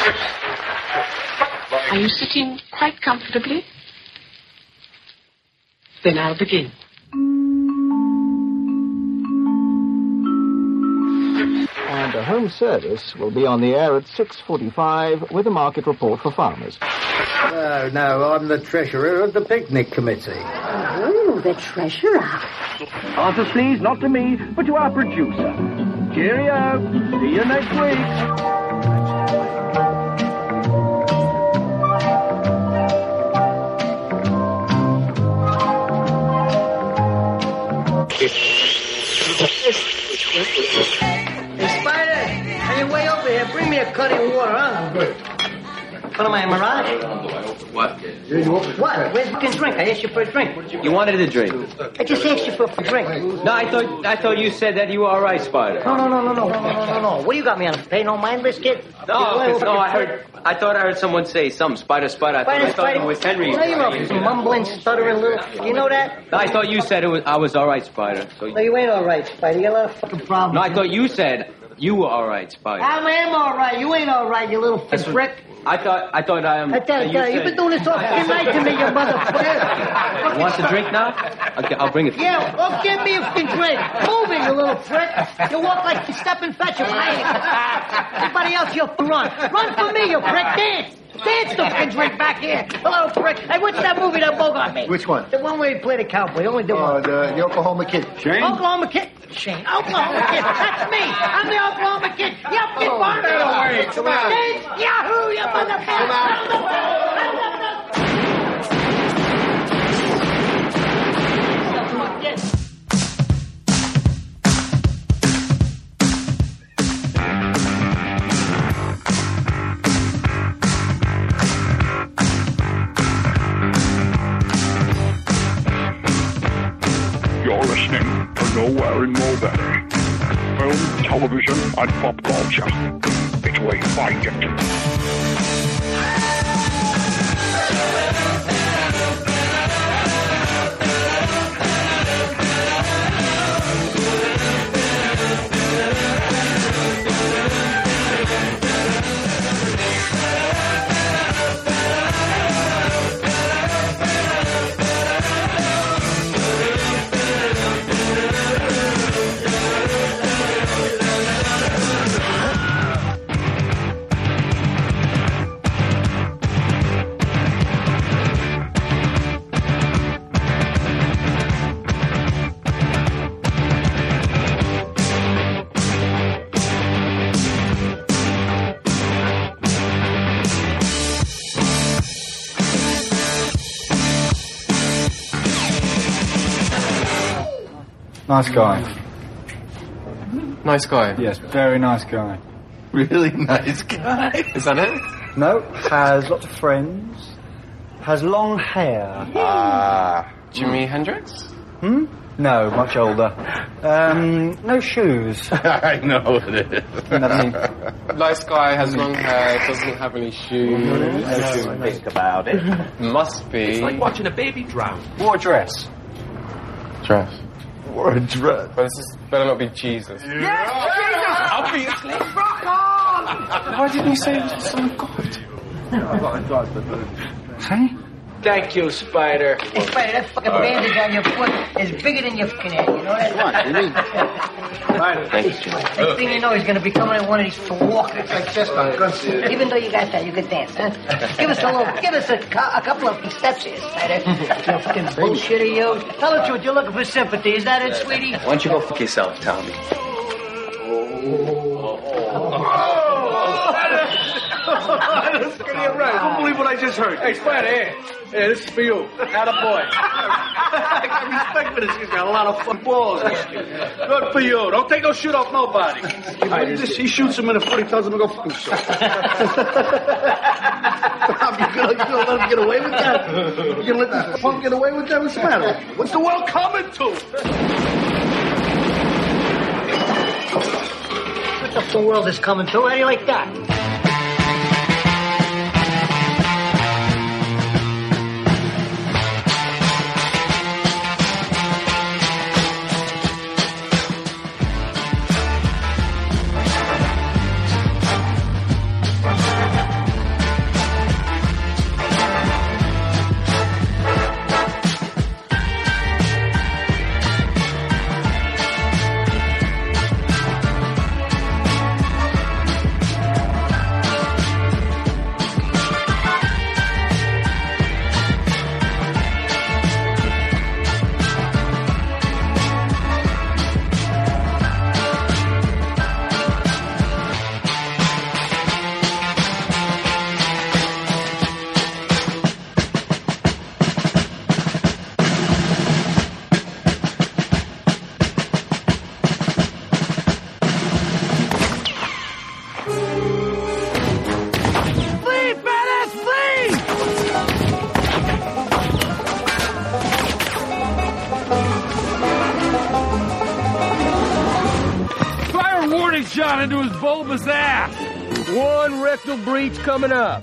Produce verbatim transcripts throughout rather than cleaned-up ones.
Are you sitting quite comfortably? Then I'll begin. And a home service will be on the air at six forty-five with a market report for farmers. No, no, I'm the treasurer of the picnic committee. Oh, the treasurer. Answers, please, not to me, but to our producer. Cheerio. See you next week. Hey, Spider, on your way over here, bring me a cutting water, huh? Good. What am I, a mirage? What? What? Where's the fucking drink? I asked you for a drink. You wanted a drink? I just asked you for a drink. No, I thought I thought you said that you were all right, Spider. No, no, no, no, no, no, no, no, no. What do you got me on a pay no mind list, kid? No, no, I heard. I thought I heard someone say something. Spider, Spider. I thought, I thought it was Henry. No, you're a mumbling, stuttering little. You know that? No, I thought you said it was. I was all right, Spider. So. No, you ain't all right, Spider. You got a lot of fucking problems. No, I thought you said you were all right, Spider. I am all right. You ain't all right, you little prick. I thought I thought I am. I tell you, you you've been doing this all fucking night to me, you motherfucker. You want the drink now? Okay, I'll bring it. Yeah, well, give me a fucking drink. Move it, you little prick. You walk like you step and fetch him. Everybody else, you run. Run for me, you prick. Dance. Dance the fucking drink back here. Hello, prick. Hey, what's that movie that Bogart made? Which one? The one where he played a cowboy. Only the Oh, one. the, the Oklahoma Kid. Shane? Oklahoma Kid. Shane. Oklahoma Kid. That's me. I'm the Oklahoma Kid. You fucking oh, barber. Get away. Come on. Yahoo, you motherfucker. Come on. You're listening to Nowhere in Mulberry. Film, television, and pop culture. It's where you find it. Nice guy. Nice guy? Yes, very nice guy. Really nice guy. Is that it? No, has lots of friends. Has long hair. Ah. Jimi Hendrix? Hmm? No, much older. Um, no shoes. I know it is. Nothing. Nice guy, has long hair, doesn't have any shoes. No shoes. Think about it. Must be. It's like watching a baby drown. Wore a dress. Dress. Wore a dress. But this is, better not be Jesus. Yes, Jesus! Obviously. Rock on! Why didn't you say he was the Son of God? Hey? Thank you, Spider. Hey, Spider, that fucking bandage on your foot is bigger than your fucking head, you know that? What? You mean? Thank you, Jimmy. Next thing you know, he's going to be coming in one of these walkers. Like chest on it. Even though you got that, you can dance, huh? Give us a little, give us a, a couple of steps here, Spider. You fucking bullshit of you. Tell the truth, you're looking for sympathy. Is that it, sweetie? Why don't you go fuck yourself, Tommy? I can't believe what I just heard. Hey, Spider, here. Yeah, this is for you. Atta boy. I got respect for this. He's got a lot of fun balls. Good for you. Don't take no shit off nobody. He, this, he shoots him in the foot. He tells him to go fuck himself. You're gonna, you're gonna let him get away with that? You're gonna let this punk get away with that? What's the matter? What's the world coming to? What the full world is coming to? How do you like that? into his bulbous ass. One rectal breach coming up.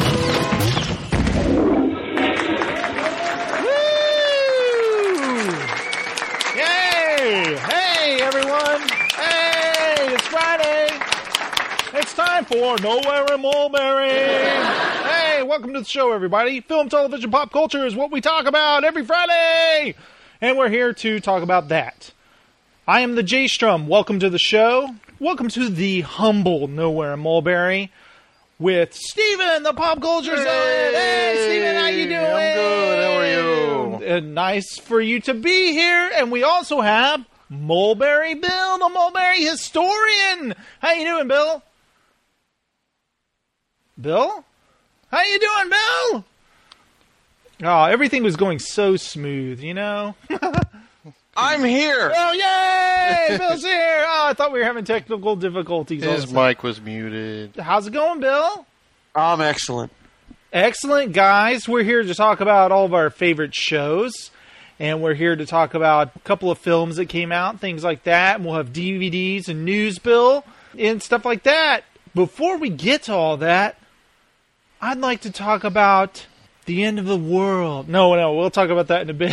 Yay! Hey, everyone! Hey, it's Friday! It's time for Nowhere in Mulberry! Hey, welcome to the show, everybody. Film, television, pop culture is what we talk about every Friday! And we're here to talk about that. I am the J-Strum. Welcome to the show. Welcome to the humble Nowhere in Mulberry with Steven, the pop culture Hey, side. Hey, Steven, how you doing? I'm good. How are you? Uh, nice for you to be here. And we also have Mulberry Bill, the Mulberry historian. How you doing, Bill? Bill? How you doing, Bill? Oh, everything was going so smooth, you know? I'm here. Oh, yay! Bill's here. Oh, I thought we were having technical difficulties. His mic was muted. How's it going, Bill? I'm excellent. Excellent, guys. We're here to talk about all of our favorite shows. And we're here to talk about a couple of films that came out, things like that. And we'll have D V Ds and news, Bill, and stuff like that. Before we get to all that, I'd like to talk about the end of the world. No, no, we'll talk about that in a bit.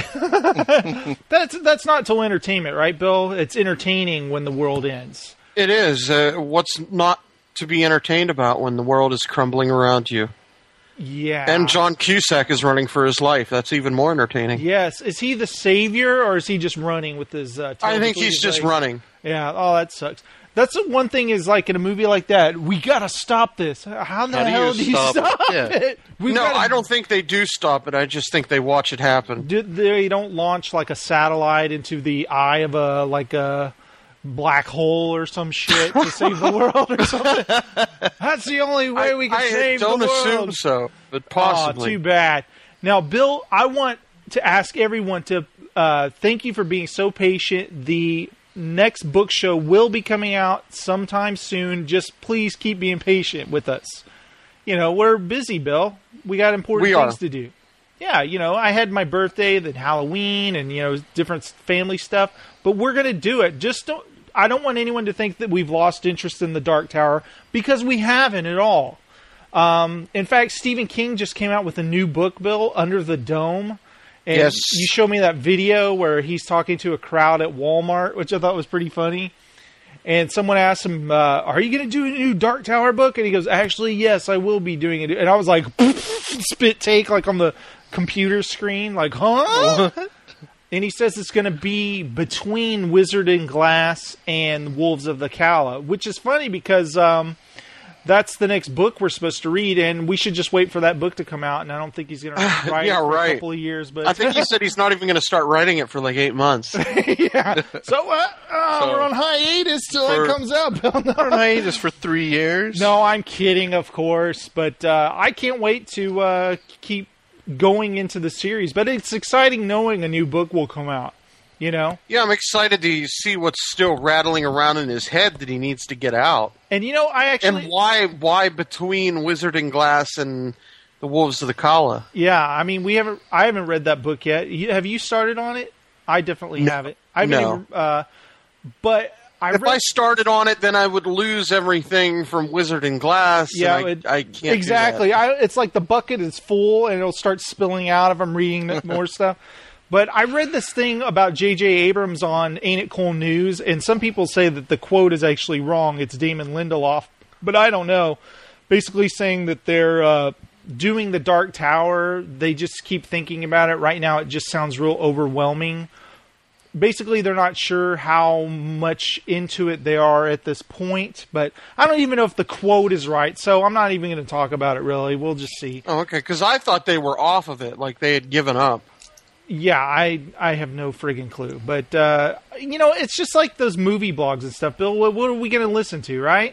that's that's not till entertainment, right, Bill? It's entertaining when the world ends. It is. Uh, what's not to be entertained about when the world is crumbling around you? Yeah. And John Cusack is running for his life. That's even more entertaining. Yes. Is he the savior, or is he just running with his... Uh, I think he's just like, running. Yeah. Oh, that sucks. That's the one thing is, like, in a movie like that, we gotta stop this. How the How do hell you do you stop stop, it? Yeah. it? We've no, gotta, I don't think they do stop it. I just think they watch it happen. Do, they don't launch, like, a satellite into the eye of a, like, a black hole or some shit to save the world or something. That's the only way we can I, I save the world. don't assume so, but possibly. Oh, too bad. Now, Bill, I want to ask everyone to uh, thank you for being so patient. The next book show will be coming out sometime soon. Just please keep being patient with us. You know, we're busy, Bill. We got important we things are. to do. Yeah, you know, I had my birthday, then Halloween, and, you know, different family stuff. But we're going to do it. Just don't... I don't want anyone to think that we've lost interest in the Dark Tower, because we haven't at all. Um, in fact, Stephen King just came out with a new book, Bill, Under the Dome. And yes. You showed me that video where he's talking to a crowd at Walmart, which I thought was pretty funny. And someone asked him, uh, are you going to do a new Dark Tower book? And he goes, actually, yes, I will be doing it. And I was like, spit take, like on the computer screen, like, huh? And he says it's going to be between Wizard and Glass and Wolves of the Calla, which is funny because um, that's the next book we're supposed to read, and we should just wait for that book to come out. And I don't think he's going to write yeah, it for right. a couple of years. But I think he said he's not even going to start writing it for like eight months. yeah. So, uh, uh, So, we're on hiatus till for- it comes out. Bill. No. on hiatus for three years? No, I'm kidding, of course. But uh, I can't wait to uh, keep going into the series, but it's exciting knowing a new book will come out, you know? Yeah, I'm excited to see what's still rattling around in his head that he needs to get out. And, you know, I actually... And why why between Wizard and Glass and the Wolves of the Calla? Yeah, I mean, we haven't... I haven't read that book yet. You, have you started on it? I definitely No. haven't. I haven't No. even, uh, but I If read... I started on it, then I would lose everything from Wizard and Glass. Yeah, and I, it- I can't do exactly. that. I, it's like the bucket is full and it'll start spilling out if I'm reading more stuff. But I read this thing about J J Abrams on Ain't It Cool News, and some people say that the quote is actually wrong. It's Damon Lindelof, but I don't know. Basically saying that they're uh, doing the Dark Tower. They just keep thinking about it. Right now it just sounds real overwhelming. Basically, they're not sure how much into it they are at this point, but I don't even know if the quote is right, so I'm not even going to talk about it, really. We'll just see. Oh, okay, because I thought they were off of it, like they had given up. Yeah, I I have no friggin' clue. But, uh, you know, it's just like those movie blogs and stuff, Bill. What, what are we going to listen to, right?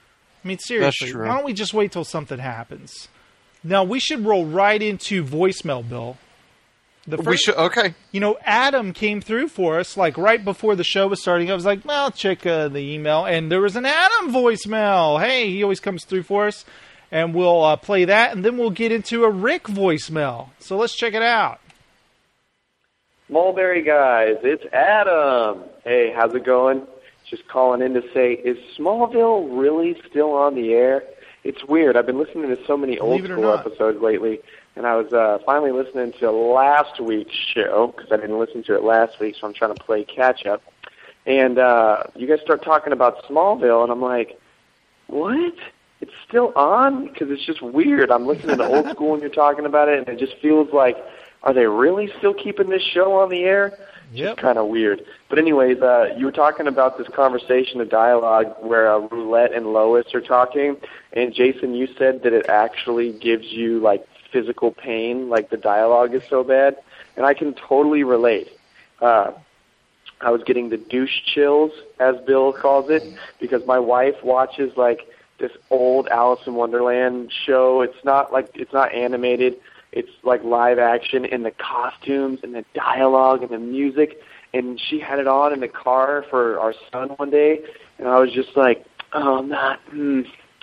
I mean, seriously, true. why don't we just wait till something happens? Now, we should roll right into voicemail, Bill. The first, we should, okay. You know, Adam came through for us, like, right before the show was starting. I was like, well, check uh, the email. And there was an Adam voicemail. Hey, he always comes through for us. And we'll uh, play that, and then we'll get into a Rick voicemail. So let's check it out. Mulberry guys, it's Adam. Hey, how's it going? just calling in to say, is Smallville really still on the air? It's weird. I've been listening to so many old school episodes lately, and I was uh, finally listening to last week's show because I didn't listen to it last week, so I'm trying to play catch-up. And uh, you guys start talking about Smallville, and I'm like, what? It's still on? Because it's just weird. I'm listening to old school and you're talking about it, and it just feels like, are they really still keeping this show on the air? Yep. It's kind of weird. But anyways, uh, you were talking about this conversation of dialogue where uh, Roulette and Lois are talking, and Jason, you said that it actually gives you, like, physical pain, like the dialogue is so bad, and I can totally relate. Uh, I was getting the douche chills, as Bill calls it, because my wife watches, like, this old Alice in Wonderland show. It's not, like, it's not animated. It's like live action, and the costumes and the dialogue and the music. And she had it on in the car for our son one day, and I was just like, "Oh, I'm not, mm,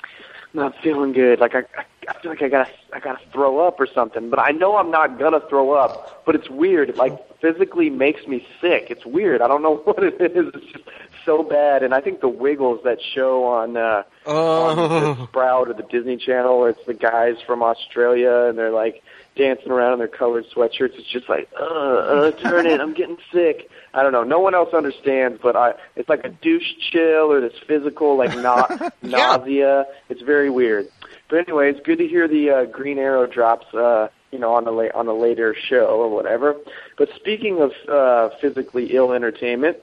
not feeling good. Like I, I feel like I gotta, I gotta throw up or something." But I know I'm not gonna throw up. But it's weird. It like physically makes me sick. It's weird. I don't know what it is. It's just so bad. And I think the Wiggles, that show on, uh, oh. on the Sprout or the Disney Channel, where it's the guys from Australia and they're like dancing around in their colored sweatshirts. It's just like, uh, uh, turn it. I'm getting sick. I don't know. No one else understands, but I, it's like a douche chill or this physical, like, na- nausea. It's very weird. But anyways, good to hear the uh, Green Arrow drops, uh, you know, on a, la- on a later show or whatever. But speaking of uh, physically ill entertainment,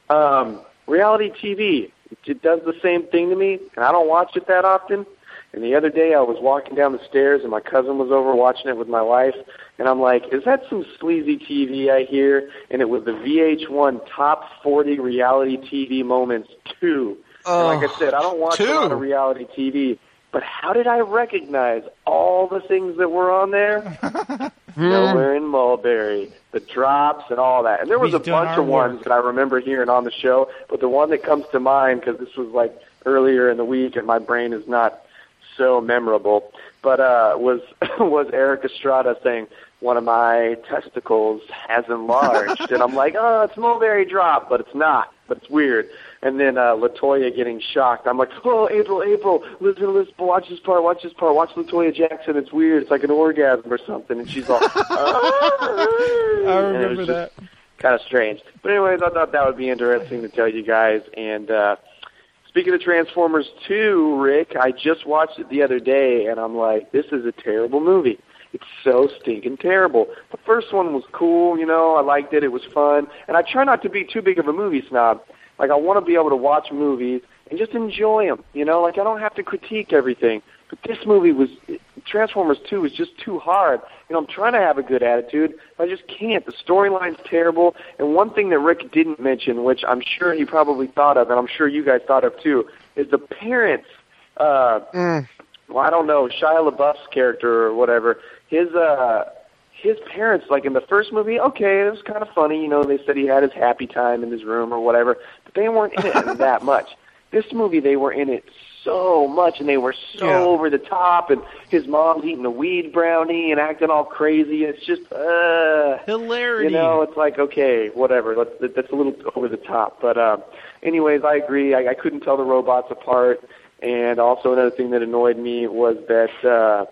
um, reality T V, it does the same thing to me, and I don't watch it that often. And the other day I was walking down the stairs, and my cousin was over watching it with my wife, and I'm like, is that some sleazy T V I hear? And it was the V H one Top forty Reality T V Moments two. Oh, and like I said, I don't watch two. a lot of reality T V, but how did I recognize all the things that were on there? Nowhere in Mulberry, the drops and all that. And there was We've a done bunch our of ones work. that I remember hearing on the show, but the one that comes to mind, because this was like earlier in the week and my brain is not so memorable, but uh, was was Eric Estrada saying, one of my testicles has enlarged. And I'm like, oh, it's Mulberry drop, but it's not, but it's weird. And then uh, LaToya getting shocked. I'm like, oh, April, April, listen, listen, watch this part, watch this part, watch LaToya Jackson. It's weird. It's like an orgasm or something. And she's all, oh. I remember that. Kind of strange. But anyways, I thought that would be interesting to tell you guys. And uh, speaking of Transformers two, Rick, I just watched it the other day, and I'm like, this is a terrible movie. It's so stinking terrible. The first one was cool, you know, I liked it, it was fun. And I try not to be too big of a movie snob. Like, I want to be able to watch movies and just enjoy them, you know? Like, I don't have to critique everything. But this movie was, Transformers two was just too hard. You know, I'm trying to have a good attitude, but I just can't. The storyline's terrible. And one thing that Rick didn't mention, which I'm sure he probably thought of, and I'm sure you guys thought of too, is the parents, uh, mm. well, I don't know, Shia LaBeouf's character or whatever, his, uh, his parents, like in the first movie, okay, it was kind of funny, you know, they said he had his happy time in his room or whatever, but they weren't in it that much. This movie, they were in it so much, and they were so Yeah. over the top, and his mom's eating a weed brownie and acting all crazy. It's just, uh... Hilarity. You know, it's like, okay, whatever, Let's, that's a little over the top. But uh, anyways, I agree. I, I couldn't tell the robots apart, and also another thing that annoyed me was that uh,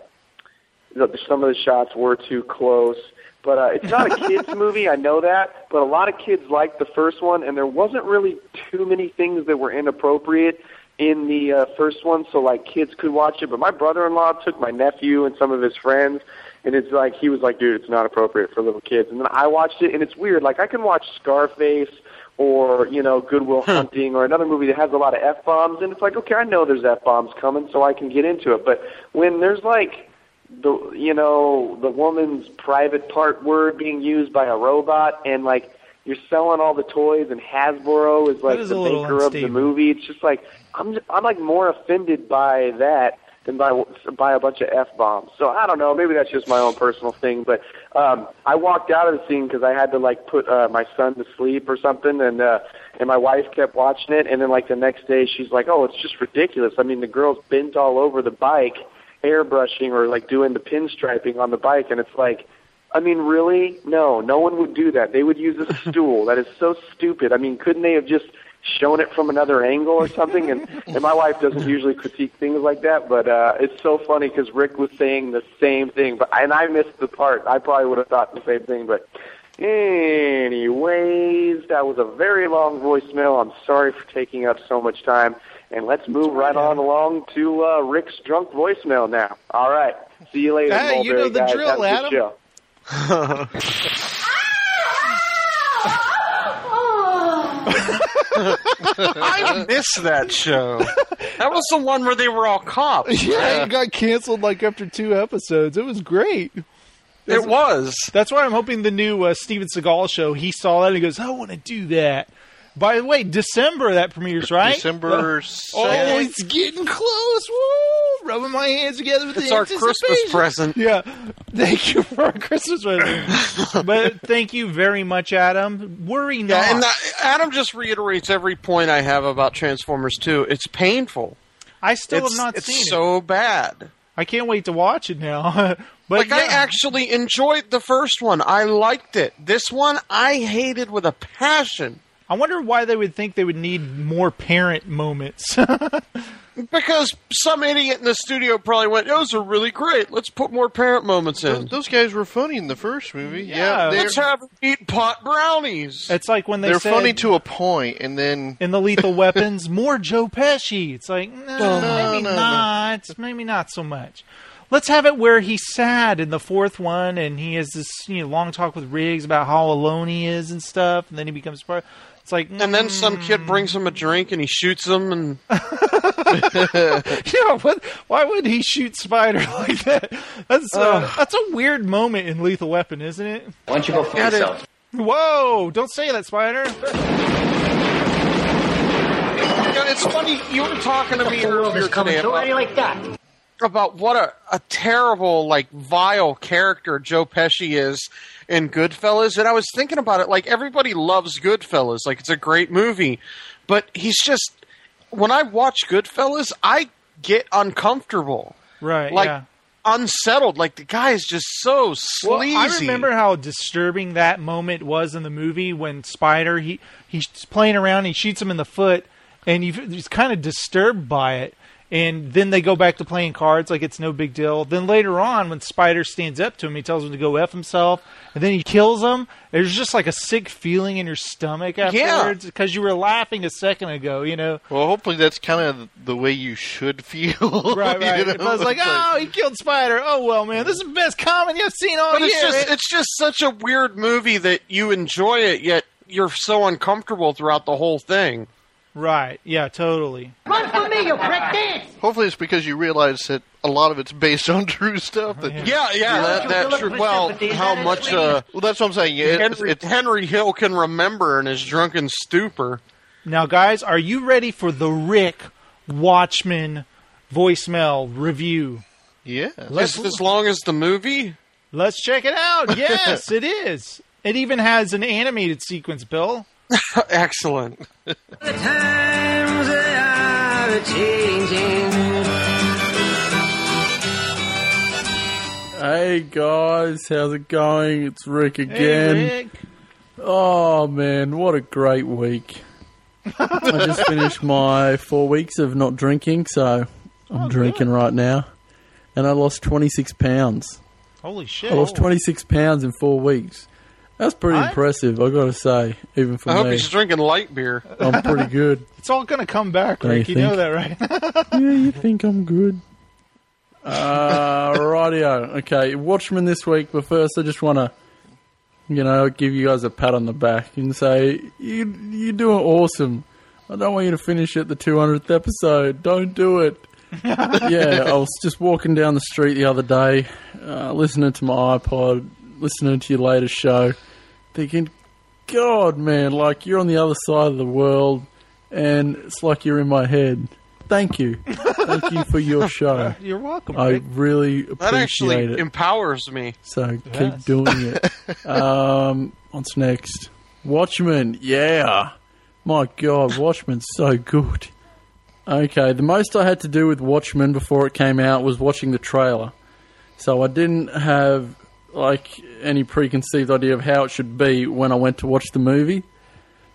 some of the shots were too close. But uh, it's not a kids' movie, I know that, but a lot of kids liked the first one, and there wasn't really too many things that were inappropriate in the uh, first one, so like kids could watch it. But my brother-in-law took my nephew and some of his friends, and it's like, he was like, dude, it's not appropriate for little kids. And then I watched it, and it's weird. Like, I can watch Scarface or, you know, Good Will Hunting or another movie that has a lot of F-bombs, and it's like, okay, I know there's F-bombs coming, so I can get into it. But when there's like, the you know, the woman's private part word being used by a robot, and like you're selling all the toys, and Hasbro is like is the a little maker of the unstable. movie. It's just like I'm I'm like more offended by that than by by a bunch of F-bombs. So I don't know, maybe that's just my own personal thing, but um I walked out of the scene because I had to like put uh, my son to sleep or something, and uh and my wife kept watching it, and then like the next day she's like, oh, it's just ridiculous. I mean, the girl's bent all over the bike airbrushing or like doing the pinstriping on the bike, and it's like, I mean, really? No, no one would do that. They would use a stool. That is so stupid. I mean, couldn't they have just shown it from another angle or something. And, and my wife doesn't usually critique things like that, but uh, it's so funny because Rick was saying the same thing, but and I missed the part. I probably would have thought the same thing, but anyways, that was a very long voicemail. I'm sorry for taking up so much time. And let's move right on along to uh, Rick's drunk voicemail now. All right. See you later, Hey, you know the guys. drill, Have a good Adam. show. I miss that show. That was the one where they were all cops. Yeah, it got canceled like after two episodes. It was great. It was. That's why I'm hoping the new uh, Steven Seagal show, he saw that and he goes, I want to do that. By the way, December that premieres, right? December Uh, second. Oh, it's getting close. Woo! Rubbing my hands together with It's the our Christmas anticipation. present. Yeah. Thank you for our Christmas present. But thank you very much, Adam. Worry not. Yeah, and that, Adam just reiterates every point I have about Transformers two. It's painful. I still it's, have not it's seen it. It's so bad. I can't wait to watch it now. But like, yeah. I actually enjoyed the first one. I liked it. This one, I hated with a passion. I wonder why they would think they would need more parent moments. Because some idiot in the studio probably went, those are really great. Let's put more parent moments in. Those, those guys were funny in the first movie. Yeah. Yeah, they're, Let's have them eat pot brownies. It's like when they they're said funny to a point, and then in the Lethal Weapons, more Joe Pesci. It's like, no, No, maybe no, no. not. Maybe not so much. Let's have it where he's sad in the fourth one, and he has this you know long talk with Riggs about how alone he is and stuff, and then he becomes part. It's like, and then some kid brings him a drink and he shoots him. And yeah, what? Why would he shoot Spider like that? That's uh, that's a weird moment in Lethal Weapon, isn't it? Why don't you go for Yeah, yourself? Whoa! Don't say that, Spider. Yeah, it's funny, you were talking to me The world earlier is coming today to about, you like that. about what a, a terrible, like, vile character Joe Pesci is in Goodfellas, and I was thinking about it, like, everybody loves Goodfellas, like, it's a great movie, but he's just, when I watch Goodfellas, I get uncomfortable. Right, like, yeah. unsettled, like, the guy is just so sleazy. Well, I remember how disturbing that moment was in the movie when Spider, he he's playing around, he shoots him in the foot, and you, he's kind of disturbed by it. And then they go back to playing cards like it's no big deal. Then later on, when Spider stands up to him, he tells him to go F himself, and then he kills him. There's just like a sick feeling in your stomach afterwards because you were laughing a second ago, you know. well, hopefully that's kind of the way you should feel. Right, right. You know? If I was like, It's oh, he killed Spider. Oh, well, man, this is the best comedy I've seen all But year. it's just it's just such a weird movie that you enjoy it, yet you're so uncomfortable throughout the whole thing. Right, yeah, totally. Run for me, you prick! Dance! Hopefully it's because you realize that a lot of it's based on true stuff. That, Yeah, yeah, that, that's true. Well, how much uh, well, that's what I'm saying. It, Henry, it's, Henry Hill can remember in his drunken stupor. Now, guys, are you ready for the Rick Watchmen voicemail review? yeah. Is it as long as the movie? Let's check it out. Yes, it is. It even has an animated sequence, Bill. Excellent. The times they are changing. Hey guys, how's it going? It's Rick again. Hey, Rick. Oh man, what a great week. I just finished my four weeks of not drinking, so I'm Oh, drinking good. right now. And I lost twenty-six pounds. Holy shit. I lost twenty-six pounds in four weeks. That's pretty I- impressive, I gotta say, even for I hope me. he's drinking light beer. I'm pretty good. It's all going to come back, Don't you Rick. You know think? that, right? Yeah, you think I'm good. Uh, rightio. Okay, Watchmen this week, but first I just want to, you know, give you guys a pat on the back and say, you, you're doing awesome. I don't want you to finish at the two hundredth episode. Don't do it. Yeah, I was just walking down the street the other day, uh, listening to my iPod, listening to your latest show, thinking, God, man, like you're on the other side of the world, and it's like you're in my head. Thank you. Thank you for your show. You're welcome, I Rick. really That appreciate actually it. empowers me. So Yes. keep doing it. Um, what's next? Watchmen. Yeah. My God, Watchmen's so good. Okay, the most I had to do with Watchmen before it came out was watching the trailer. So I didn't have like any preconceived idea of how it should be when I went to watch the movie.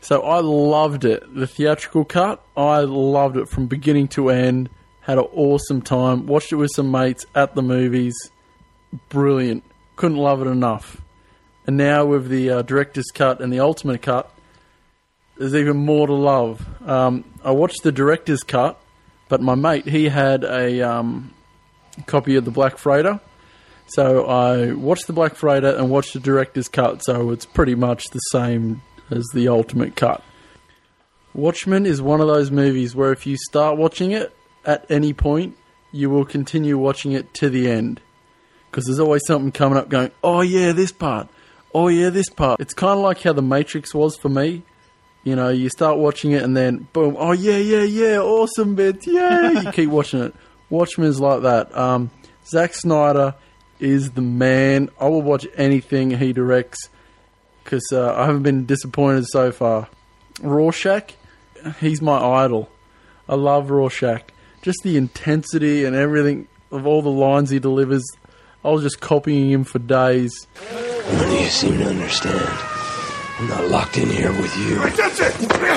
So I loved it. The theatrical cut, I loved it from beginning to end. Had an awesome time. Watched it with some mates at the movies. Brilliant. Couldn't love it enough. And now with the uh, director's cut and the ultimate cut, there's even more to love. Um, I watched the director's cut, but my mate, he had a um, copy of the Black Freighter. So I watched the Black Freighter and watched the director's cut, so it's pretty much the same as the ultimate cut. Watchmen is one of those movies where if you start watching it at any point, you will continue watching it to the end. Because there's always something coming up going, oh yeah, this part. Oh yeah, this part. It's kind of like how The Matrix was for me. You know, you start watching it and then, boom, oh yeah, yeah, yeah, awesome bits, yeah. You keep watching it. Watchmen's like that. Um, Zack Snyder is the man. I will watch anything he directs because uh, I haven't been disappointed so far. Rorschach, he's my idol. I love Rorschach. Just the intensity and everything of all the lines he delivers. I was just copying him for days. None of you seem to understand. I'm not locked in here with you. That's it!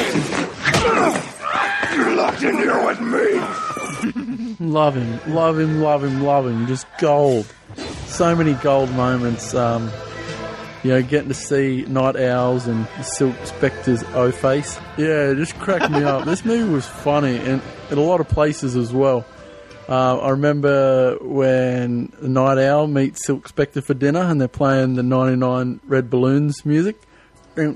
You're locked in here with me! Love him, love him, love him, love him. Just gold. So many gold moments. Um, you know, getting to see Night Owls and Silk Spectre's O-Face. Yeah, it just cracked me up. This movie was funny and in a lot of places as well. Uh, I remember when the Night Owl meets Silk Spectre for dinner and they're playing the ninety-nine Red Balloons music. Yeah,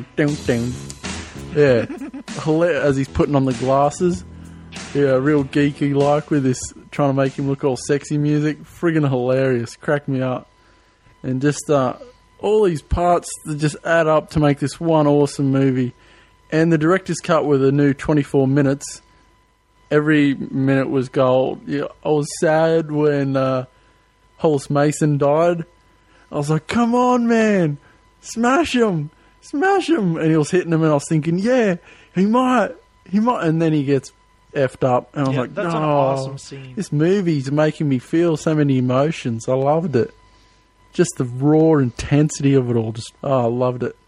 hilarious as he's putting on the glasses. Yeah, real geeky like with this, trying to make him look all sexy music. Friggin' hilarious, cracked me up. And just uh, all these parts that just add up to make this one awesome movie. And the director's cut with a new twenty-four minutes. Every minute was gold. Yeah, I was sad when uh, Hollis Mason died. I was like, come on, man. Smash him. Smash him. And he was hitting him, and I was thinking, yeah, he might. He might. And then he gets effed up. And I was Yeah, like, that's no. an awesome scene. This movie's making me feel so many emotions. I loved it. Just the raw intensity of it all. Just, oh, I loved it.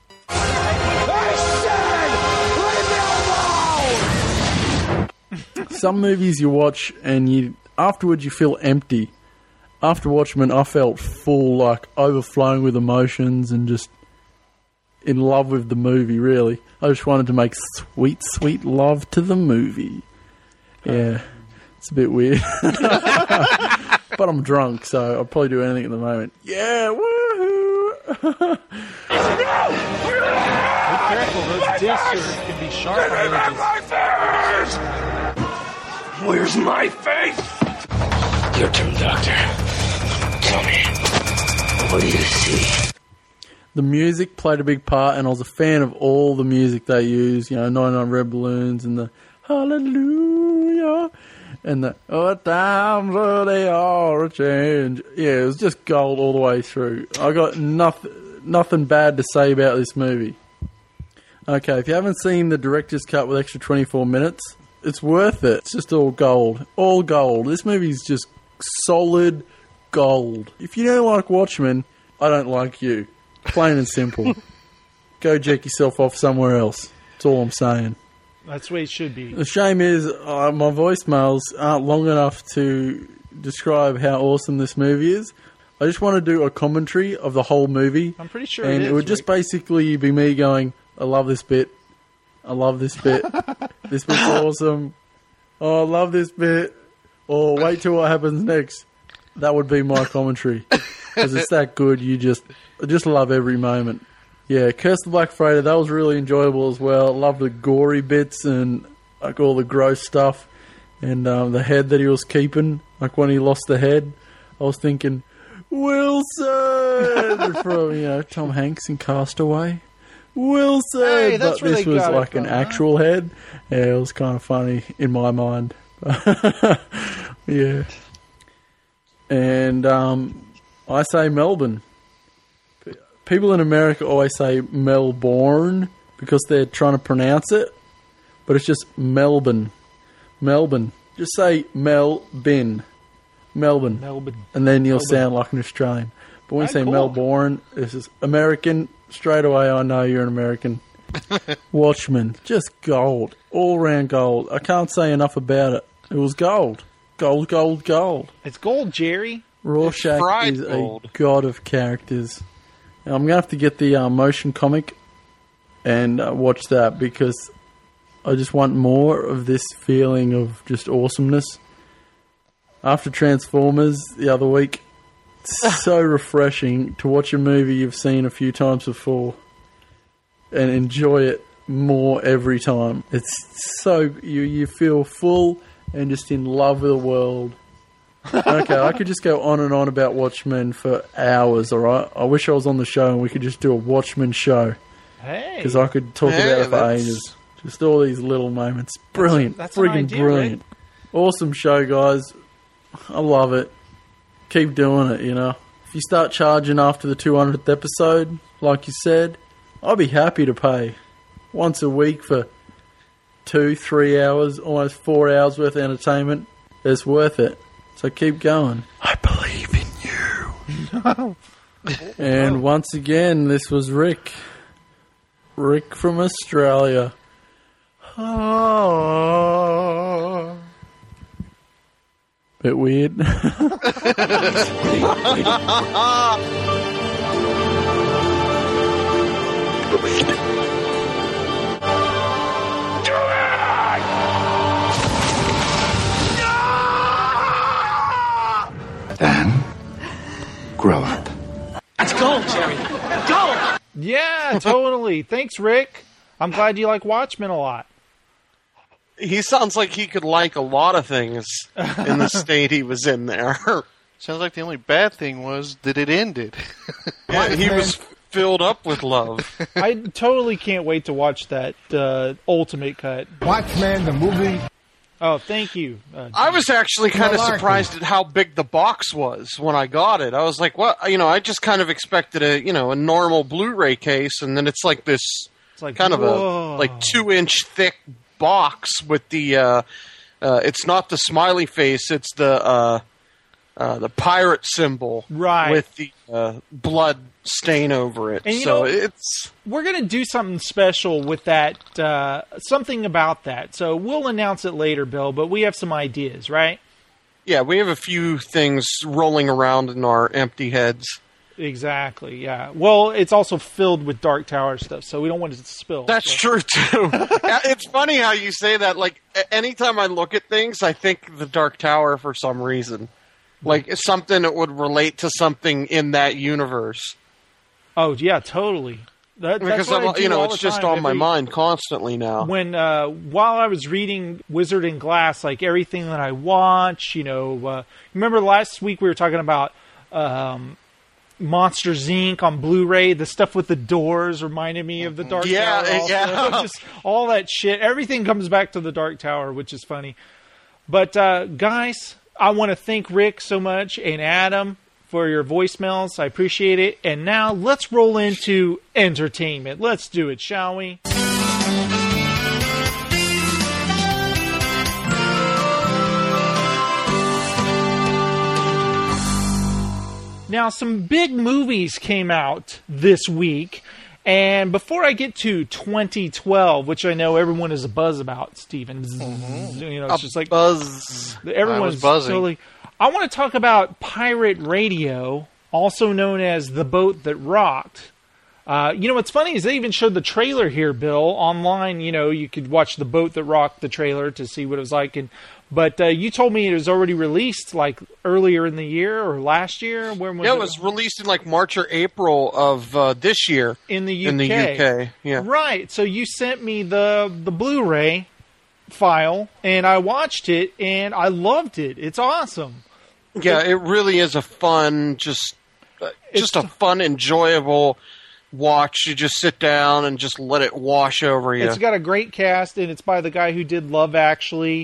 Some movies you watch and you afterwards you feel empty. After Watchmen, I felt full, like overflowing with emotions and just in love with the movie, really. I just wanted to make sweet, sweet love to the movie. Yeah, it's a bit weird. But I'm drunk, so I'll probably do anything at the moment. Yeah, woohoo! Be careful, those discs can be sharp on edges. Where's my face? Your turn, Doctor. Tell me, what do you see? The music played a big part, and I was a fan of all the music they used. You know, ninety-nine Red Balloons and the Hallelujah and the What times are they all a change? Yeah, it was just gold all the way through. I got nothing, nothing bad to say about this movie. Okay, if you haven't seen the director's cut with extra twenty-four minutes, it's worth it. It's just all gold. All gold. This movie's just solid gold. If you don't like Watchmen, I don't like you. Plain and simple. Go jack yourself off somewhere else. That's all I'm saying. That's the way it should be. The shame is uh, my voicemails aren't long enough to describe how awesome this movie is. I just want to do a commentary of the whole movie. I'm pretty sure And it it, is, would just Rick. basically be me going, I love this bit. I love this bit. This bit's awesome. Oh, I love this bit. Or wait till what happens next. That would be my commentary. Because it's that good, you just I just love every moment. Yeah, Curse the Black Freighter, that was really enjoyable as well. I love the gory bits and like all the gross stuff. And um, the head that he was keeping, like when he lost the head, I was thinking, Wilson! From, you know, Tom Hanks in Castaway. Wilson! Hey, that's but where this they was got it like from, an huh? actual head. Yeah, it was kind of funny in my mind. Yeah. And um, I say Melbourne. People in America always say Melbourne because they're trying to pronounce it, but it's just Melbourne. Melbourne. Just say Melbourne. Melbourne. Melbourne. And then you'll Melbourne. sound like an Australian. But when you Ah, say cool. Melbourne, this is American. Straight away I know you're an American. Watchmen, just gold. All round gold. I can't say enough about it. It was gold. Gold, gold, gold. It's gold, Jerry. Rorschach is gold. A god of characters. Now, I'm going to have to get the uh, motion comic and uh, watch that because I just want more of this feeling of just awesomeness. After Transformers the other week, it's so refreshing to watch a movie you've seen a few times before and enjoy it more every time. It's so, you, you feel full and just in love with the world. Okay, I could just go on and on about Watchmen for hours, alright? I wish I was on the show and we could just do a Watchmen show. Hey. Because I could talk hey, about it for that's... ages. Just all these little moments. Brilliant. That's, a, that's friggin' idea, brilliant. Right? Awesome show, guys. I love it. Keep doing it, you know. If you start charging after the two hundredth episode, like you said, I'll be happy to pay. Once a week for two, three hours, almost four hours worth of entertainment. It's worth it. So keep going. I believe in you. And once again, this was Rick. Rick from Australia. Oh. Bit weird. Dan, grow up. Let's go, Jerry. Go! Yeah, totally. Thanks, Rick. I'm glad you like Watchmen a lot. He sounds like he could like a lot of things in the state he was in there. Sounds like the only bad thing was that it ended. Yeah, he was filled up with love. I totally can't wait to watch that uh, Ultimate Cut. Watchmen, the movie. Oh, thank you. Uh, I was actually kind of surprised at how big the box was when I got it. I was like, "What?" You know, I just kind of expected a, you know, a normal Blu-ray case, and then it's like this, it's like, kind whoa. of a like two-inch thick box with the. Uh, uh, it's not the smiley face; it's the uh, uh, the pirate symbol, right, with the uh, blood stain over it. And you so know, it's we're going to do something special with that, uh, something about that. So we'll announce it later, Bill, but we have some ideas, right? Yeah, we have a few things rolling around in our empty heads. Exactly, yeah. Well, it's also filled with Dark Tower stuff, so we don't want it to spill. That's so. true, too. It's funny how you say that. Like, anytime I look at things, I think the Dark Tower for some reason. Like, it's something that would relate to something in that universe. Oh, yeah, totally. That, because, that's I'm, you know, it's just on Every, my mind constantly now. When, uh, while I was reading Wizard and Glass, like, everything that I watch, you know, uh, remember last week we were talking about um, Monsters, Incorporated on Blu-ray? The stuff with the doors reminded me of the Dark yeah, Tower. Also. Yeah, just all that shit. Everything comes back to the Dark Tower, which is funny. But, uh, guys, I want to thank Rick so much and Adam for your voicemails. I appreciate it. And now let's roll into entertainment. Let's do it, shall we? Now, some big movies came out this week. And before I get to twenty twelve, which I know everyone is a buzz about, Steven, mm-hmm. you know, it's a just like buzz. Everyone's buzzing. totally. I want to talk about Pirate Radio, also known as The Boat That Rocked. Uh, you know, what's funny is they even showed the trailer here, Bill, online. You know, you could watch The Boat That Rocked, the trailer, to see what it was like. And But uh, you told me it was already released, like, earlier in the year or last year? When was yeah, it it was released in, like, March or April of uh, this year. In the U K. In the U K, yeah. Right. So you sent me the the Blu-ray file, and I watched it, and I loved it. It's awesome. Yeah, it really is a fun, just uh, just a fun, enjoyable watch. You just sit down and just let it wash over you. It's got a great cast, and it's by the guy who did Love Actually.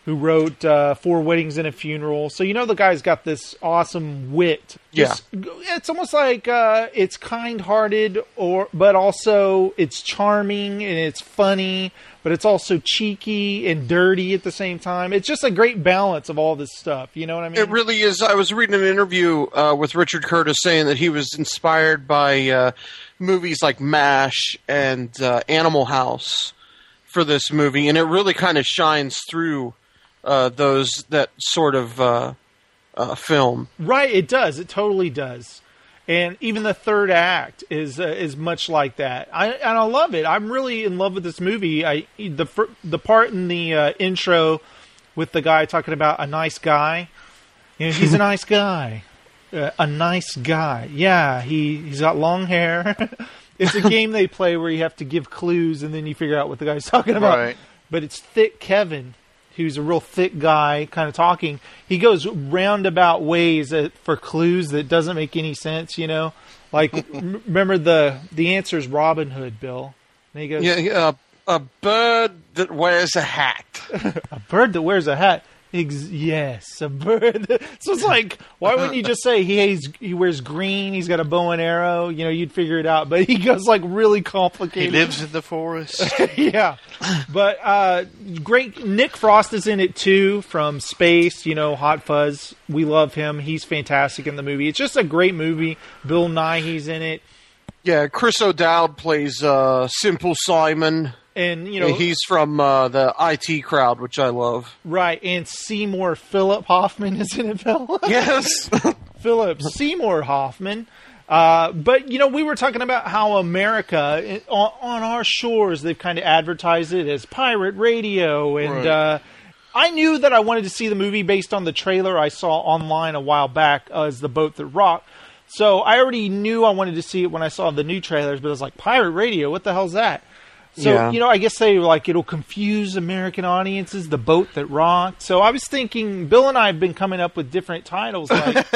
who wrote uh, Four Weddings and a Funeral. So you know the guy's got this awesome wit. Just, yeah. It's almost like uh, it's kind-hearted, or but also it's charming and it's funny, but it's also cheeky and dirty at the same time. It's just a great balance of all this stuff. You know what I mean? It really is. I was reading an interview uh, with Richard Curtis saying that he was inspired by uh, movies like MASH and uh, Animal House for this movie, and it really kind of shines through Uh, those that sort of uh, uh, film. Right, it does. It totally does. And even the third act is uh, is much like that. I and I love it. I'm really in love with this movie. I the the part in the uh, intro with the guy talking about a nice guy. You know, he's a nice guy. Uh, a nice guy. Yeah, he he's got long hair. It's a game they play where you have to give clues and then you figure out what the guy's talking about. Right. But it's Thick Kevin, who's a real thick guy, kind of talking. He goes roundabout ways that, for clues that doesn't make any sense, you know? Like, m- remember the the answer is Robin Hood, Bill. And he goes, yeah, uh, a bird that wears a hat. A bird that wears a hat. Ex- yes, a bird. So it's like, why wouldn't you just say he has, he wears green, he's got a bow and arrow? You know, you'd figure it out. But he goes like really complicated. He lives in the forest. Yeah. But uh, great. Nick Frost is in it too, from Space, you know, Hot Fuzz. We love him. He's fantastic in the movie. It's just a great movie. Bill Nighy's in it. Yeah, Chris O'Dowd plays uh, Simple Simon. And, you know, he's from uh, the I T crowd, which I love. Right, and Seymour Philip Hoffman is in it, Bill. Yes. Philip Seymour Hoffman. Uh, but, you know, we were talking about how America, on, on our shores, they've kind of advertised it as pirate radio. And right. uh, I knew that I wanted to see the movie based on the trailer I saw online a while back uh, as The Boat That Rocked. So I already knew I wanted to see it when I saw the new trailers, but I was like, pirate radio, what the hell's that? So, yeah. you know, I guess they like it'll confuse American audiences, The Boat That Rocked. So I was thinking, Bill and I have been coming up with different titles like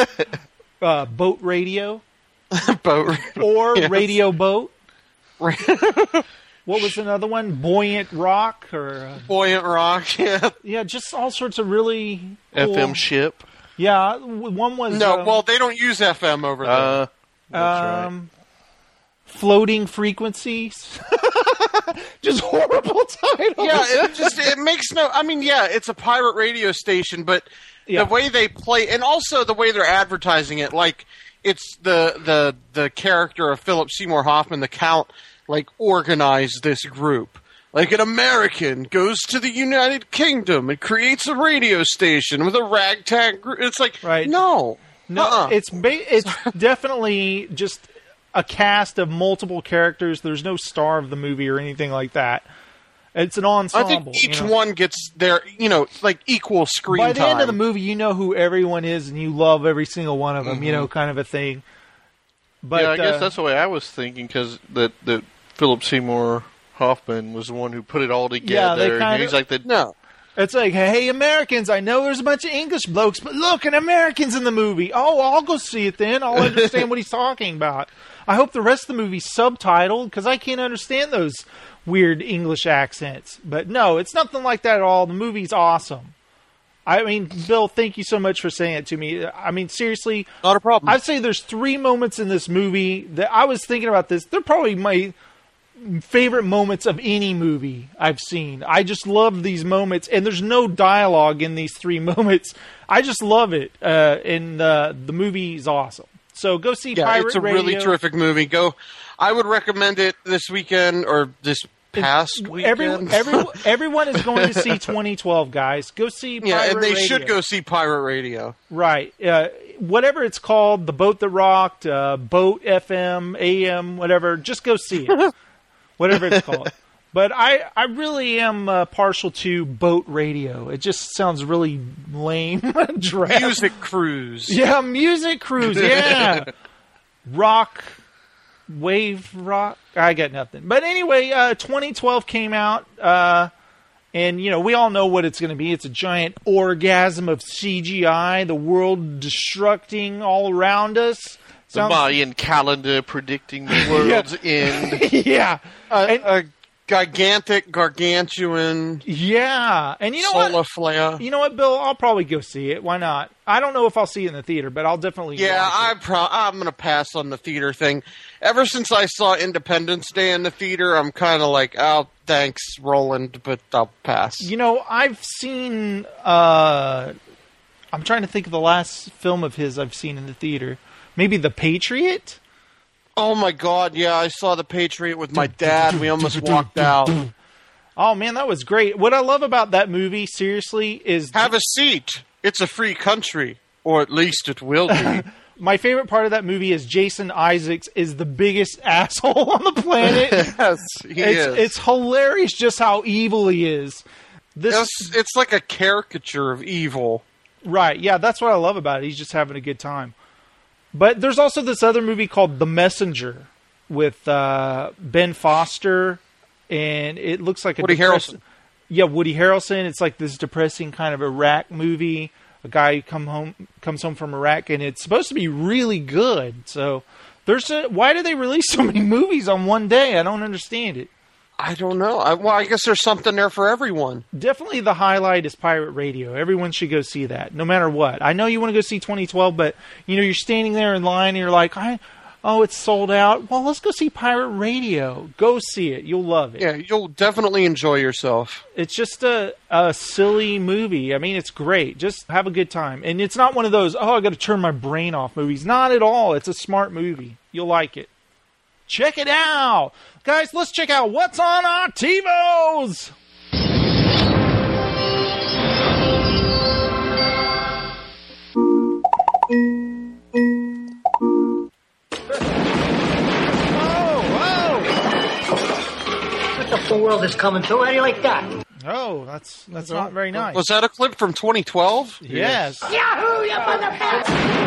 uh, Boat Radio. Boat Or yes. Radio Boat. What was another one? Buoyant Rock? or uh, Buoyant Rock, yeah. Yeah, just all sorts of really cool. F M ship. Yeah, one was... No, um, well, they don't use F M over there. Uh, that's um, right. Floating Frequencies. Just horrible titles. Yeah, it just it makes no. I mean, yeah, it's a pirate radio station, but yeah. the way they play, and also the way they're advertising it, like it's the the the character of Philip Seymour Hoffman, the Count, like organized this group. Like an American goes to the United Kingdom and creates a radio station with a ragtag group. It's like, right. no, no, uh-uh. it's ba- it's definitely just a cast of multiple characters. There's no star of the movie or anything like that. It's an ensemble. I think each you know? one gets their, you know, like equal screen time. By the end of the movie, you know who everyone is, and you love every single one of them. Mm-hmm. You know, kind of a thing. But yeah, I guess uh, that's the way I was thinking, because that that Philip Seymour Hoffman was the one who put it all together. Yeah, they kinda, and he's like the no. It's like, hey, Americans, I know there's a bunch of English blokes, but look, an American's in the movie. Oh, I'll go see it then. I'll understand what he's talking about. I hope the rest of the movie's subtitled, because I can't understand those weird English accents. But no, it's nothing like that at all. The movie's awesome. I mean, Bill, thank you so much for saying it to me. I mean, seriously. Not a problem. I'd say there's three moments in this movie that I was thinking about this. They're probably my favorite moments of any movie I've seen. I just love these moments, and there's no dialogue in these three moments. I just love it, uh, and uh, the movie's awesome. So go see yeah, Pirate it's a Radio. really terrific movie. Go, I would recommend it this weekend or this past Every, weekend. every, everyone is going to see twenty twelve, guys. Go see Pirate Yeah, and they Radio. should go see Pirate Radio. Right. Uh, whatever it's called, The Boat That Rocked, uh, Boat F M, A M, whatever, just go see it. Whatever it's called. But I, I really am uh, partial to Boat Radio. It just sounds really lame. Drab. Music Cruise. Yeah, Music Cruise, yeah. Rock, wave rock. I got nothing. But anyway, uh, twenty twelve came out, uh, and, you know, we all know what it's going to be. It's a giant orgasm of C G I, the world destructing all around us. The Mayan calendar predicting the world's end. Yeah. Uh, And- a gigantic, gargantuan. Yeah, and you know what? Soliflare. You know what, Bill? I'll probably go see it. Why not? I don't know if I'll see it in the theater, but I'll definitely. Yeah, watch I it. pro- I'm going to pass on the theater thing. Ever since I saw Independence Day in the theater, I'm kind of like, oh, thanks, Roland, but I'll pass. You know, I've seen. Uh, I'm trying to think of the last film of his I've seen in the theater. Maybe The Patriot. Oh my God! Yeah, I saw The Patriot with my dad. We almost walked out. Oh man, that was great. What I love about that movie, seriously, is have a seat. It's a free country, or at least it will be. My favorite part of that movie is Jason Isaacs is the biggest asshole on the planet. Yes, he it's, is. It's hilarious just how evil he is. This, it's, it's like a caricature of evil. Right, yeah, that's what I love about it. He's just having a good time. But there's also this other movie called The Messenger with uh, Ben Foster, and it looks like a Woody depress- Harrelson. Yeah, Woody Harrelson. It's like this depressing kind of Iraq movie. A guy who come home comes home from Iraq, and it's supposed to be really good. So there's a, why do they release so many movies on one day? I don't understand it. I don't know. I, well, I guess there's something there for everyone. Definitely the highlight is Pirate Radio. Everyone should go see that, no matter what. I know you want to go see twenty twelve, but you know you're standing there in line and you're like, I, oh, it's sold out. Well, let's go see Pirate Radio. Go see it. You'll love it. Yeah, you'll definitely enjoy yourself. It's just a, a silly movie. I mean, it's great. Just have a good time. And it's not one of those, oh, I got to turn my brain off movies. Not at all. It's a smart movie. You'll like it. Check it out. Guys, let's check out what's on our TiVos. What the full world is coming to? How do you like that? Oh, that's that's not very nice. Was that a clip from twenty twelve? Yes. Yahoo, you motherfucker!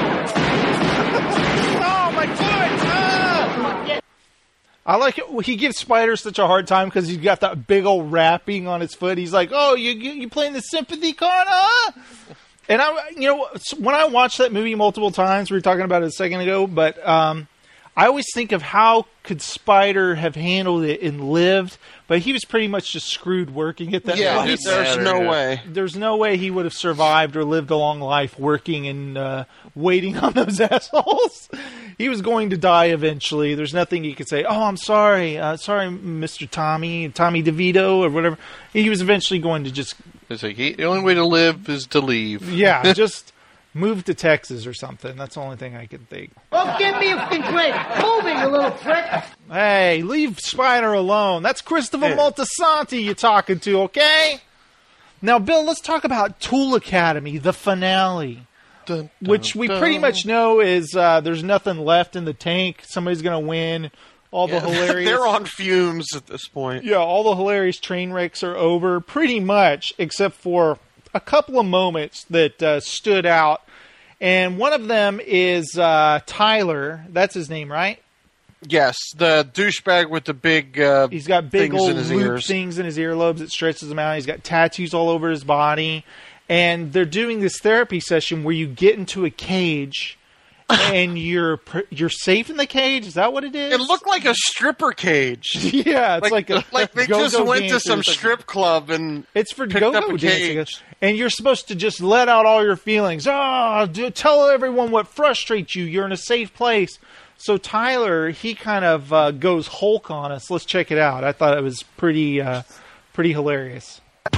Oh, my foot! Ah! I like it. He gives Spider such a hard time because he's got that big old wrapping on his foot. He's like, "Oh, you you, you playing the sympathy card, huh?" And I, you know, when I watched that movie multiple times, we were talking about it a second ago, but um, I always think of how could Spider have handled it and lived, but he was pretty much just screwed working at that. Yeah, place. there's no way. There's no way he would have survived or lived a long life working and uh, waiting on those assholes. He was going to die eventually. There's nothing he could say, oh, I'm sorry. Uh, sorry, Mister Tommy, Tommy DeVito or whatever. He was eventually going to just... It's like, he, the only way to live is to leave. Yeah, just move to Texas or something. That's the only thing I can think. Well, give me a fucking drink. Moving, you little prick. Hey, leave Spider alone. That's Christopher Yeah. Moltisanti you're talking to, okay? Now, Bill, let's talk about Tool Academy, the finale. Dun, dun, which we dun. pretty much know is uh, there's nothing left in the tank. Somebody's going to win. All Yeah, the hilarious... They're on fumes at this point. Yeah, all the hilarious train wrecks are over, pretty much, except for a couple of moments that uh, stood out. And one of them is uh, Tyler. That's his name, right? Yes, the douchebag with the big uh, He's got big things old in his loop ears. things in his earlobes that stretches him out. He's got tattoos all over his body. And they're doing this therapy session where you get into a cage and you're you're safe in the cage. Is that what it is? It looked like a stripper cage. Yeah, it's like, a like they go-go just went to dancers. some strip club and It's for picked go-go up a dancing. cage. And you're supposed to just let out all your feelings. Oh, do, tell everyone what frustrates you. You're in a safe place. So Tyler, he kind of uh, goes Hulk on us. Let's check it out. I thought it was pretty, uh, pretty hilarious.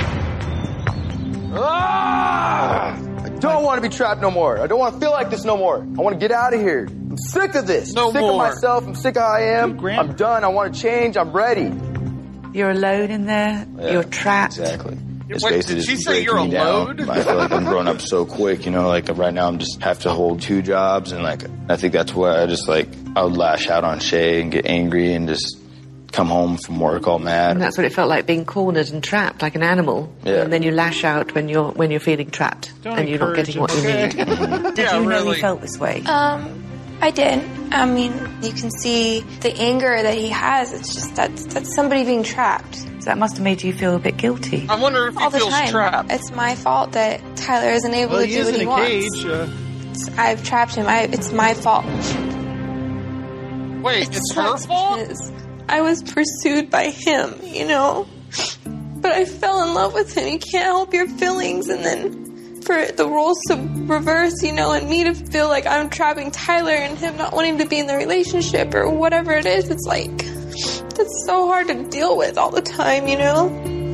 Ah! I don't want to be trapped no more. I don't want to feel like this no more. I want to get out of here. I'm sick of this. No I'm sick more. of myself. I'm sick of how I am. Grandma. I'm done. I want to change. I'm ready. You're alone in there. Yeah, You're trapped. Exactly. Wait, did she say you're a load? I feel like I'm growing up so quick, you know, like right now I'm just have to hold two jobs, and like I think that's where I just like I would lash out on Shay and get angry and just come home from work all mad. And that's what it felt like, being cornered and trapped like an animal. Yeah. And then you lash out when you're when you're feeling trapped Don't and you're not encourage getting what you him, need. okay? Did Yeah, you know really. you felt this way? Um, I did. I mean, you can see the anger that he has. It's just that's that's somebody being trapped So that must have made you feel a bit guilty. I wonder if he all the feels time. trapped. It's my fault that Tyler isn't able Well, to he do is what in he a wants. cage. Uh, I've trapped him. I, it's my fault. Wait, it's, her sucks fault? because I was pursued by him, you know? But I fell in love with him. You can't help your feelings. And then for the roles to reverse, you know, and me to feel like I'm trapping Tyler and him not wanting to be in the relationship or whatever it is, it's like, that's so hard to deal with all the time, you know?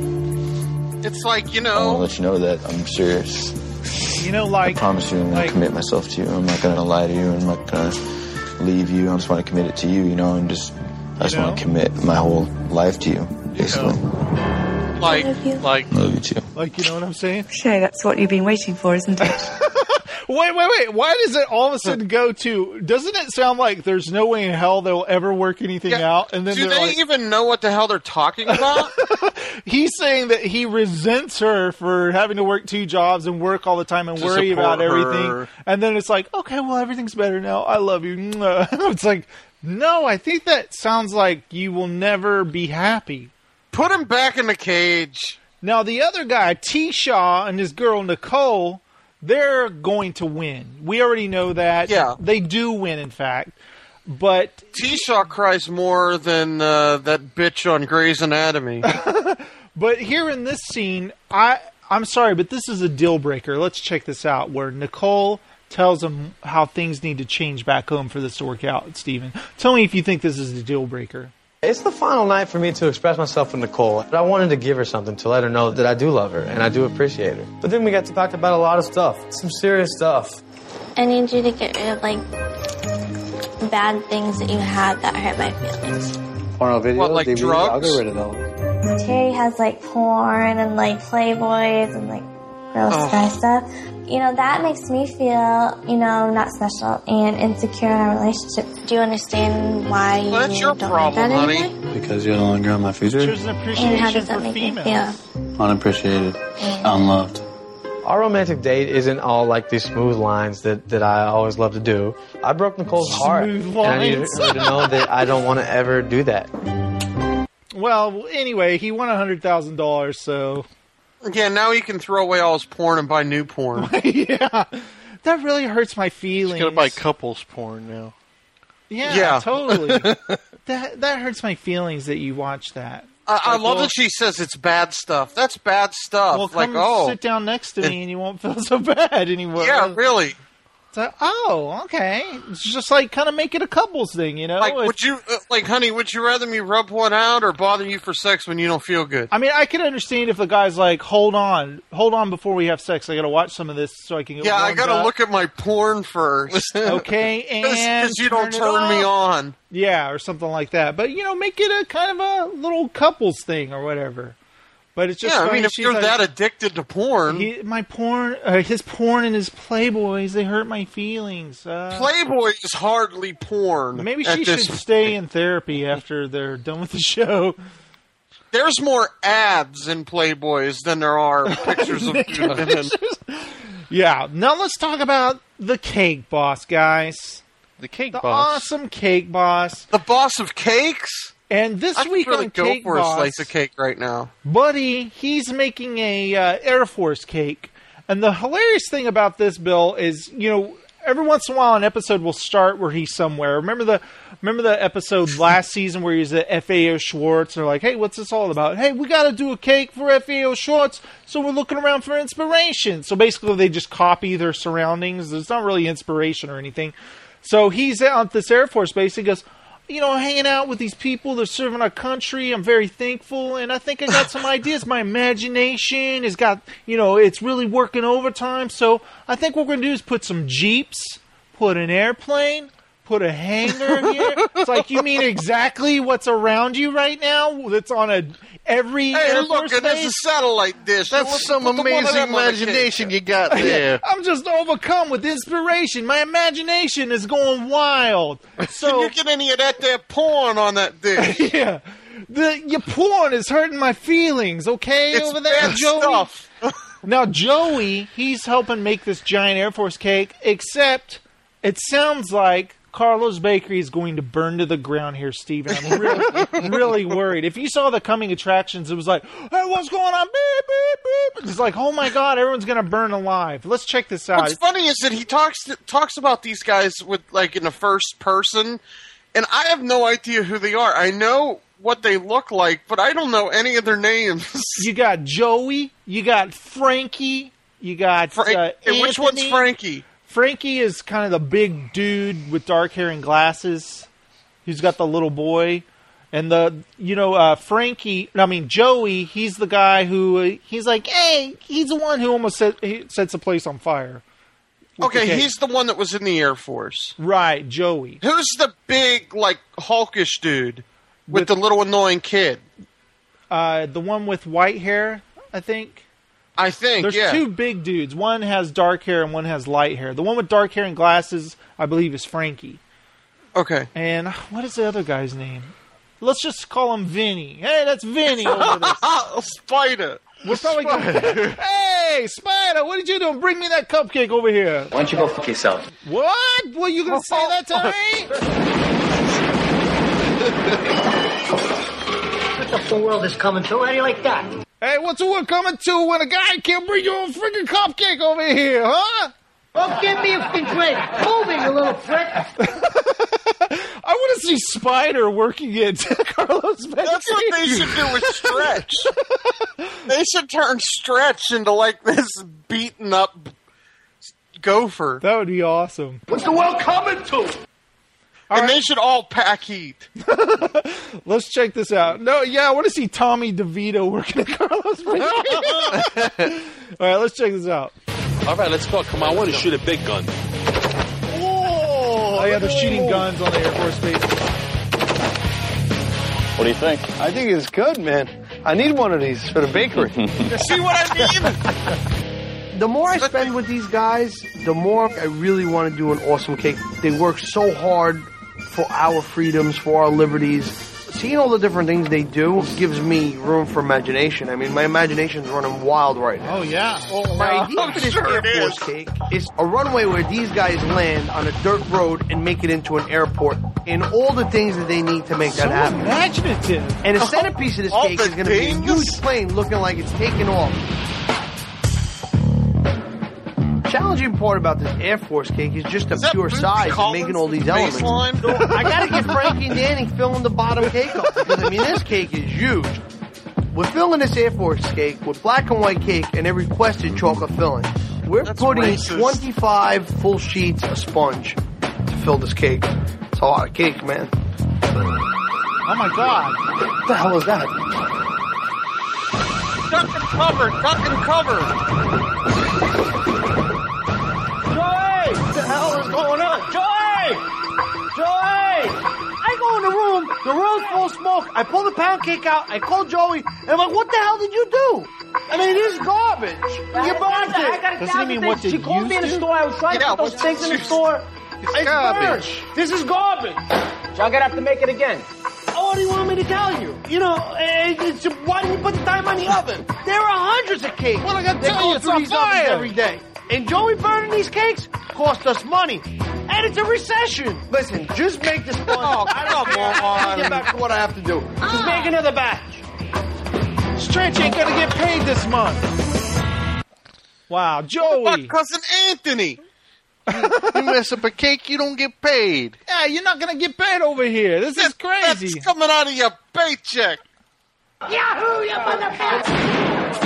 It's like, you I want to know, let you know that I'm serious. You know, like I promise you, I'm going like- to commit myself to you. I'm not going to lie to you. I'm not going to leave you. I just want to commit it to you, you know, and just I just You know? want to commit my whole life to you, basically. like, like, Love you too. Like, you know what I'm saying? Shay, that's what you've been waiting for, isn't it? Wait, wait, wait. Why does it all of a sudden go to... Doesn't it sound like there's no way in hell they'll ever work anything out? And then do they're they like, even know what the hell they're talking about? he's saying that he resents her for having to work two jobs and work all the time and To worry about support everything. her. And then it's like, okay, well, everything's better now. I love you. It's like, no, I think that sounds like you will never be happy. Put him back in the cage. Now, the other guy, T. Shaw, and his girl, Nicole... They're going to win. We already know that. Yeah. They do win, in fact. But T-Shaw cries more than uh, that bitch on Grey's Anatomy. but here in this scene, I, I'm sorry, but this is a deal breaker. Let's check this out, where Nicole tells him how things need to change back home for this to work out, Steven. Tell me if you think this is a deal breaker. It's the final night for me to express myself with Nicole. But I wanted to give her something to let her know that I do love her and I do appreciate her. But then we got to talk about a lot of stuff, some serious stuff. I need you to get rid of, like, bad things that you had that hurt my feelings. Porno videos, What, like D V Ds, drugs? I'll get rid of those. Terry has, like, porn and, like, Playboys and, like, gross Oh. guy stuff. You know, that makes me feel, you know, not special and insecure in our relationship. Do you understand why you Well, that's your don't problem, like that honey. anymore? Because you're no longer in my future? There's an And how appreciation does that for make you females. feel? Unappreciated, unloved. Our romantic date isn't all like these smooth lines that, that I always love to do. I broke Nicole's heart, Smooth and I need lines. her to know that I don't want to ever do that. Well, anyway, he won one hundred thousand dollars, so... Yeah, now he can throw away all his porn and buy new porn. yeah. That really hurts my feelings. He's gonna buy couples porn now. Yeah, Yeah. totally. that that hurts my feelings that you watch that. I, I Like, love well- that she says it's bad stuff. That's bad stuff. Well, like, come oh, sit down next to me and you won't feel so bad anymore. yeah, really. It's like, oh, okay. It's just like kind of make it a couples thing, you know? Like, It's- would you, uh, like, honey, would you rather me rub one out or bother you for sex when you don't feel good? I mean, I can understand if the guy's like, hold on, hold on before we have sex. I got to watch some of this so I can get Yeah, I warmed gotta up. look at my porn first. Okay, and Because you don't turn it turn me off. on. Yeah, or something like that. But, you know, make it a kind of a little couples thing or whatever. But it's just Yeah, I funny. mean, if She's you're like, that addicted to porn, he, my porn, uh, his porn and his Playboys, they hurt my feelings. Uh, Playboy is hardly porn. maybe at she this should stay in therapy after they're done with the show. There's more ads in Playboys than there are pictures of Naked women. Yeah, now let's talk about the Cake Boss, guys. The Cake The Boss. awesome Cake Boss. The boss of cakes? And this I could week really on go Cake for Boss, a slice of cake right now. Buddy, he's making a uh, Air Force cake. And the hilarious thing about this, Bill, is, you know, every once in a while an episode will start where he's somewhere. Remember the remember the episode last season where he's at F A O Schwartz? They're like, hey, what's this all about? Hey, we got to do a cake for F A O Schwartz, so we're looking around for inspiration. So basically they just copy their surroundings. It's not really inspiration or anything. So he's out at this Air Force base. He goes, you know, hanging out with these people that are serving our country. I'm very thankful, and I think I got some ideas. My imagination has got, you know, it's really working overtime. So I think what we're going to do is put some Jeeps, put an airplane, put a hangar here. It's like, you mean exactly what's around you right now that's on a every Hey, Air look, Force and there's base? a satellite dish. That's Let's some put the one of amazing them on the cake. imagination you got there. I'm just overcome with inspiration. My imagination is going wild. So Can you get any of that there porn on that dish? yeah, the your porn is hurting my feelings. Okay, It's over there, bad Joey. stuff. Now Joey, he's helping make this giant Air Force cake. Except it sounds like Carlos Bakery is going to burn to the ground here, Steven. I'm really, really worried. If you saw the coming attractions, it was like, hey, what's going on? Beep, beep, beep. It's like, oh my God, everyone's going to burn alive. Let's check this out. What's funny is that he talks talks about these guys with like in the first person, and I have no idea who they are. I know what they look like, but I don't know any of their names. You got Joey, you got Frankie, you got Frank, uh, and which one's Frankie? Frankie is kind of the big dude with dark hair and glasses. He's got the little boy. And the, you know, uh, Frankie, I mean, Joey, he's the guy who, uh, he's like, hey, he's the one who almost set, he sets the place on fire. Okay, the he's the one that was in the Air Force. Right, Joey. Who's the big, like, hulkish dude with, with the little annoying kid? Uh, the one with white hair, I think. I think, There's yeah. two big dudes. One has dark hair and one has light hair. The one with dark hair and glasses, I believe, is Frankie. Okay. And what is the other guy's name? Let's just call him Vinny. Hey, that's Vinny over there. Spider. We're probably going. Hey, Spider, what did you do? Bring me that cupcake over here. Why don't you go fuck yourself? What? Were you going to say that to me? What the world is coming to? How do you like that? Hey, what's the world coming to when a guy can't bring your own freaking cupcake over here, huh? Don't give me a fucking drink. Move it, you little prick. I want to see Spider working at Carlos Mencia. That's what they should do with Stretch. They should turn Stretch into like this beaten up gopher. That would be awesome. What's the world coming to? All and right. They should all pack heat. Let's check this out. No, yeah, I want to see Tommy DeVito working at Carlos Mencia. All right, let's check this out. All right, let's go. Come on, I want to shoot a big gun. Oh, yeah, they're shooting guns on the Air Force Base. What do you think? I think it's good, man. I need one of these for the bakery. See what I mean? The more I spend with these guys, the more I really want to do an awesome cake. They work so hard for our freedoms, for our liberties. Seeing all the different things they do gives me room for imagination. I mean, my imagination's running wild right now. Oh, yeah. Well, my uh, idea for this sure Air Force cake is a runway where these guys land on a dirt road and make it into an airport, and all the things that they need to make so that happen. Imaginative. And the centerpiece of this all cake is going to be a huge plane looking like it's taking off. Challenging part about this Air Force cake is just the is pure size and making all these elements. So I gotta get Frankie and Danny filling the bottom cake up because I mean this cake is huge. We're filling this Air Force cake with black and white cake and a requested chocolate filling. We're That's putting racist. twenty-five full sheets of sponge to fill this cake. It's a lot of cake, man. Oh my God! What the hell is that? Duck and cover, duck and cover. What the hell is going on? Joey! Joey! I go in the room, the room's full of smoke. I pull the pound cake out, I call Joey, and I'm like, what the hell did you do? I mean, it is garbage. You burned it. Doesn't he mean what did She you called me in the do? store, I was trying Yeah, to put those what's things in the this? store. It's garbage. Burned. This is garbage. So I'm gonna have to make it again. Oh, what do you want me to tell you? You know, eh, it's, why didn't you put the time on the oven? There are hundreds of cakes. Well, I gotta that tell go you, it's through on these ovens fire. every day. And Joey burning these cakes cost us money. And it's a recession. Listen, just make the sponge. Oh, come Let me get on. back to what I have to do. Just make another batch. Stretch ain't gonna get paid this month. Wow, What Joey. about Cousin Anthony? You mess up a cake, you don't get paid. Yeah, you're not gonna get paid over here. This is crazy. That's coming out of your paycheck. Yahoo, you motherfucker!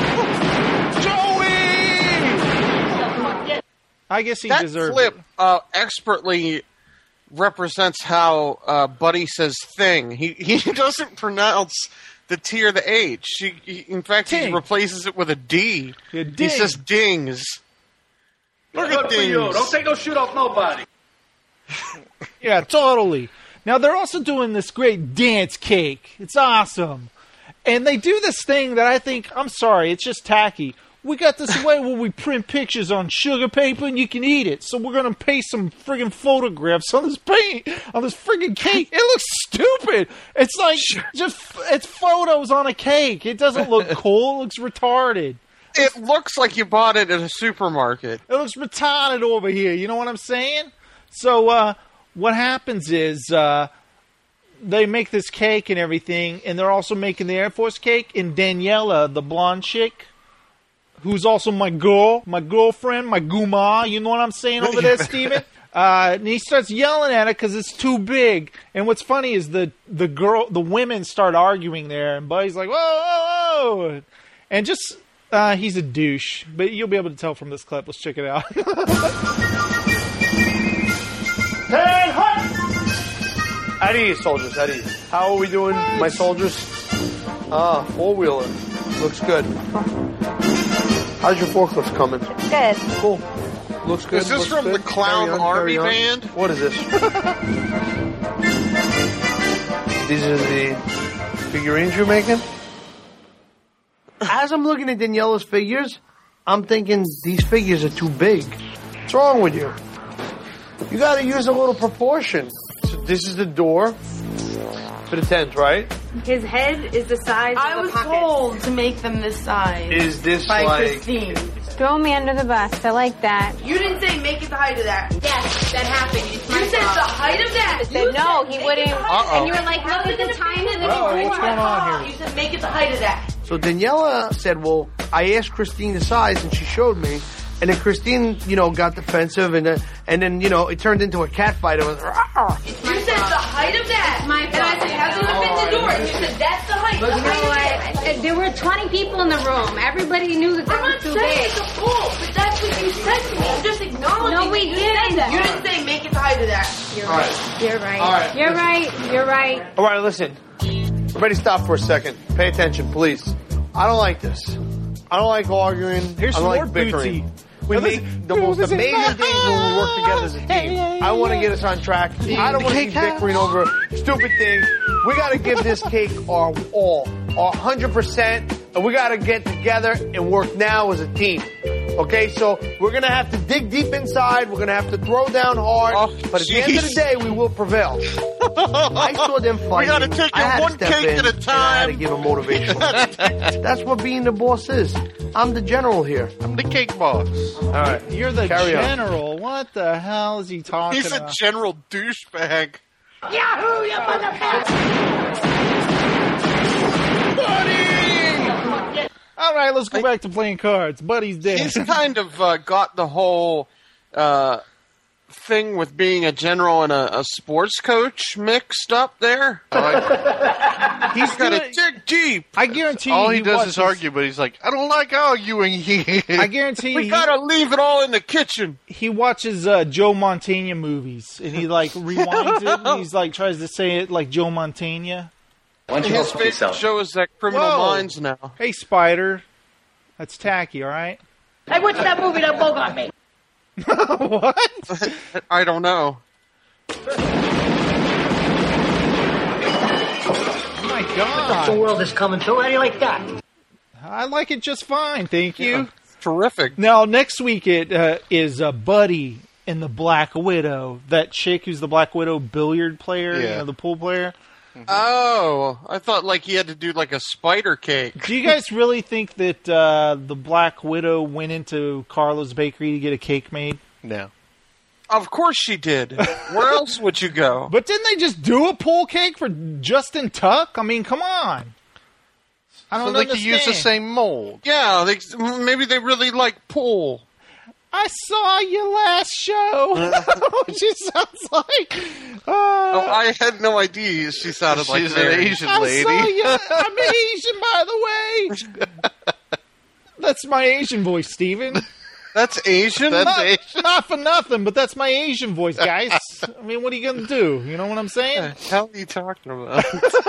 Joey! I guess he that deserves clip it. uh, expertly represents how uh, Buddy says thing. He he doesn't pronounce the T or the H. He, he, in fact, Ting. he replaces it with a D. Yeah, He ding. says dings. Look Good at for you. dings. Don't take no shit off nobody. Yeah, totally. Now, they're also doing this great dance cake. It's awesome. And they do this thing that I think, I'm sorry, it's just tacky. We got this way where we print pictures on sugar paper and you can eat it. So we're going to paste some friggin' photographs on this paint, on this friggin' cake. It looks stupid. It's like, just, it's photos on a cake. It doesn't look cool. It looks retarded. It looks like you bought it at a supermarket. It looks retarded over here. You know what I'm saying? So, uh, what happens is, uh, they make this cake and everything, and they're also making the Air Force cake, and Daniela, the blonde chick, who's also my girl, my girlfriend, my guma, you know what I'm saying over there, Steven? Uh, and he starts yelling at it because it's too big. And what's funny is the the girl, the women start arguing there, and Buddy's like, "Whoa, whoa, whoa!" And just uh, he's a douche, but you'll be able to tell from this clip. Let's check it out. Ten hut! At ease, soldiers, at ease. How are we doing, my soldiers? Ah, four-wheeler. Looks good. How's your forklift coming? Good. Cool. Looks good. Is this looks from good. the Clown Carry on, Army carry on. Band? What is this? These are the figurines you're making? As I'm looking at Daniela's figures, I'm thinking these figures are too big. What's wrong with you? You gotta use a little proportion. So this is the door for the tent, right? His head is the size I of the was pockets. told to make them this size. Is this by like... Christine. Throw me under the bus. I like that. You didn't say make it the height of that. Yes, that happened. It's my You said fault. the height of that. I said no, he wouldn't. Uh-oh. And you were like, look at the time of the Uh-oh, what's going on here? You said make it the height of that. So Daniela said, well, I asked Christine the size, and she showed me. And then Christine, you know, got defensive, and then, and then you know, it turned into a cat fight. It was, "Rawr." You said the height of that. It's my And I said, it hasn't even been the door. And you said, that's the height. But the you know height of what? There were twenty people in the room. Everybody knew that that I'm was not too saying big. it's a bull, but that's what you said to me. I'm just acknowledging No, we that you didn't. said that. You didn't say make it the height of that. You're All right. right. You're right. All right, You're listen. right. You're right. All right, listen. Everybody stop for a second. Pay attention, please. I don't like this. I don't like arguing. Here's I some don't more like bickering. booty. We Now make listen- the most listen- amazing things when we work together as a team. I want to get us on track. I don't want to be bickering over stupid things. We got to give this cake our all, our one hundred percent, and we got to get together and work now as a team. Okay, so we're going to have to dig deep inside. We're going to have to throw down hard. Oh, but at the end of the jeez. day, we will prevail. I saw them fighting. We gotta take I it had to one step cake in, at a and I had to time. give a motivational. That's what being the boss is. I'm the general here. I'm the cake boss. All right. You're the Carry on. general. What the hell is he talking He's a about? general douchebag. Yahoo, you motherfucker! All right, let's go back to playing cards. Buddy's dead. He's kind of uh, got the whole uh, thing with being a general and a, a sports coach mixed up there. He's got to doing- dig deep. I guarantee All you he does watches- is argue, but he's like, I don't like arguing. I guarantee you We he- gotta leave it all in the kitchen. he watches uh, Joe Montana movies, and he like rewinds it, and he's like tries to say it like Joe Montana. Why don't you His help favorite yourself? show is that Criminal Whoa. Minds now. Hey, Spider, that's tacky, all right? Hey, what's that movie that Bogart made? What? I don't know. Oh my The God, world is coming to. How do you like that? I like it just fine, thank you. Yeah, terrific. Now next week it uh, is uh, Buddy and the Black Widow, that chick who's the Black Widow billiard player, you Yeah. know, the pool player. Oh, I thought like he had to do like a spider cake. Do you guys really think that uh, the Black Widow went into Carlo's Bakery to get a cake made? No. Of course she did. Where else would you go? But didn't they just do a pool cake for Justin Tuck? I mean, come on. I don't So they understand. could use the same mold. Yeah, they, maybe they really like pool. I saw your last show. She sounds like. Uh, Oh, I had no idea she sounded like She's an Mary. Asian I lady. saw you. I'm Asian, by the way. That's my Asian voice, Steven. That's Asian? That's not, Asian. not for nothing, but that's my Asian voice, guys. I mean, what are you going to do? You know what I'm saying? What the hell are you talking about?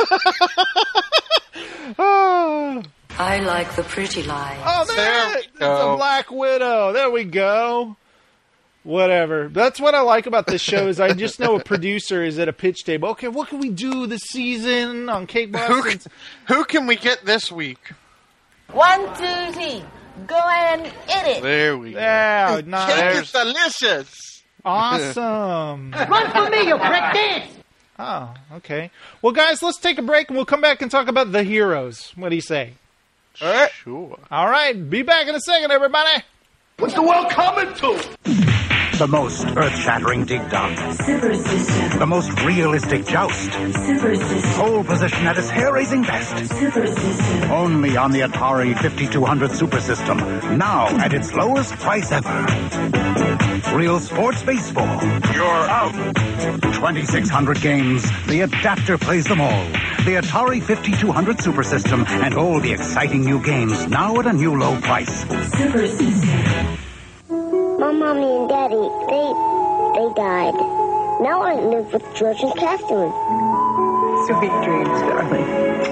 Oh, I like the pretty lie. oh there, There we it's go. a Black Widow. There we go. Whatever. That's what I like about this show is I just know a producer is at a pitch table. Okay, what can we do this season on Cake Boss? who, can, who can we get this week? One, two, three. Go and eat it. There we go. Yeah, Cake nice. is delicious. Awesome. Run for me, you prick! Dance! Oh, okay. Well, guys, let's take a break and we'll come back and talk about the heroes. What do you say? All right. Sure. All right, be back in a second, everybody. What's the world coming to? The most earth-shattering dig-dug. Super System. The most realistic joust. Super System. Pole position at its hair-raising best. Super System. Only on the Atari fifty-two hundred Super System. Now at its lowest price ever. Real sports baseball. You're out. twenty-six hundred games. The adapter plays them all. The Atari fifty-two hundred Super System and all the exciting new games now at a new low price. Super System. My mommy and daddy, they they died. Now I live with George and Catherine. Sweet dreams, darling.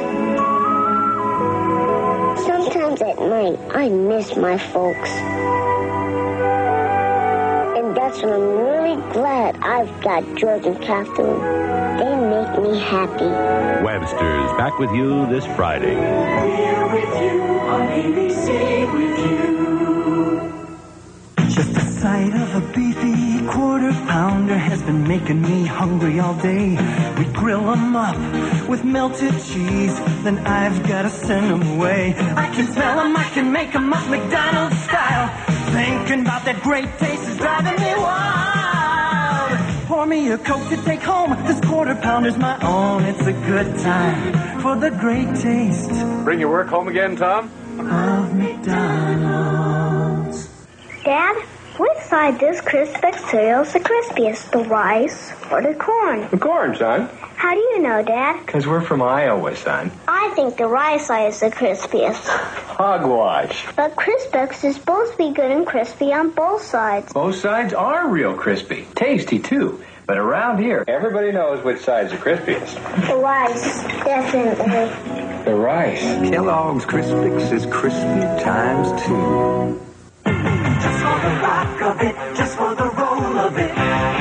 Sometimes at night, I miss my folks. And that's when I'm really glad I've got George and Catherine. They make me happy. Webster's back with you this Friday. We're with you on A B C with you. Just the sight of a beefy quarter pounder has been making me hungry all day. We grill 'em up with melted cheese, then I've gotta send 'em away. I can tell 'em, I can make 'em up McDonald's style. Thinking about that great taste is driving me wild. Pour me a Coke to take home, this quarter pounder's my own. It's a good time for the great taste. Bring your work home again, Tom? Of McDonald's. Dad, which side does Crispix cereal is the crispiest, the rice or the corn? The corn, son. How do you know, Dad? Because we're from Iowa, son. I think the rice side is the crispiest. Hogwash. But Crispix is supposed to be good and crispy on both sides. Both sides are real crispy. Tasty, too. But around here, everybody knows which side's the crispiest. The rice, definitely. The rice. Kellogg's Crispix is crispy times two. Just for the rock of it, just for the roll of it.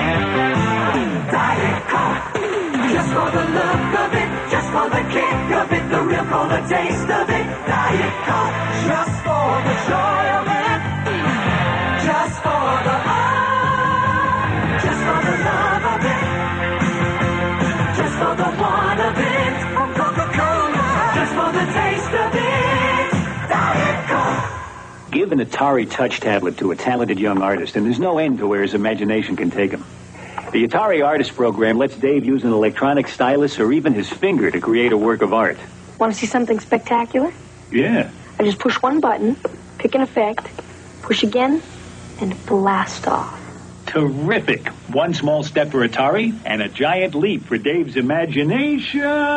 Diet Coke. Just for the look of it, just for the kick of it, the real cola taste of it. Diet Coke. Just for the joy of it. Just for the ah. Just for the love of it. Just for the want of it. From Coca-Cola. Just for the taste of it. Diet Coke. Give an Atari Touch tablet to a talented young artist, and there's no end to where his imagination can take him. The Atari Artist program lets Dave use an electronic stylus or even his finger to create a work of art. Want to see something spectacular? Yeah. I just push one button, pick an effect, push again, and blast off. Terrific. One small step for Atari and a giant leap for Dave's imagination.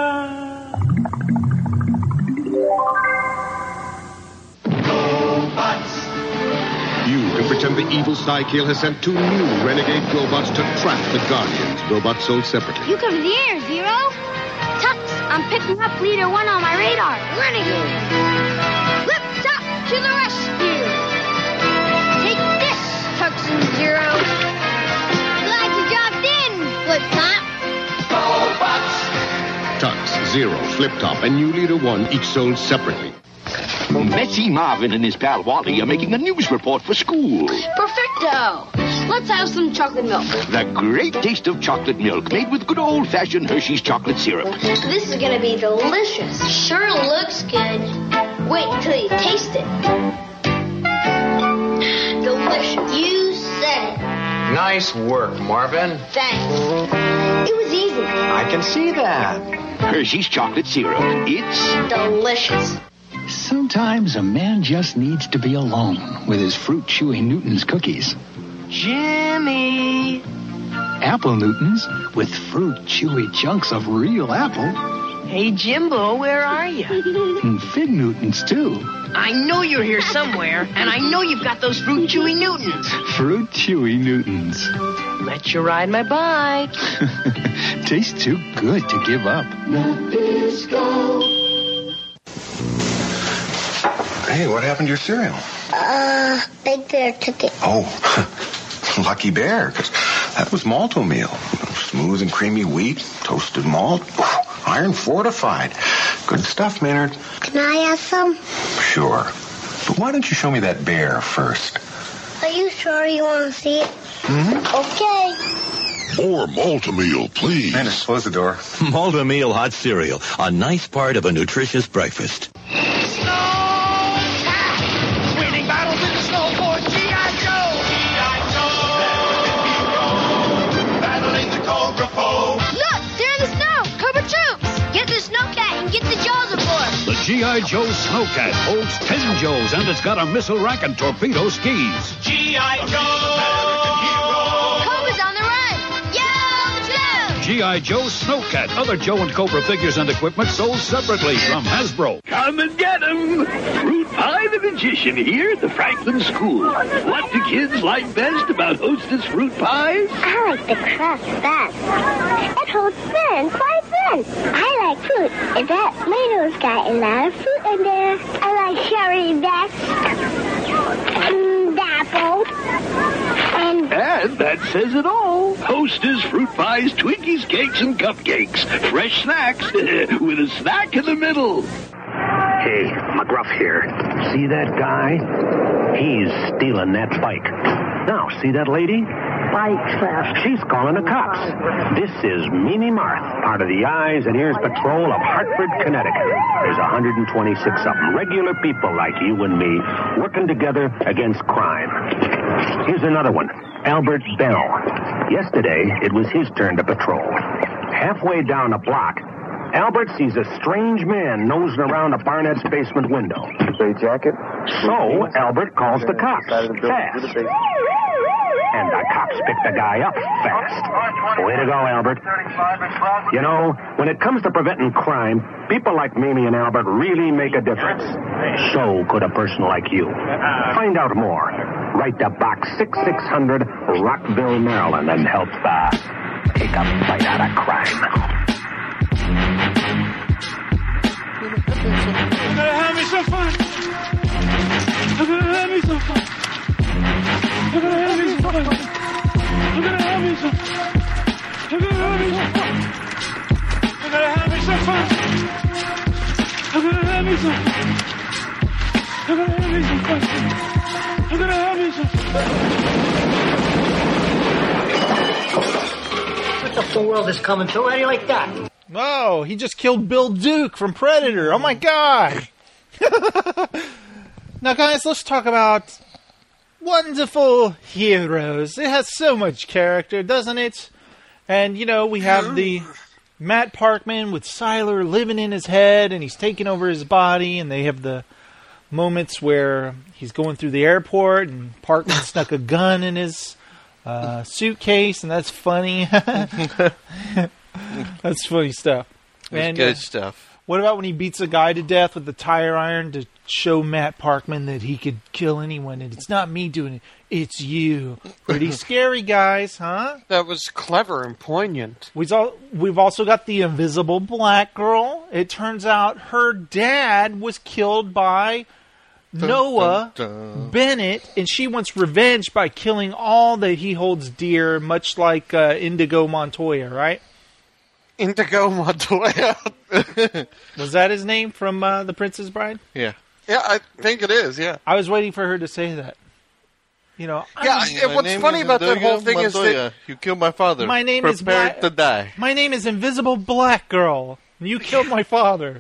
You can pretend the evil Psykill has sent two new renegade GoBots to trap the Guardians. GoBots sold separately. You come to the air, Zero. Tux, I'm picking up leader one on my radar. Renegade. Flip top to the rescue. Take this, Tux and Zero. Glad you dropped in, Flip Top. GoBots! Tux, Zero, Flip Top, and new leader one each sold separately. Bessie Marvin and his pal Wally are making a news report for school. Perfecto. Let's have some chocolate milk. The great taste of chocolate milk made with good old-fashioned Hershey's chocolate syrup. This is going to be delicious. Sure looks good. Wait until you taste it. Delicious. You said it. Nice work, Marvin. Thanks. It was easy. I can see that. Hershey's chocolate syrup. It's delicious. Sometimes a man just needs to be alone with his Fruit Chewy Newtons cookies. Jimmy! Apple Newtons with fruit chewy chunks of real apple. Hey, Jimbo, where are you? And Fig Newtons, too. I know you're here somewhere, and I know you've got those Fruit Chewy Newtons. Fruit Chewy Newtons. Let you ride my bike. Tastes too good to give up. Nabisco. Hey, what happened to your cereal? Uh, Big Bear took it. Oh, lucky bear, because that was malto meal. Smooth and creamy wheat, toasted malt, iron fortified. Good stuff, Maynard. Can I have some? Sure. But why don't you show me that bear first? Are you sure you want to see it? Mm-hmm. Okay. More Malta Meal, please. Maynard, close the door. Malta Meal hot cereal, a nice part of a nutritious breakfast. Winning battles in the snow for G I. Joe. G I. Joe. I. Joe Snowcat holds ten Joes, and it's got a missile rack and torpedo skis. G I. Joe! Cobra's on the run! Yo, Joe! G I. Joe Snowcat. Other Joe and Cobra figures and equipment sold separately from Hasbro. Come and get 'em! Fruit Pie the Magician here at the Franklin School. What do kids like best about Hostess Fruit Pies? I like the crust best. It holds ten, five cents. I like fruit. And that tomato's got a lot of fruit in there. I like cherry best. And apple. And... And that says it all. Hostess Fruit Pies, Twinkies, cakes, and cupcakes. Fresh snacks with a snack in the middle. Hey, McGruff here. See that guy? He's stealing that bike. Now, see that lady? Bike theft. She's calling the cops. This is Mimi Marth, part of the Eyes and Ears Patrol of Hartford, Connecticut. There's one hundred twenty-six of them, regular people like you and me, working together against crime. Here's another one, Albert Bell. Yesterday, it was his turn to patrol. Halfway down a block, Albert sees a strange man nosing around a Barnett's basement window. Gray jacket. So, Albert calls the cops. Fast. And the cops pick the guy up fast. Way to go, Albert. You know, when it comes to preventing crime, people like Mamie and Albert really make a difference. So could a person like you. Find out more. Write to Box sixty-six hundred, Rockville, Maryland, and help uh, take a bite out of crime. I'm gonna have me some fun. I'm gonna have me some fun. I'm gonna have me some fun. I'm gonna have me some fun. I'm gonna have me some fun. I'm gonna have me some fun. I'm gonna have me some fun. I'm gonna have me some fun. I'm gonna have me some fun. What the full world is coming to? How do you like that? No, he just killed Bill Duke from Predator. Oh my god. Now guys, let's talk about wonderful heroes. It has so much character, doesn't it? And, you know, we have the Matt Parkman with Siler living in his head, and he's taking over his body, and they have the moments where he's going through the airport, and Parkman snuck a gun in his uh, suitcase, and that's funny. That's funny stuff. That's and, good uh, stuff. What about when he beats a guy to death with the tire iron to show Matt Parkman that he could kill anyone, and it's not me doing it, it's you. Pretty scary, guys, huh? That was clever and poignant. We've, all, we've also got the invisible black girl. It turns out her dad was killed by Dun, Noah dun, dun. Bennett, and she wants revenge by killing all that he holds dear, much like uh, Indigo Montoya, right? Indigo Montoya. Was that his name from uh, The Princess Bride? Yeah. Yeah, I think it is, yeah. I was waiting for her to say that. You know, Yeah, I'm- and what's funny about that whole thing is that... You killed my father. My name Prepared is Black- to die. my name is Invisible Black Girl. You killed my father.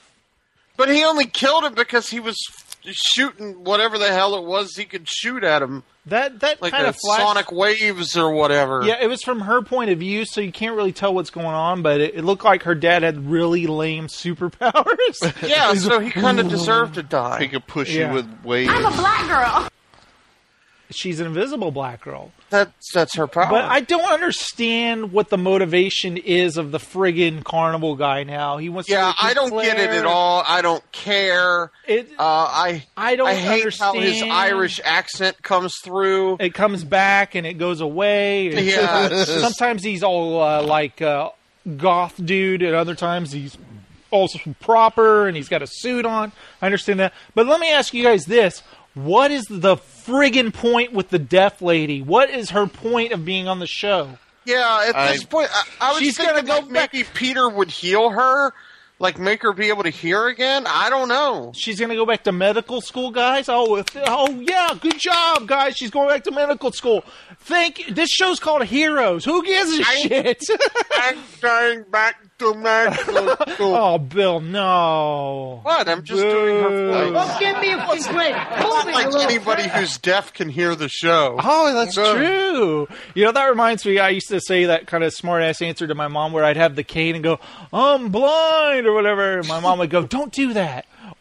But he only killed him because he was shooting whatever the hell it was he could shoot at him. That that like kind the of flash- sonic waves or whatever. Yeah, it was from her point of view, so you can't really tell what's going on, but it, it looked like her dad had really lame superpowers. Yeah, so he kind of deserved to die. He could push Yeah. you with waves. I'm a black girl. She's an invisible black girl. That's that's her power. But I don't understand what the motivation is of the friggin' carnival guy now. He wants yeah, to I don't get it at all. I don't care. It, uh, I I don't I hate understand. how his Irish accent comes through. It comes back and it goes away. And Yeah, it's just- sometimes he's all uh, like uh, goth dude, and other times he's also proper and he's got a suit on. I understand that. But let me ask you guys this. What is the friggin' point with the deaf lady? What is her point of being on the show? Yeah, at I- this point, I, I was She's thinking gonna go that maybe Peter would heal her, like make her be able to hear again. I don't know. She's going to go back to medical school, guys? Oh, if, oh yeah, good job, guys. She's going back to medical school. Think this show's called Heroes. Who gives a shit? I'm going back to medical school. Oh, Bill, no. What? I'm just doing her voice. Well, give me a fucking break. Not Move it, like you little anybody prick. who's deaf can hear the show. Oh, that's No. true. You know, that reminds me, I used to say that kind of smart-ass answer to my mom where I'd have the cane and go, I'm blind, or whatever. And my mom would go, don't do that.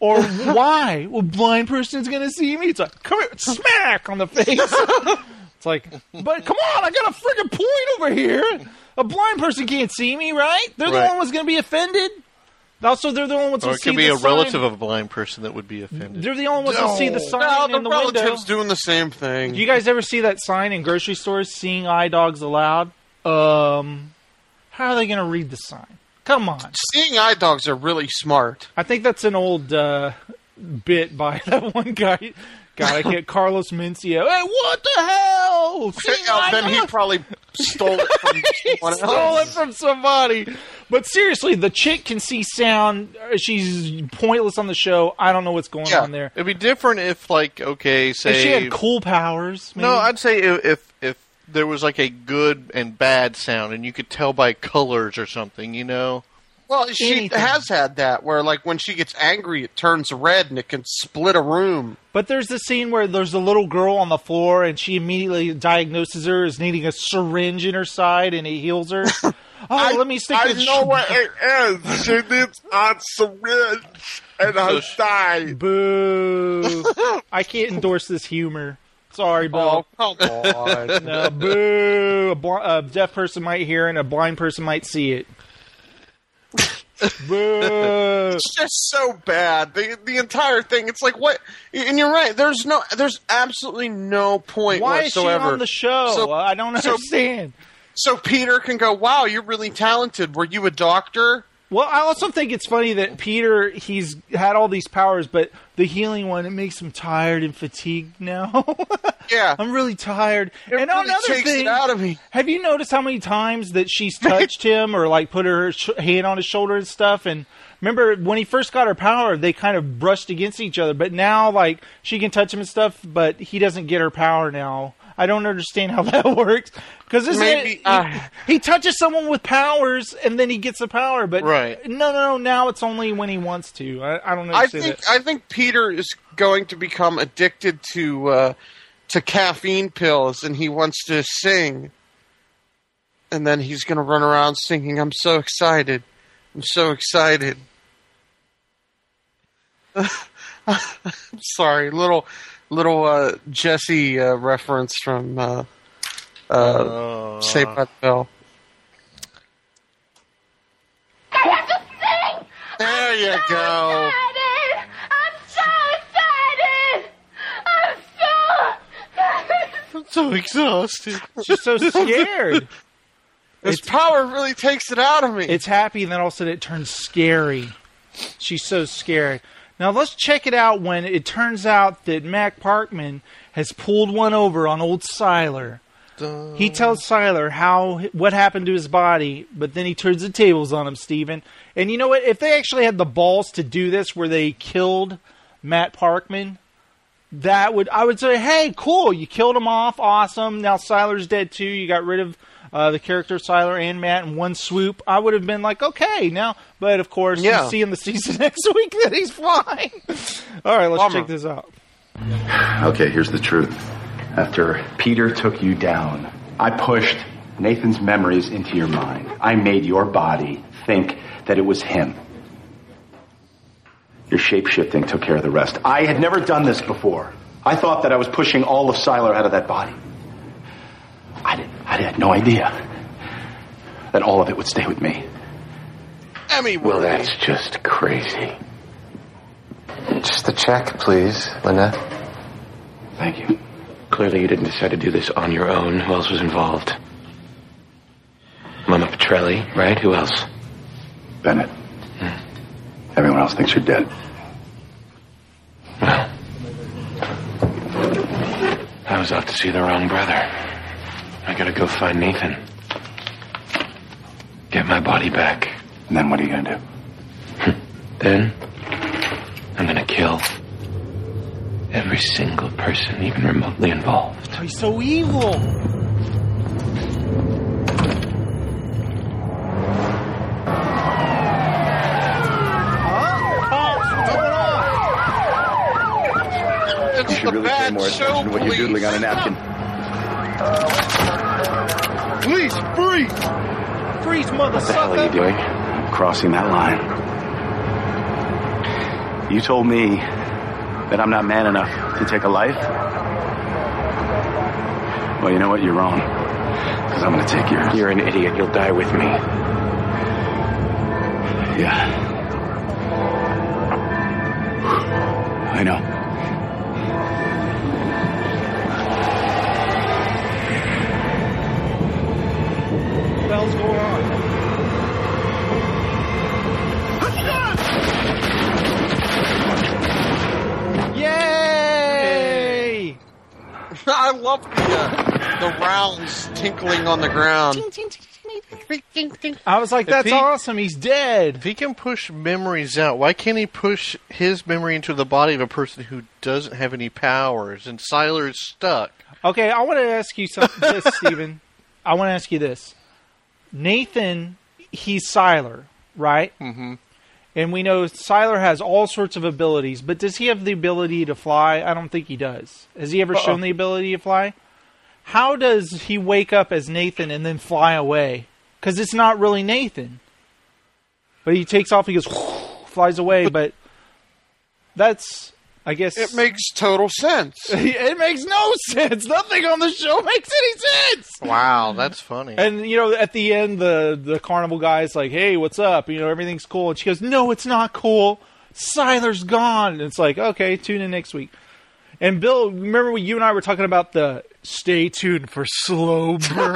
Or why? Well, blind person's going to see me. It's like, come here, smack on the face. It's like, but come on, I got a friggin' point over here. A blind person can't see me, right? They're the Right. one who's going to be offended. Also, they're the only ones Or who it see could be the a sign. relative of a blind person that would be offended. They're the only ones No. who see the sign No, the in the window. relative's doing the same thing. Do you guys ever see that sign in grocery stores, seeing eye dogs allowed? Um, how are they going to read the sign? Come on. Seeing eye dogs are really smart. I think that's an old uh, bit by that one guy. God, I can't. Carlos Mencia. Hey, what the hell? Seeing Yeah, eye then he dogs? probably stole it from He someone stole else. it from somebody. But seriously, the chick can see sound. She's pointless on the show. I don't know what's going on there. It'd be different if, like, okay, say... If she had cool powers. Maybe. No, I'd say if, if if there was, like, a good and bad sound, and you could tell by colors or something, you know? Well, she Anything. has had that, where, like, when she gets angry, it turns red and it can split a room. But there's the scene where there's a little girl on the floor, and she immediately diagnoses her as needing a syringe in her side, and it heals her. Oh, I, let me stick I this. know what it is. She needs a syringe in her side. Boo! I can't endorse this humor. Sorry, Bill. Oh, come on. No, boo! A, bl- a deaf person might hear it, and a blind person might see it. Boo! It's just so bad. The the entire thing. It's like what? And you're right. There's no. There's absolutely no point Why whatsoever. is she on the show? So- I don't so- understand. So Peter can go, wow, you're really talented. Were you a doctor? Well, I also think it's funny that Peter, he's had all these powers, but the healing one, it makes him tired and fatigued now. Yeah. I'm really tired. It and really another takes thing, it out of me. have you noticed how many times that she's touched him or like put her sh- hand on his shoulder and stuff? And remember when he first got her power, they kind of brushed against each other, but now like she can touch him and stuff, but he doesn't get her power now. I don't understand how that works. Because Maybe, he, uh, he touches someone with powers and then he gets the power. But Right. no, no, no. Now it's only when he wants to. I, I don't I understand think that. I think Peter is going to become addicted to uh, to caffeine pills, and he wants to sing. And then he's going to run around singing, "I'm so excited, I'm so excited." I'm sorry, little little uh, Jesse uh, reference from uh, uh, Saved by the Bell. I have to sing! There you go. I'm so excited! I'm so I'm so exhausted. She's so scared. His power really takes it out of me. It's happy, and then all of a sudden it turns scary. She's so scared. Now let's check it out when it turns out that Mac Parkman has pulled one over on old Siler. He tells Siler how what happened to his body, but then he turns the tables on him, Steven. And you know what? If they actually had the balls to do this where they killed Matt Parkman, that would I would say, hey, cool, you killed him off, awesome. Now Siler's dead too. You got rid of uh, the character Siler and Matt in one swoop. I would have been like, okay, now. But of course, Yeah. you see in the season next week that he's fine. All right, let's Bummer. check this out. Okay, here's the truth. After Peter took you down, I pushed Nathan's memories into your mind. I made your body think that it was him. Your shape-shifting took care of the rest. I had never done this before. I thought that I was pushing all of Siler out of that body. I, did, I had no idea that all of it would stay with me. Emmy, Well, that's just crazy. Just the check, please, Linda. Thank you. Clearly you didn't decide to do this on your own. Who else was involved? Mama Petrelli, right? Who else? Bennett. Everyone else thinks you're dead. Well, I was off to see the wrong brother. I gotta go find Nathan. Get my body back. And then what are you gonna do? Then, I'm gonna kill every single person even remotely involved. Oh, he's so evil. It's the bad show what you're doodling on a napkin. Please, freeze! Freeze, mother What the hell are you doing? I'm crossing that line. You told me that I'm not man enough to take a life. Well, you know what? You're wrong. Because I'm going to take yours. You're an idiot. You'll die with me. Yeah. I know. What the hell's going on? Yay! I love the, uh, the rounds tinkling on the ground. I was like, that's If he- awesome. He's dead. If he can push memories out, why can't he push his memory into the body of a person who doesn't have any powers? And Siler's stuck. Okay, I want to ask you something, this, Steven. I want to ask you this. Nathan, he's Siler, right? Mm-hmm. And we know Siler has all sorts of abilities, but does he have the ability to fly? I don't think he does. Has he ever Uh-oh. shown the ability to fly? How does he wake up as Nathan and then fly away? Because it's not really Nathan. But he takes off, he goes, flies away, but that's, I guess... It makes total sense. It makes no sense. Nothing on the show makes any sense. Wow, that's funny. And, you know, at the end, the, the carnival guy's like, hey, what's up? You know, everything's cool. And she goes, no, it's not cool. Siler's gone. And it's like, okay, tune in next week. And Bill, remember when you and I were talking about the stay tuned for slow burn?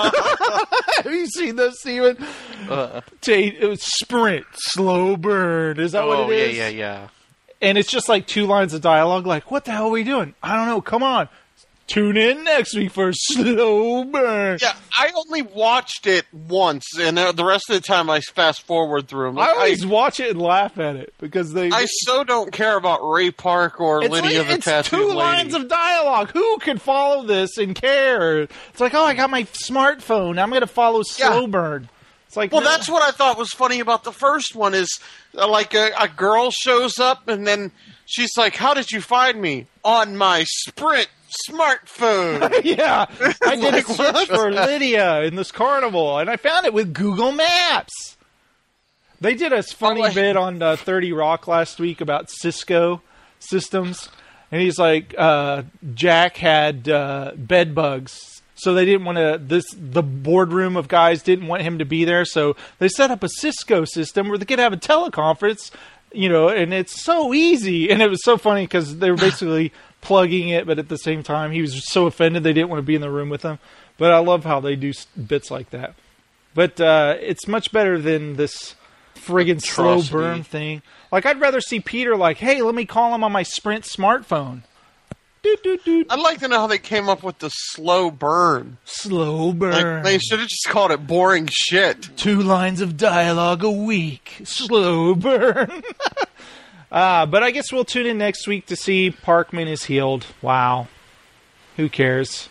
Have you seen those, Steven? Uh, T- it was sprint, slow burn. Is that oh, what it is? yeah, yeah, yeah. And it's just like two lines of dialogue, like, what the hell are we doing? I don't know, come on. Tune in next week for Slow Burn. Yeah, I only watched it once, and uh, the rest of the time I fast forward through them. I always I, watch it and laugh at it, because they... I so don't care about Ray Park or it's Lydia like, the it's Tattooed two Lady. lines of dialogue. Who could follow this and care? It's like, oh, I got my smartphone. I'm going to follow Slow Yeah. Burn. It's like, well, no. that's what I thought was funny about the first one is, uh, like, a, a girl shows up, and then she's like, how did you find me? On my Sprint smartphone. Yeah, I did Like, a search for Lydia in this carnival, and I found it with Google Maps. They did a funny Oh, I- bit on uh, thirty Rock last week about Cisco systems, and he's like, uh, Jack had uh, bed bugs, so they didn't want to. This the boardroom of guys didn't want him to be there, so they set up a Cisco system where they could have a teleconference. You know, and it's so easy, and it was so funny because they were basically plugging it, but at the same time, he was so offended they didn't want to be in the room with him. But I love how they do bits like that. But uh, it's much better than this friggin' slow Atrocity. burn thing. Like, I'd rather see Peter like, hey, let me call him on my Sprint smartphone. Doot, doot, doot. I'd like to know how they came up with the slow burn. Slow burn. Like, they should have just called it boring shit. Two lines of dialogue a week. Slow burn. uh, but I guess we'll tune in next week to see Parkman is healed. Wow. Who cares?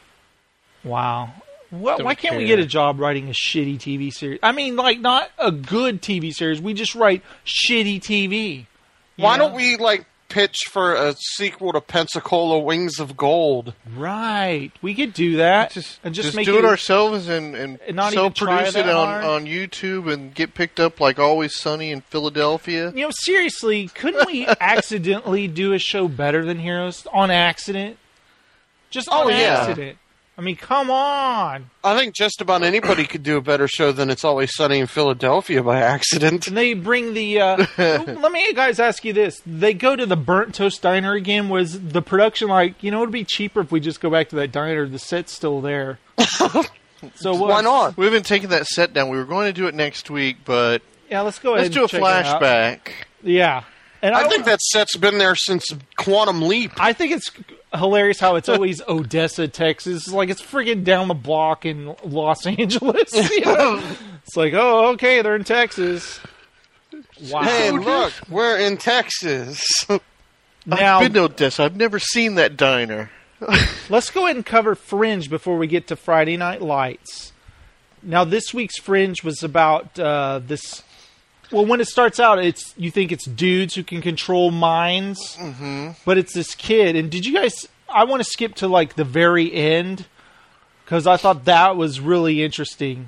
Wow. What, Don't why can't we care. get a job writing a shitty T V series? I mean, like, not a good T V series. We just write shitty T V. You Why know? don't we, like, pitch for a sequel to Pensacola Wings of Gold? Right. We could do that. Just, and just, just make do it ourselves and, and, and not even try self-produce that it on, hard. on YouTube and get picked up like Always Sunny in Philadelphia. You know, seriously, couldn't we accidentally do a show better than Heroes on accident? Just on Oh, yeah. accident. I mean, come on. I think just about anybody could do a better show than It's Always Sunny in Philadelphia by accident. And they bring the. Uh, let me guys ask you this: they go to the Burnt Toast Diner again. Was the production like, you know, it'd be cheaper if we just go back to that diner? The set's still there. So what, Why not? We haven't taken that set down. We were going to do it next week, but Yeah, let's go ahead. let's do a and check it out. flashback. Yeah, and I think that set's been there since Quantum Leap. I think it's hilarious how it's always Odessa, Texas. It's like it's friggin' down the block in Los Angeles. You know? It's like, oh, okay, they're in Texas. Wow. Hey, look, we're in Texas. Now, I've been to Odessa. I've never seen that diner. let's go ahead and cover Fringe before we get to Friday Night Lights. Now, this week's Fringe was about uh, this. Well, when it starts out, it's you think it's dudes who can control minds, Mm-hmm. but it's this kid. And did you guys? I want to skip to like the very end because I thought that was really interesting.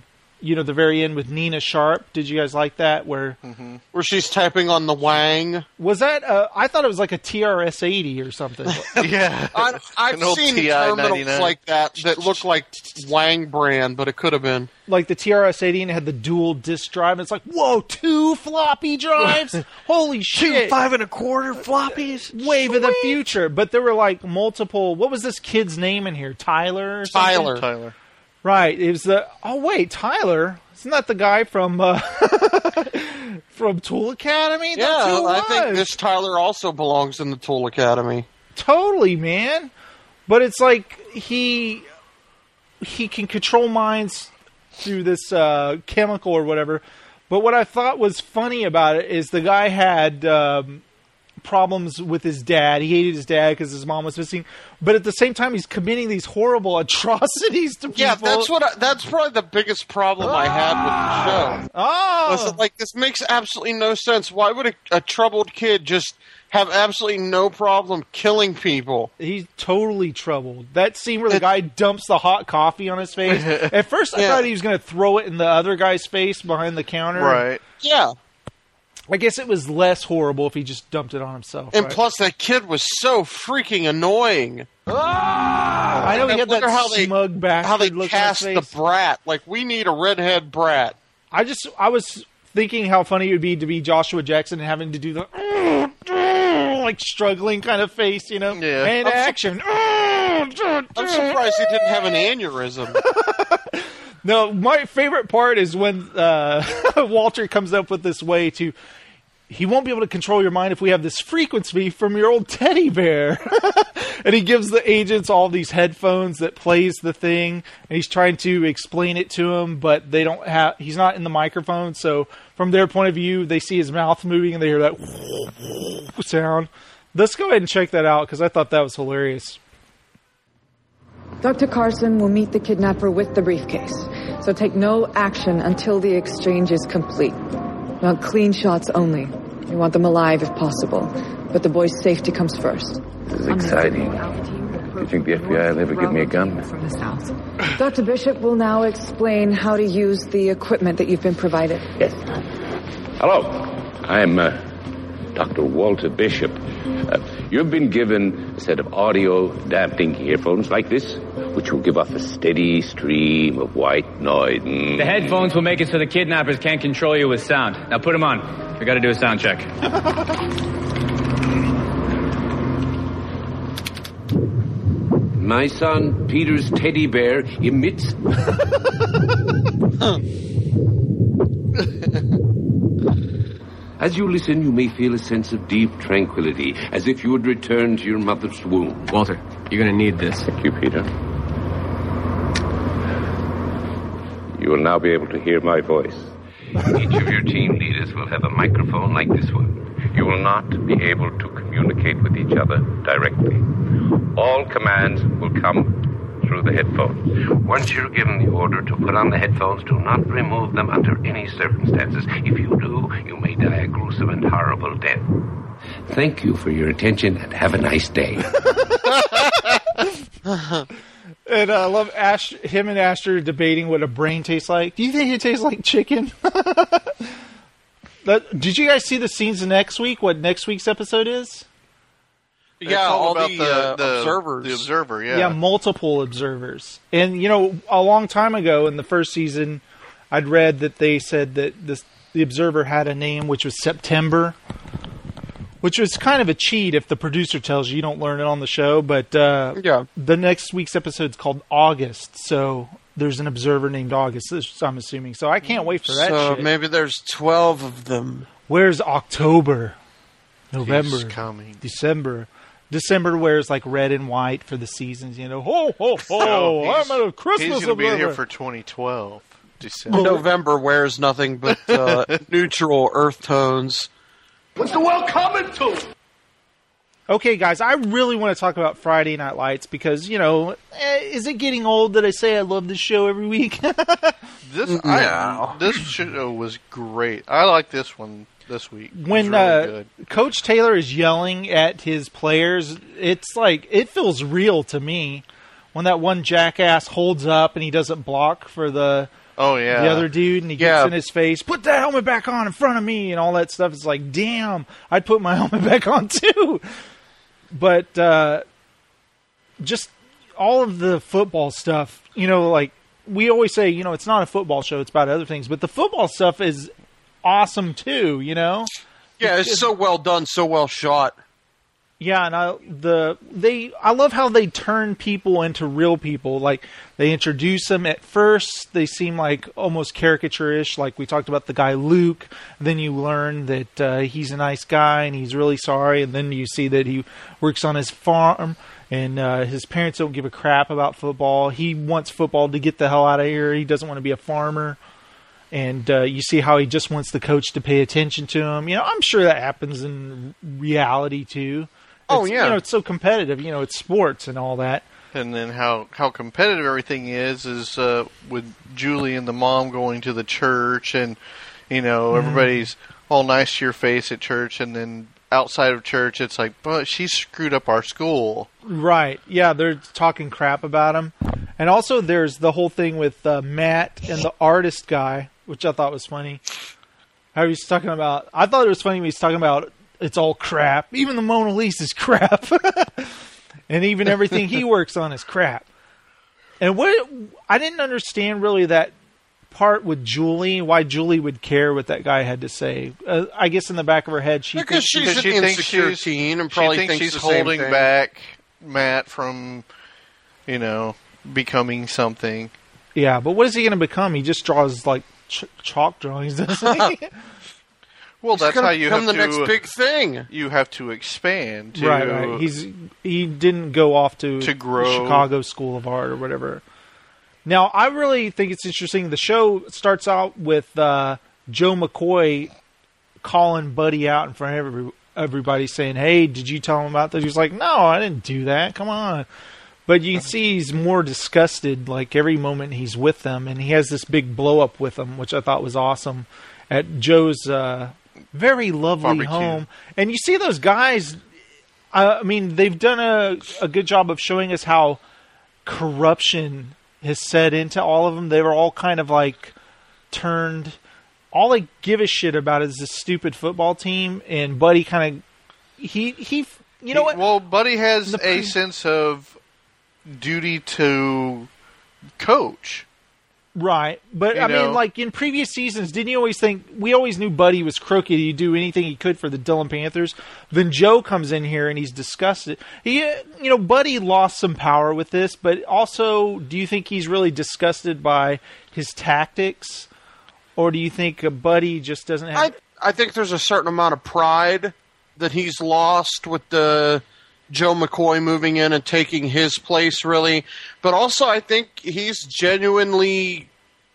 you know, the very end with Nina Sharp. Did you guys like that? Where mm-hmm. where she's typing on the Wang. Was that? Uh, I thought it was like a T R S eighty or something. Yeah, I, I've seen terminals like that that look like Wang brand, but it could have been like the T R S eighty and it had the dual disc drive. And it's like, whoa, two floppy drives! Holy shit! Two five and a quarter floppies. Wave Sweet. of the future. But there were like multiple. What was this kid's name in here? Tyler. Or Tyler. Something? Tyler. Right, it was the. Oh wait, Tyler, isn't that the guy from uh, from Tool Academy? Yeah, That's who it I was. think this Tyler also belongs in the Tool Academy. Totally, man. But it's like he he can control minds through this uh, chemical or whatever. But what I thought was funny about it is the guy had um, problems with his dad. He hated his dad because his mom was missing. But at the same time, he's committing these horrible atrocities to people. Yeah, that's what. I, that's probably the biggest problem I had with the show. Oh, was that, like, this makes absolutely no sense. Why would a, a troubled kid just have absolutely no problem killing people? He's totally troubled. That scene where the guy dumps the hot coffee on his face. At first, I Yeah. thought he was going to throw it in the other guy's face behind the counter. Right. Yeah. I guess it was less horrible if he just dumped it on himself. And right? plus, that kid was so freaking annoying. I know he had that how they, smug bastard how they look on his cast the face. brat. Like, we need a redhead brat. I just, I was thinking how funny it would be to be Joshua Jackson and having to do the like struggling kind of face, you know, Yeah. and I'm su- action. I'm surprised he didn't have an aneurysm. No, my favorite part is when uh, Walter comes up with this way to. He won't be able to control your mind if we have this frequency from your old teddy bear. And he gives the agents all these headphones that plays the thing, and he's trying to explain it to them, but they don't have. He's not in the microphone, so from their point of view, they see his mouth moving and they hear that sound. Let's go ahead and check that out because I thought that was hilarious. Doctor Carson will meet the kidnapper with the briefcase, so take no action until the exchange is complete. Now, clean shots only. We want them alive if possible, but the boy's safety comes first. This is exciting. Do you think the F B I will ever give me a gun? From the south. Doctor Bishop will now explain how to use the equipment that you've been provided. Yes. Hello. I'm uh, Doctor Walter Bishop. Uh, you've been given a set of audio dampening earphones like this, which will give off a steady stream of white noise. Mm. The headphones will make it so the kidnappers can't control you with sound. Now put them on. We got to do a sound check. My son Peter's teddy bear emits. As you listen, you may feel a sense of deep tranquility, as if you had returned to your mother's womb. Walter, you're going to need this. Thank you, Peter. You will now be able to hear my voice. Each of your team leaders will have a microphone like this one. You will not be able to communicate with each other directly. All commands will come through the headphones. Once you're given the order to put on the headphones, do not remove them under any circumstances. If you do, you may die a gruesome and horrible death. Thank you for your attention and have a nice day. And I love Ash, him and Asher debating what a brain tastes like. Do you think it tastes like chicken? That, did you guys see the scenes next week? What next week's episode is? Yeah, all, all about the, the, uh, the observers. The observer, yeah. Yeah, multiple observers. And, you know, a long time ago in the first season, I'd read that they said that this, the observer had a name, which was September, which was kind of a cheat if the producer tells you. You don't learn it on the show. But uh, yeah. the next week's episode is called August, so there's an observer named August, I'm assuming. So I can't wait for that so shit. maybe there's twelve of them. Where's October? November. He's coming. December. December wears like red and white for the seasons, you know. Ho, ho, ho! So I'm at a Christmas He's going to be observer. here for twenty twelve. December. November wears nothing but uh, neutral earth tones. What's the world coming to? Okay, guys, I really want to talk about Friday Night Lights because, you know, eh, is it getting old that I say I love this show every week? This No. I, this show was great. I like this one this week. It was When really uh, good. Coach Taylor is yelling at his players, it's like, it feels real to me. When that one jackass holds up and he doesn't block for the Oh, yeah. The other dude, and he Yeah. gets in his face, put that helmet back on in front of me, and all that stuff. It's like, damn, I'd put my helmet back on too. But uh, just all of the football stuff, you know, like we always say, you know, it's not a football show, it's about other things. But the football stuff is awesome too, you know? Yeah, it's so well done, so well shot. Yeah, and I the they I love how they turn people into real people. Like they introduce them at first, they seem like almost caricature-ish. Like we talked about the guy Luke. Then you learn that uh, he's a nice guy and he's really sorry. And then you see that he works on his farm and uh, his parents don't give a crap about football. He wants football to get the hell out of here. He doesn't want to be a farmer. And uh, you see how he just wants the coach to pay attention to him. You know, I'm sure that happens in reality too. Oh, It's, yeah. You know, it's so competitive. You know, it's sports and all that. And then how, how competitive everything is, is uh, with Julie and the mom going to the church, and, you know, Mhm. everybody's all nice to your face at church, and then outside of church, it's like, but she screwed up our school. Right. Yeah, they're talking crap about him. And also there's the whole thing with uh, Matt and the artist guy, which I thought was funny. How he's talking about... I thought it was funny when he's talking about it's all crap. Even the Mona Lisa's crap. And even everything he works on is crap. And what... I didn't understand really that part with Julie, why Julie would care what that guy had to say. Uh, I guess in the back of her head, she Because thinks she's an she thinks insecure she's- teen and she probably thinks thinks she's the same holding thing. back Matt from, you know, becoming something. Yeah, but what is he going to become? He just draws like ch- chalk drawings, doesn't he? Well, He's that's gonna how you become have the to. next big thing. You have to expand. To, right, right. He's he didn't go off to, To grow. the Chicago School of Art or whatever. Now, I really think it's interesting. The show starts out with uh, Joe McCoy calling Buddy out in front of every, everybody, saying, "Hey, did you tell him about that?" He's like, "No, I didn't do that. Come on." But you can see he's more disgusted, like every moment he's with them, and he has this big blow up with them, which I thought was awesome at Joe's uh, very lovely Barbecue. home. And you see those guys. Uh, I mean, they've done a a good job of showing us how corruption has set into all of them. They were all kind of like turned. All they give a shit about is this stupid football team, and Buddy kind of he he. You know He- what? Well, Buddy has The a pre- sense of duty to coach. Right, but You I know? mean, like in previous seasons, didn't you always think we always knew Buddy was crooked? He'd do anything he could for the Dillon Panthers. Then Joe comes in here and he's disgusted. He, uh, you know, Buddy lost some power with this, but also, do you think he's really disgusted by his tactics, or do you think uh, Buddy just doesn't have? I I think there's a certain amount of pride that he's lost with the Joe McCoy moving in and taking his place, really. But also, I think he's genuinely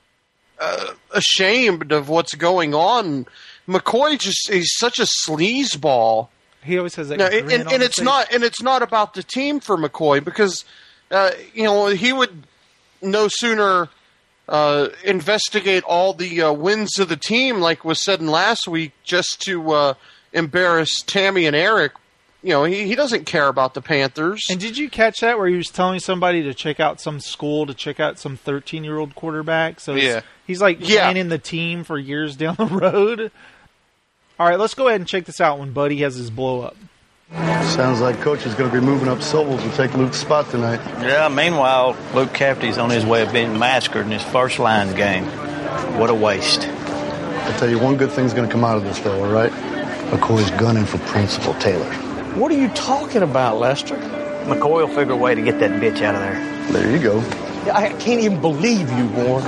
uh, ashamed of what's going on. McCoy just—he's such a sleazeball. He always has that. No, grin and, and, on and his it's face. not, and it's not about the team for McCoy because uh, you know he would no sooner uh, investigate all the uh, wins of the team, like was said in last week, just to uh, embarrass Tammy and Eric. You know, he, he doesn't care about the Panthers. And did you catch that where he was telling somebody to check out some school to check out some thirteen-year-old quarterback? So he's, Yeah. he's like Yeah. planning the team for years down the road. All right, let's go ahead and check this out when Buddy has his blow up. Sounds like Coach is going to be moving up Sobel to take Luke's spot tonight. Yeah, meanwhile, Luke Cafferty's on his way of being massacred in his first line game. What a waste. I'll tell you, one good thing's going to come out of this, though, all right? McCoy's gunning for Principal Taylor. What are you talking about, Lester? McCoy will figure a way to get that bitch out of there. There you go. I can't even believe you, Warren.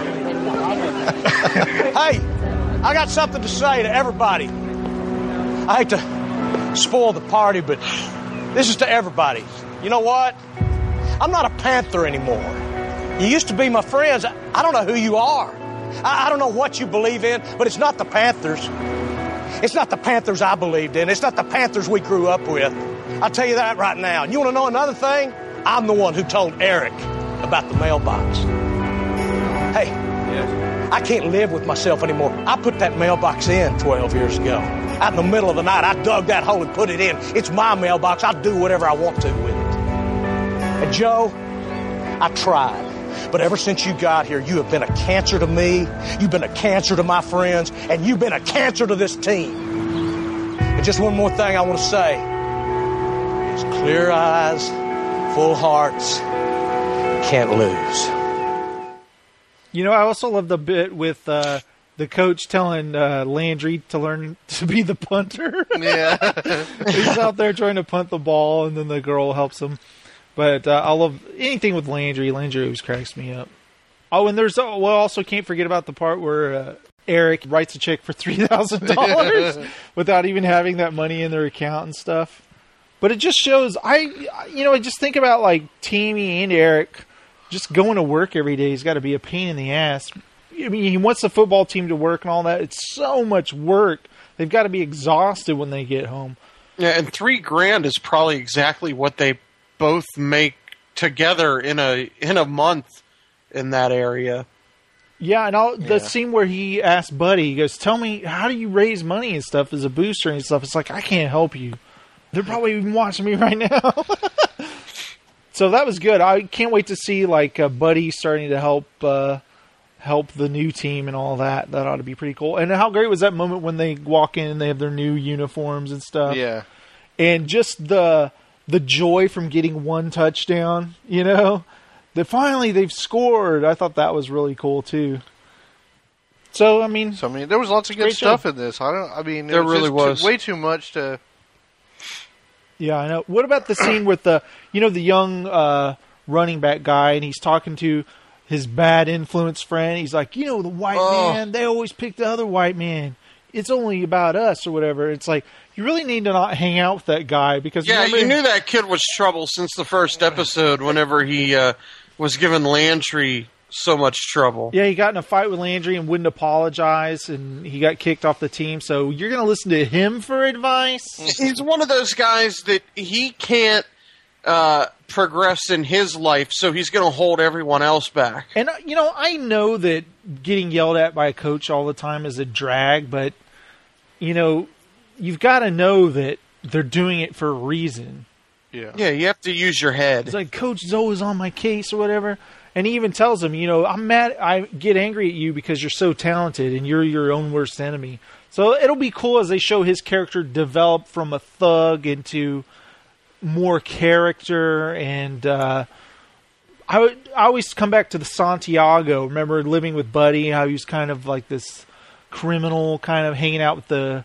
Hey, I got something to say to everybody. I hate to spoil the party, but this is to everybody. You know what? I'm not a Panther anymore. You used to be my friends. I don't know who you are. I, I don't know what you believe in, but it's not the Panthers. It's not the Panthers I believed in. It's not the Panthers we grew up with. I'll tell you that right now. And you want to know another thing? I'm the one who told Eric about the mailbox. Hey, yes. I can't live with myself anymore. I put that mailbox in twelve years ago. Out in the middle of the night, I dug that hole and put it in. It's my mailbox. I'll do whatever I want to with it. And Joe, I tried. But ever since you got here, you have been a cancer to me, you've been a cancer to my friends, and you've been a cancer to this team. And just one more thing I want to say. It's clear eyes, full hearts, can't lose. You know, I also love the bit with uh, the coach telling uh, Landry to learn to be the punter. Yeah. He's out there trying to punt the ball, and then the girl helps him. But uh, I love anything with Landry. Landry always cracks me up. Oh, and there's oh, well, also can't forget about the part where uh, Eric writes a check for three thousand dollars without even having that money in their account and stuff. But it just shows, I, you know, I just think about like Tammy and Eric just going to work every day. He's got to be a pain in the ass. I mean, he wants the football team to work and all that. It's so much work. They've got to be exhausted when they get home. Yeah, and three grand is probably exactly what they both make together in a in a month in that area. Yeah, and I'll, the Yeah. scene where he asked Buddy, he goes, "Tell me, how do you raise money and stuff as a booster and stuff?" It's like, I can't help you. They're probably even watching me right now. So that was good. I can't wait to see like uh, Buddy starting to help uh, help the new team and all that. That ought to be pretty cool. And how great was that moment when they walk in and they have their new uniforms and stuff? Yeah. And just the the joy from getting one touchdown, you know, that finally they've scored. I thought that was really cool too. So I mean, so I mean, there was lots of good great stuff show. in this. I don't. I mean, it There was really just was. Too, way too much to. Yeah, I know. What about the scene with the, you know, the young uh, running back guy, and he's talking to his bad influence friend. He's like, you know, the white Oh. man, they always pick the other white man. It's only about us or whatever. It's like, you really need to not hang out with that guy because Yeah, remember- you knew that kid was trouble since the first episode whenever he uh, was giving Landry so much trouble. Yeah, he got in a fight with Landry and wouldn't apologize, and he got kicked off the team. So you're going to listen to him for advice? He's one of those guys that he can't uh, progress in his life, so he's going to hold everyone else back. And, uh, you know, I know that getting yelled at by a coach all the time is a drag, but, you know, you've got to know that they're doing it for a reason. Yeah. Yeah, you have to use your head. It's like, Coach Zoe's on my case or whatever. And he even tells him, you know, I'm mad, I get angry at you because you're so talented and you're your own worst enemy. So it'll be cool as they show his character develop from a thug into more character. And uh, I, would, I always come back to the Santiago. Remember living with Buddy, how he was kind of like this criminal, kind of hanging out with the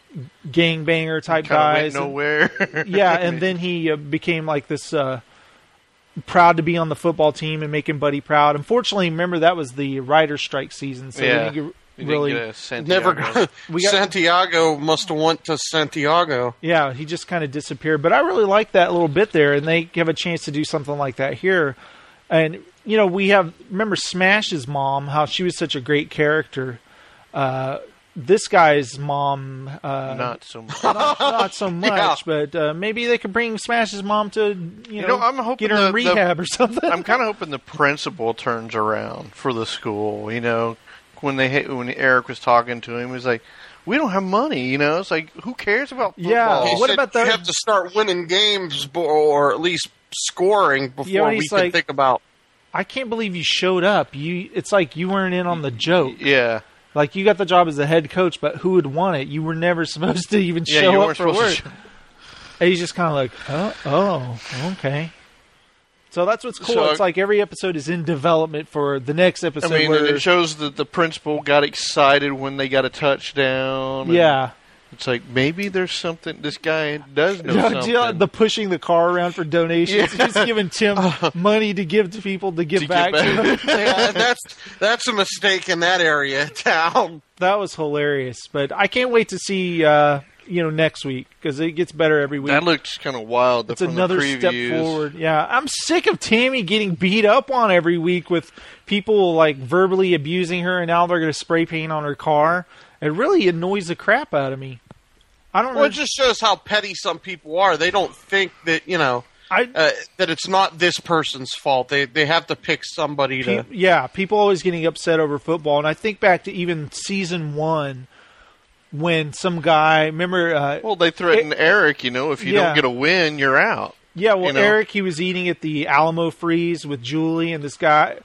gangbanger type Kinda went guys. nowhere. Yeah, and then he uh, became like this... Uh, proud to be on the football team and making Buddy proud. Unfortunately, remember that was the writer's strike season, so Yeah. we didn't You get really. didn't get a Santiago. Never got, We got- Santiago must have went to Santiago. Yeah, he just kind of disappeared. But I really like that little bit there, and they have a chance to do something like that here. And you know, we have remember Smash's mom, how she was such a great character. Uh, this guy's mom, uh, Not so much. not, not so much, Yeah. but uh, maybe they could bring Smash's mom to you, You know, know, I'm hoping get her in the- rehab the- or something. I'm kind of hoping the principal turns around for the school. You know, when they when Eric was talking to him, he was like, "We don't have money." You know, it's like, who cares about football? Yeah, He what said about the- you have to start winning games bo- or at least scoring before Yeah, but we he's can like- think about. I can't believe you showed up. You, it's like you weren't in on the joke. Yeah. Like you got the job as the head coach, but who would want it? You were never supposed to even Yeah, show you up weren't for supposed work. to show- And he's just kind of like, oh, oh, okay. So that's what's cool. So- it's like every episode is in development for the next I episode. mean, where, and it shows that the principal got excited when they got a touchdown. and yeah. It's like, maybe there's something, this guy does know Do you something. know, the pushing the car around for donations, Yeah. just giving Tim money to give to people to give To back give to back. them. Yeah, that's that's a mistake in that area of town. That was hilarious, but I can't wait to see uh, you know next week because it gets better every week. That looked kind of wild. It's from another the step previews. forward. Yeah, I'm sick of Tammy getting beat up on every week with people like verbally abusing her, and now they're going to spray paint on her car. It really annoys the crap out of me. I don't Well, know. it just shows how petty some people are. They don't think that you know I, uh, that it's not this person's fault. They they have to pick somebody to. Pe- yeah, people always getting upset over football, and I think back to even season one when some guy remember. Uh, Well, they threatened Eric, you know, if you Yeah. don't get a win, you're out. Yeah, well, you know? Eric, he was eating at the Alamo Freeze with Julie, and this guy,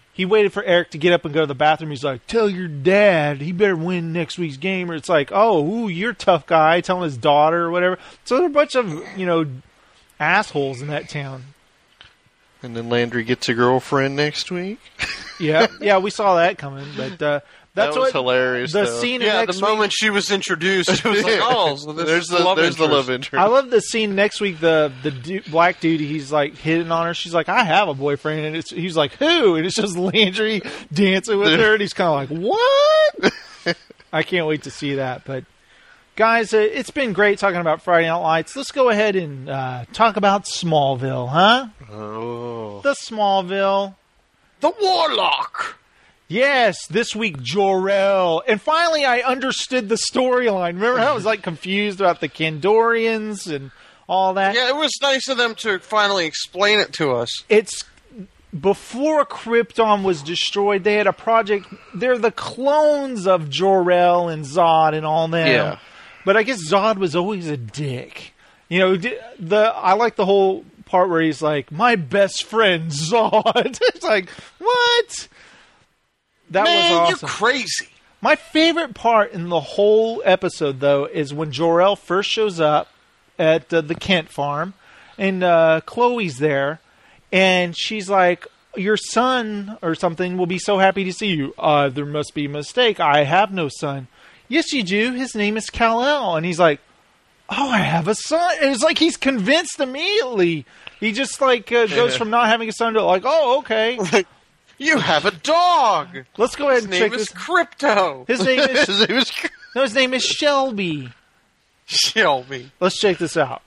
he waited for Eric to get up and go to the bathroom. He's like, tell your dad he better win next week's game. Or it's like, oh, ooh, you're a tough guy, telling his daughter or whatever. So there are a bunch of, you know, assholes in that town. And then Landry gets a girlfriend next week. Yeah, yeah, we saw that coming. But uh, that's that was what, hilarious. The though. scene Yeah, next the week, moment she was introduced, it was like, oh, so this there's is the, the love there's the interest. love interest. I love the scene next week. The the du- black dude, he's like hitting on her. She's like, I have a boyfriend, and it's, he's like, who? And it's just Landry dancing with her, and he's kind of like, what? I can't wait to see that. But guys, uh, it's been great talking about Friday Night Lights. Let's go ahead and uh, talk about Smallville, huh? Oh, the Smallville, the Warlock. Yes, this week, Jor-El. And finally, I understood the storyline. Remember how I was, like, confused about the Kandorians and all that? Yeah, it was nice of them to finally explain it to us. It's... Before Krypton was destroyed, they had a project... They're the clones of Jor-El and Zod and all them. Yeah. But I guess Zod was always a dick. You know, the I like the whole part where he's like, my best friend, Zod. It's like, what? That Man, was awesome. you're crazy. My favorite part in the whole episode, though, is when Jor-El first shows up at uh, the Kent farm, and uh, Chloe's there, and she's like, your son or something will be so happy to see you. Uh, there must be a mistake. I have no son. Yes, you do. His name is Kal-El. And he's like, oh, I have a son. And it's like he's convinced immediately. He just like uh, goes from not having a son to like, oh, okay. You have a dog. Let's go ahead His and name check is this. Crypto. His name is. his name is No, his name is Shelby. Shelby. Let's check this out.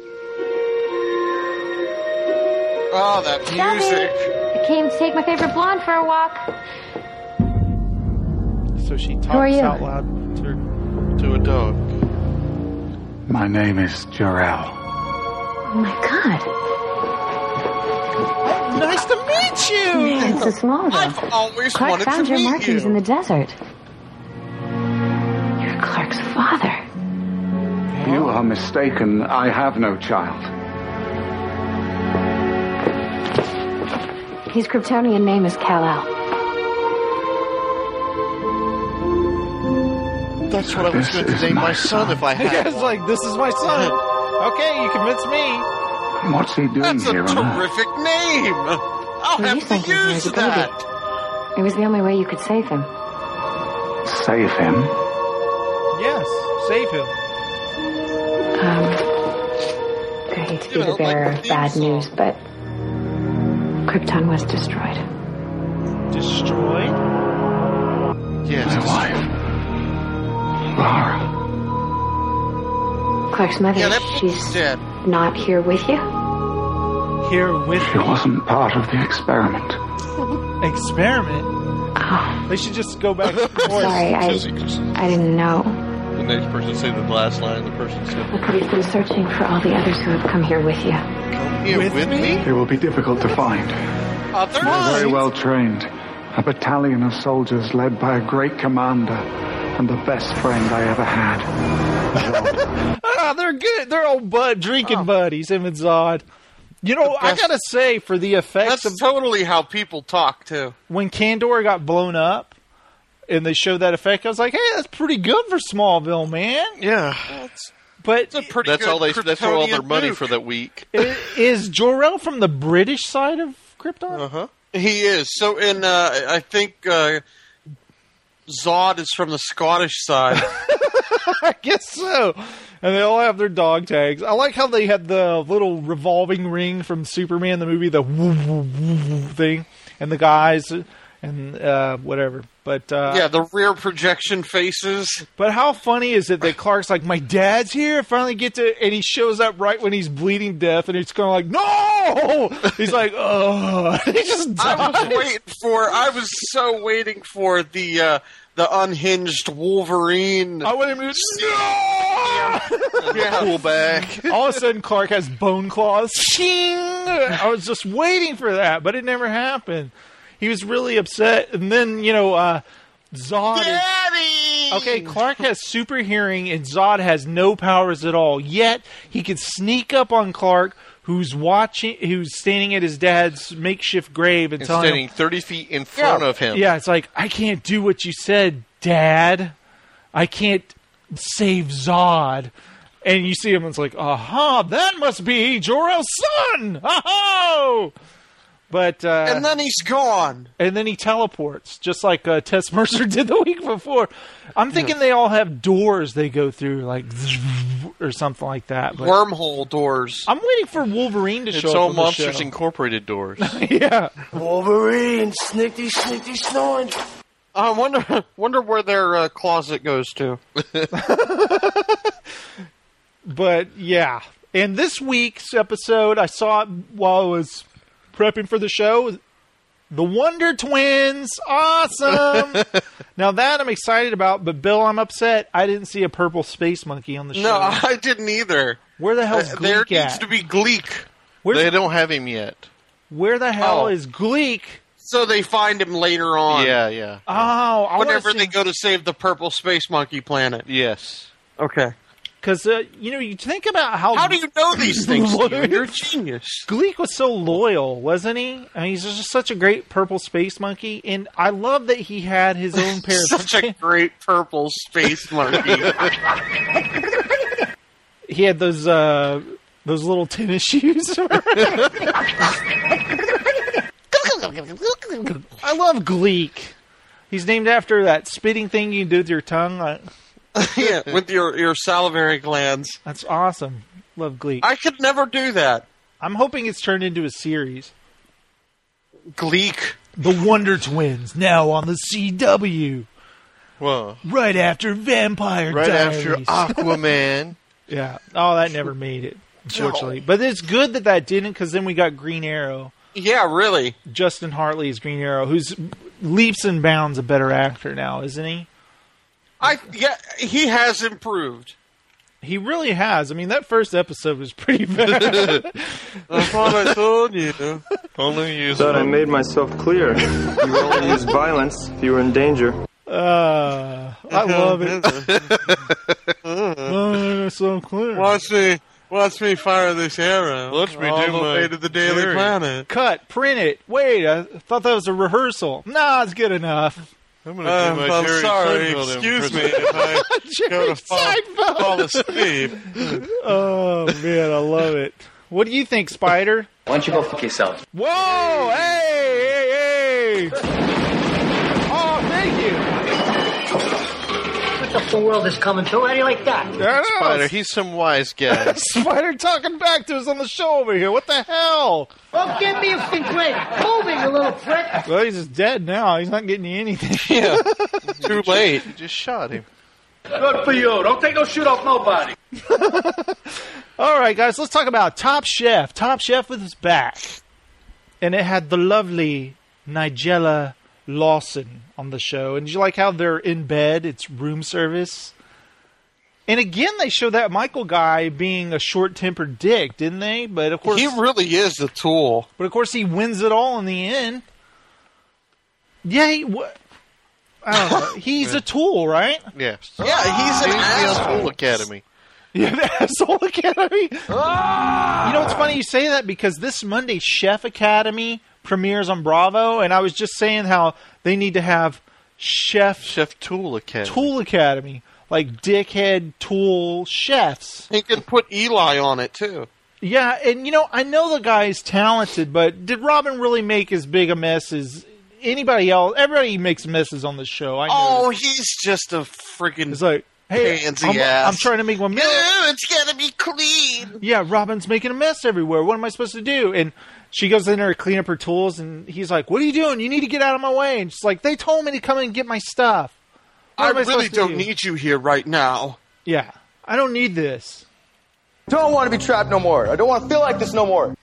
Oh, that music. I came to take my favorite blonde for a walk. So she talks Who are you? out loud to, her. to a dog. My name is Jor-El. Oh my god. Nice to meet you. It's a Smallville. I've always Clark wanted found to your meet markings you. in the desert. You're Clark's father. You are mistaken. I have no child. His Kryptonian name is Kal-El. That's what I was going to name my son if I had It's one. like, this is my son. Okay, you convinced me. What's he doing That's a here on Earth? terrific name. I'll Well, you have sent to him here use as a baby. that. It was the only way you could save him. Save him? Yes, save him. Um, I hate to be You know, the bearer like the of bad theme news, song. but Krypton was destroyed. Destroyed? Yes. My wife. Laura. Clark's mother, Yeah, that she's bitch is dead. not here with you? Here with She wasn't part of the experiment. experiment? Oh, They should just go back and forth. sorry, I, I didn't know. The next person say the last line. The person said, Look, we've been searching for all the others who have come here with you. "Come here with, me." It will be difficult to find. Uh, they're They're very not. well trained. A battalion of soldiers led by a great commander and the best friend I ever had. Ah, they're good. They're old bud drinking buddies, him and Zod. You know, I best- gotta say, for the effects That's of totally how people talk, too. when Kandor got blown up, and they showed that effect, I was like, hey, that's pretty good for Smallville, man. Yeah. That's, But it's a pretty That's good all they. That's all their Kryptonian money nuke. for that week. i- is Jor-El from the British side of Krypton? Uh huh. He is. So, in, uh, I think uh, Zod is from the Scottish side. I guess so. And they all have their dog tags. I like how they had the little revolving ring from Superman, the movie, the woo, woo, woo, woo thing, and the guys, and uh, whatever. But uh, yeah, the rear projection faces. But how funny is it that Clark's like, my dad's here, I finally get to, and he shows up right when he's bleeding death, and it's kind of like, no! He's like, oh, he just dies. I was waiting for. I was so waiting for the uh, the unhinged Wolverine. I want him to yeah. Pull back. All of a sudden, Clark has bone claws. Shing! I was just waiting for that, but it never happened. He was really upset, and then, you know, uh, Zod is... Daddy! Okay, Clark has super hearing, and Zod has no powers at all. Yet, he could sneak up on Clark, who who's watching, who's standing at his dad's makeshift grave and, And telling standing him, thirty feet in front yeah, of him. Yeah, it's like, I can't do what you said, Dad. I can't save Zod. And you see him, and it's like, aha, that must be Jor-El's son! Oh! But, uh, and then he's gone. And then he teleports, just like uh, Tess Mercer did the week before. I'm thinking they all have doors they go through, like, or something like that. But wormhole doors. I'm waiting for Wolverine to It's show up all on the Monsters show. Incorporated doors. Yeah. Wolverine, snickety, snickety, snoring. I wonder, wonder where their uh, closet goes to. But, yeah. And this week's episode, I saw it while I was prepping for the show. The Wonder Twins. Awesome. Now, that I'm excited about, but Bill, I'm upset. I didn't see a purple space monkey on the show. No, I didn't either. Where the hell's Uh, Gleek there at? needs to be Gleek. Where's they the- don't have him yet. Where the hell Oh. is Gleek? So they find him later on. Yeah, yeah. Oh, I wanna Whenever see- they go to save the purple space monkey planet. Yes. Okay. Because, uh, you know, you think about how... How do you know these things, Steven? You're a genius. Gleek was so loyal, wasn't he? I mean, he's just such a great purple space monkey, and I love that he had his own pair of... Such a great purple space monkey. He had those, uh, those little tennis shoes. I love Gleek. He's named after that spitting thing you do with your tongue. I, Yeah, with your, your salivary glands. That's awesome. Love Gleek. I could never do that. I'm hoping it's turned into a series. Gleek. The Wonder Twins, now on the C W. Well, Right after Vampire right Diaries. after Aquaman. Yeah. Oh, that never made it, unfortunately. But it's good that that didn't, because then we got Green Arrow. Yeah, really. Justin Hartley is Green Arrow, who's leaps and bounds a better actor now, isn't he? I yeah, he has improved. He really has. I mean, that first episode was pretty bad. I thought I told you. Only use Thought I made myself clear. You would only use violence if you were in danger. Uh, I love it. Oh, that's so clear. Watch me, watch me fire this arrow. Watch me all do the my way to the Daily theory. Planet. Cut, print it. Wait, I thought that was a rehearsal. Nah, it's good enough. I'm gonna Um, do my I'm Jerry sorry, Seinfeld excuse me impression. if I go to fall, Seinfeld. fall asleep. Oh, man, I love it. What do you think, Spider? Why don't you go fuck yourself? Whoa! Hey, hey, hey! Oh, thank you. What the full world is coming to? How do you like that? Spider, he's some wise guy. Spider talking back to us on the show over here. What the hell? Don't give me a Sinclair. Moving, you little prick. Well, he's just dead now. He's not getting you anything. Yeah, too late. You just shot him. Good for you. Don't take no shit off nobody. All right, guys, let's talk about Top Chef. Top Chef was back. And it had the lovely Nigella Lawson on the show. And did you like how they're in bed? It's room service. And again, they show that Michael guy being a short-tempered dick, didn't they? But of course, He really is a tool. but of course, he wins it all in the end. Yeah, he, what? I don't know. He's a tool, right? Yes. Yeah, he's an He's the asshole. Tool Academy. Yeah, the Asshole Academy. You know, it's funny you say that because this Monday, Chef Academy premieres on Bravo, and I was just saying how they need to have Chef Chef Tool Academy. Tool Academy, like dickhead tool chefs. He can put Eli on it too. Yeah, and you know, I know the guy's talented, but did Robin really make as big a mess as anybody else? Everybody makes messes on the show. I know. Oh, he's just a freaking. It's like, hey, pansy I'm, ass. I'm trying to make my meal. No, it's gotta be clean. Yeah, Robin's making a mess everywhere. What am I supposed to do? And she goes in there to clean up her tools, and he's like, "What are you doing? You need to get out of my way." And she's like, "They told me to come and get my stuff. What I am really supposed to don't do?" need you here right now. Yeah, I don't need this. Don't want to be trapped no more. I don't want to feel like this no more.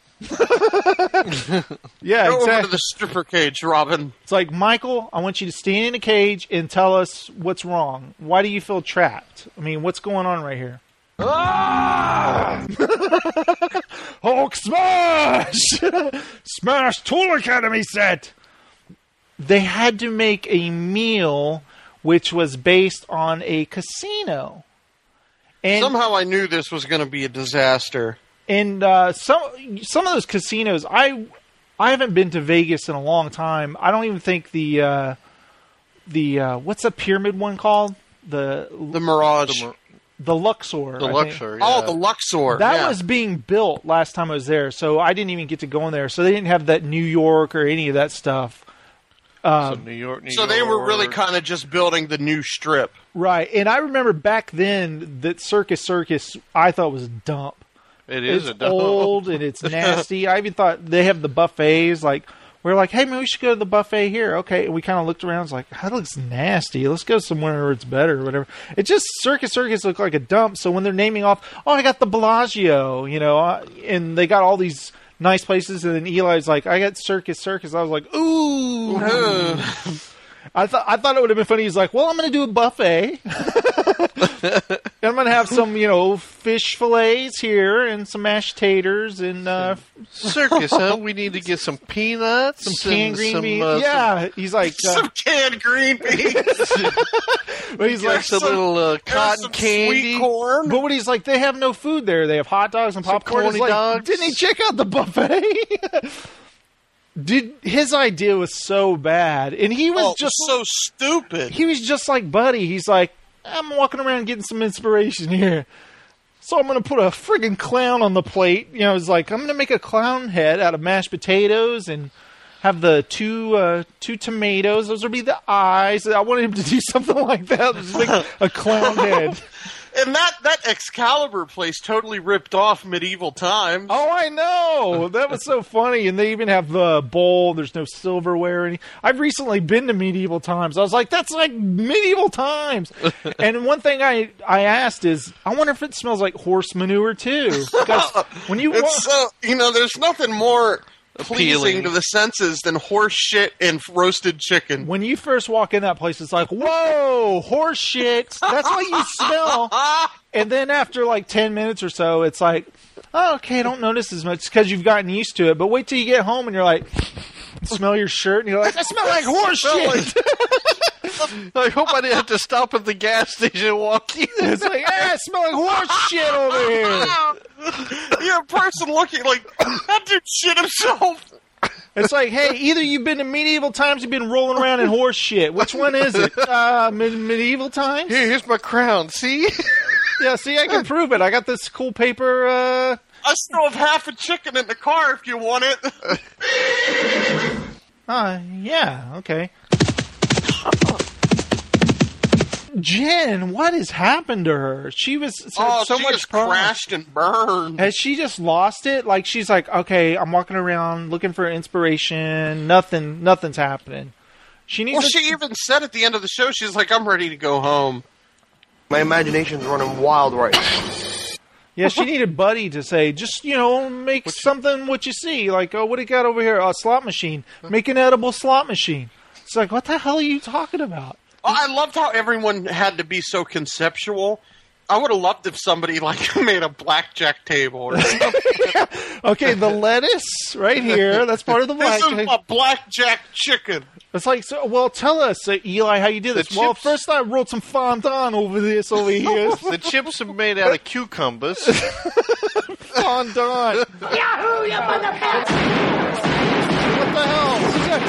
Yeah, Go over exactly. to the stripper cage, Robin. It's like, Michael, I want you to stand in a cage and tell us what's wrong. Why do you feel trapped? I mean, what's going on right here? Ah! Hulk smash! Smash Tool Academy set! They had to make a meal which was based on a casino. And Somehow I knew this was going to be a disaster. And uh, some some of those casinos, I I haven't been to Vegas in a long time. I don't even think the uh, the uh, what's the pyramid one called? The the Mirage, the, the Luxor. The I Luxor. think. Yeah. Oh, the Luxor. That yeah. was being built last time I was there, so I didn't even get to go in there. So they didn't have that New York or any of that stuff. Um, so New York, New so York. they were really kind of just building the new strip. Right. And I remember back then that Circus Circus I thought was a dump. It is it's a dump. old and it's nasty. I even thought they have the buffets. Like, we we're like, hey, man, we should go to the buffet here. Okay. And we kind of looked around. It's like, that looks nasty. Let's go somewhere where it's better or whatever. It just, Circus Circus looked like a dump. So when they're naming off, oh, I got the Bellagio, you know, uh, and they got all these nice places, and then Eli's like, I got Circus Circus. I was like, ooh. I thought I thought it would have been funny. He's like, well, I'm going to do a buffet. I'm going to have some, you know, fish fillets here and some mashed taters and uh, circus, huh? We need to get some peanuts, some canned green some, beans. Uh, yeah, some, he's like uh, some canned green beans. But he's like some little uh, cotton some candy. Sweet corn. But what he's like, they have no food there. They have hot dogs and popcorn. corny He's like, dogs. didn't he check out the buffet? Dude, his idea was so bad, and he was Oh, just so stupid. He was just like Buddy. He's like, I'm walking around getting some inspiration here, so I'm going to put a friggin' clown on the plate. You know, it's like, I'm going to make a clown head out of mashed potatoes and have the two uh, two tomatoes. Those will be the eyes. I wanted him to do something like that, just make a clown head. And that, that Excalibur place totally ripped off Medieval Times. Oh, I know. That was so funny. And they even have the bowl. There's no silverware. Any. I've recently been to Medieval Times. I was like, that's like Medieval Times. And one thing I, I asked is, I wonder if it smells like horse manure, too. Because when you It's walk... so, you know, there's nothing more pleasing Appealing. to the senses than horse shit and roasted chicken. When you first walk in that place, it's like, whoa, horse shit. That's what you smell. And then after like ten minutes or so, it's like, oh, okay, I don't notice as much because you've gotten used to it. But wait till you get home and you're like, smell your shirt and you're like, I smell like horse shit. I hope I didn't have to stop at the gas station and walk in. It's like, ah, I smell like horse shit over here. You're a person looking like, that dude shit himself. It's like, hey, either you've been to Medieval Times, you've been rolling around in horse shit. Which one is it? Uh, med- medieval Times? Here, here's my crown. See? Yeah, see, I can prove it. I got this cool paper. Uh... I still have half a chicken in the car if you want it. Uh, yeah, okay. Jen, what has happened to her? She was so, oh, so she much just fun. crashed and burned. Has she just lost it? Like, she's like, okay, I'm walking around looking for inspiration. Nothing, nothing's happening. She needs. Well, to- she even said at the end of the show, she's like, I'm ready to go home. My imagination's running wild right now. Yeah, she needed Buddy to say, just, you know, make what something what you see. Like, oh, what do you got over here? A slot machine. Make an edible slot machine. It's like, what the hell are you talking about? Oh, I loved how everyone had to be so conceptual. I would have loved if somebody like made a blackjack table or something. Okay, the lettuce right here. That's part of the This blackjack. is a blackjack chicken. It's like, so, well, tell us, uh, Eli, how you did this. The Well, chips- first I wrote some fondant over this over here. The chips are made out of cucumbers. Fondant. Yahoo, you motherfucker! What the hell? What's that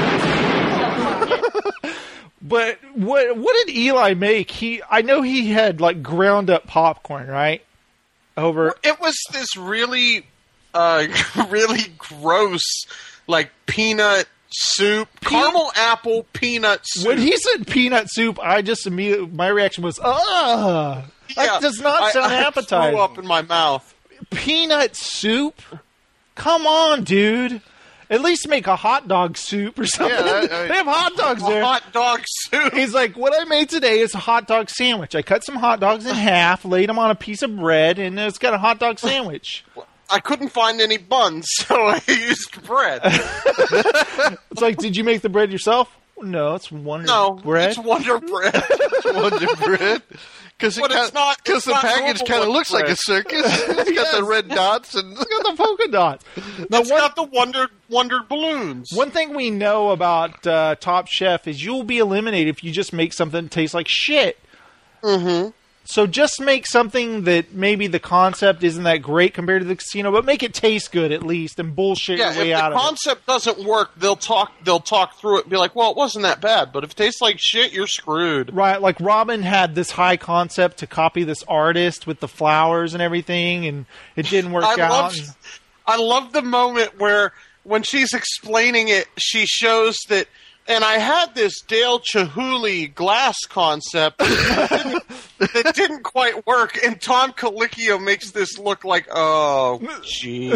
to do? But what what did Eli make? He I know he had like ground up popcorn, right? Over It was this really, uh, really gross, like peanut soup, caramel apple peanut soup. when he said peanut soup, I just immediately my reaction was, ah, Yeah, that does not sound I, I appetizing. threw up in my mouth. Peanut soup? Come on, dude. At least make a hot dog soup or something. Yeah, I- I- they have hot dogs there. A hot dog soup. He's like, what I made today is a hot dog sandwich. I cut some hot dogs in half, laid them on a piece of bread, and it's got a hot dog sandwich. I couldn't find any buns, so I used bread. It's like, did you make the bread yourself? No, it's Wonder No, Bread. it's Wonder Bread. Wonder Bread. Because But it's not- it's the not package normal kind of Wonder looks like a Bread. circus. It's got the red dots and It's got the polka dots. Now, It's one, got the wonder wondered balloons. one thing we know about uh, Top Chef is you'll be eliminated if you just make something that tastes like shit. Mm-hmm. So just make something that maybe the concept isn't that great compared to the casino, but make it taste good at least, and bullshit Yeah, your way if out the of it. concept doesn't work, they'll talk. They'll talk through it and be like, "Well, it wasn't that bad." But if it tastes like shit, you're screwed. Right, like Robin had this high concept to copy this artist with the flowers and everything, and it didn't work I out. love, I love the moment where when she's explaining it, she shows that. And I had this Dale Chihuly glass concept that didn't, that didn't quite work, and Tom Colicchio makes this look like, oh, jeez.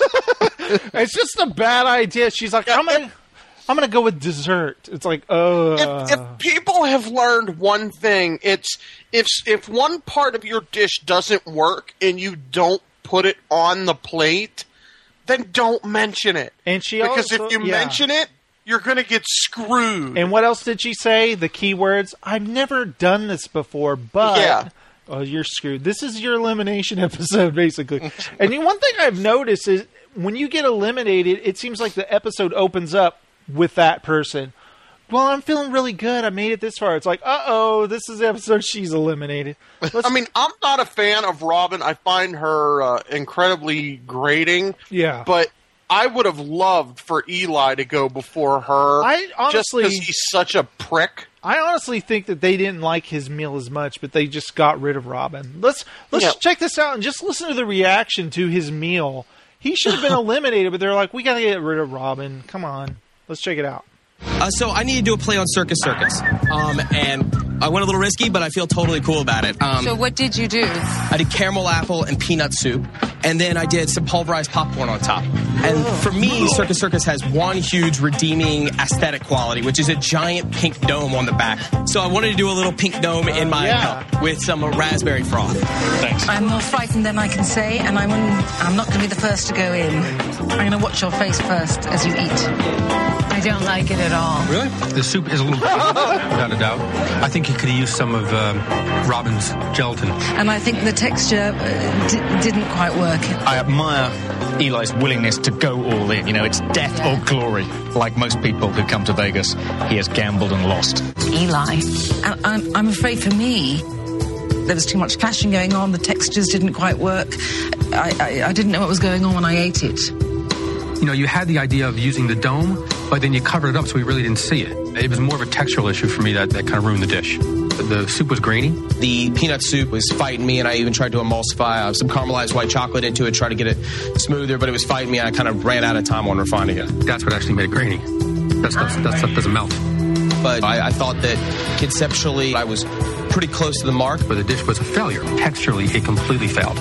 It's just a bad idea. She's like, I'm gonna, I'm gonna go with dessert. It's like, oh. If, if people have learned one thing, it's if if one part of your dish doesn't work and you don't put it on the plate, then don't mention it. And she because also, if you yeah. mention it, you're going to get screwed. And what else did she say? The key words, I've never done this before, but... Yeah. Oh, you're screwed. This is your elimination episode, basically. And one thing I've noticed is when you get eliminated, it seems like the episode opens up with that person. Well, I'm feeling really good. I made it this far. It's like, uh-oh, this is the episode she's eliminated. Let's... I mean, I'm not a fan of Robin. I find her uh, incredibly grating. Yeah. But... I would have loved for Eli to go before her. I honestly, just because he's such a prick. I honestly think that they didn't like his meal as much, but they just got rid of Robin. Let's let's Yeah. check this out and just listen to the reaction to his meal. He should have been eliminated, but they're like, we got to get rid of Robin. Come on, let's check it out. Uh, so I need to do a play on Circus Circus, um, and I went a little risky, but I feel totally cool about it. Um, So what did you do? I did caramel apple and peanut soup, and then I did some pulverized popcorn on top. And for me, Circus Circus has one huge redeeming aesthetic quality, which is a giant pink dome on the back. So I wanted to do a little pink dome in my cup with some uh, raspberry froth. Thanks. I'm more frightened than I can say, and I'm, I'm not going to be the first to go in. I'm going to watch your face first as you eat. I don't like it at all. Really? The soup is a little without a doubt. I think you could have used some of um, Robin's gelatin. And I think the texture uh, d- didn't quite work. I admire Eli's willingness to go all in. You know, it's death or glory. Like most people who come to Vegas, he has gambled and lost. Eli, I- I'm, I'm afraid for me, there was too much clashing going on. The textures didn't quite work. I, I, I didn't know what was going on when I ate it. You know, you had the idea of using the dome, but then you covered it up so we really didn't see it. It was more of a textural issue for me that, that kind of ruined the dish. The, the soup was grainy. The peanut soup was fighting me, and I even tried to emulsify uh, some caramelized white chocolate into it, try to get it smoother, but it was fighting me, and I kind of ran out of time on refining it. That's what actually made it grainy. That stuff, that stuff doesn't melt. But I, I thought that conceptually I was pretty close to the mark. But the dish was a failure. Texturally, it completely failed.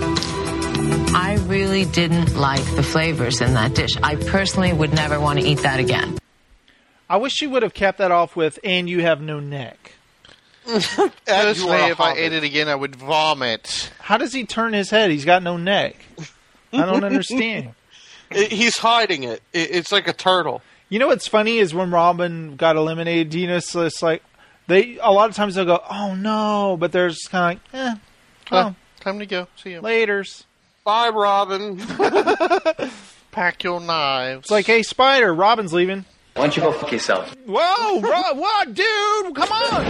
I really didn't like the flavors in that dish. I personally would never want to eat that again. I wish she would have kept that off with, and you have no neck. Personally, if I ate it again, I would vomit. How does he turn his head? He's got no neck. I don't understand. He's hiding it. It's like a turtle. You know what's funny is when Robin got eliminated, Dina's just like, they, a lot of times they'll go, oh no, but there's kind of like, eh, well, uh, time to go. See you. Laters. Bye, Robin. Pack your knives. It's like, hey, Spider, Robin's leaving. Why don't you go fuck yourself? Whoa, Rob, what, dude? Come on.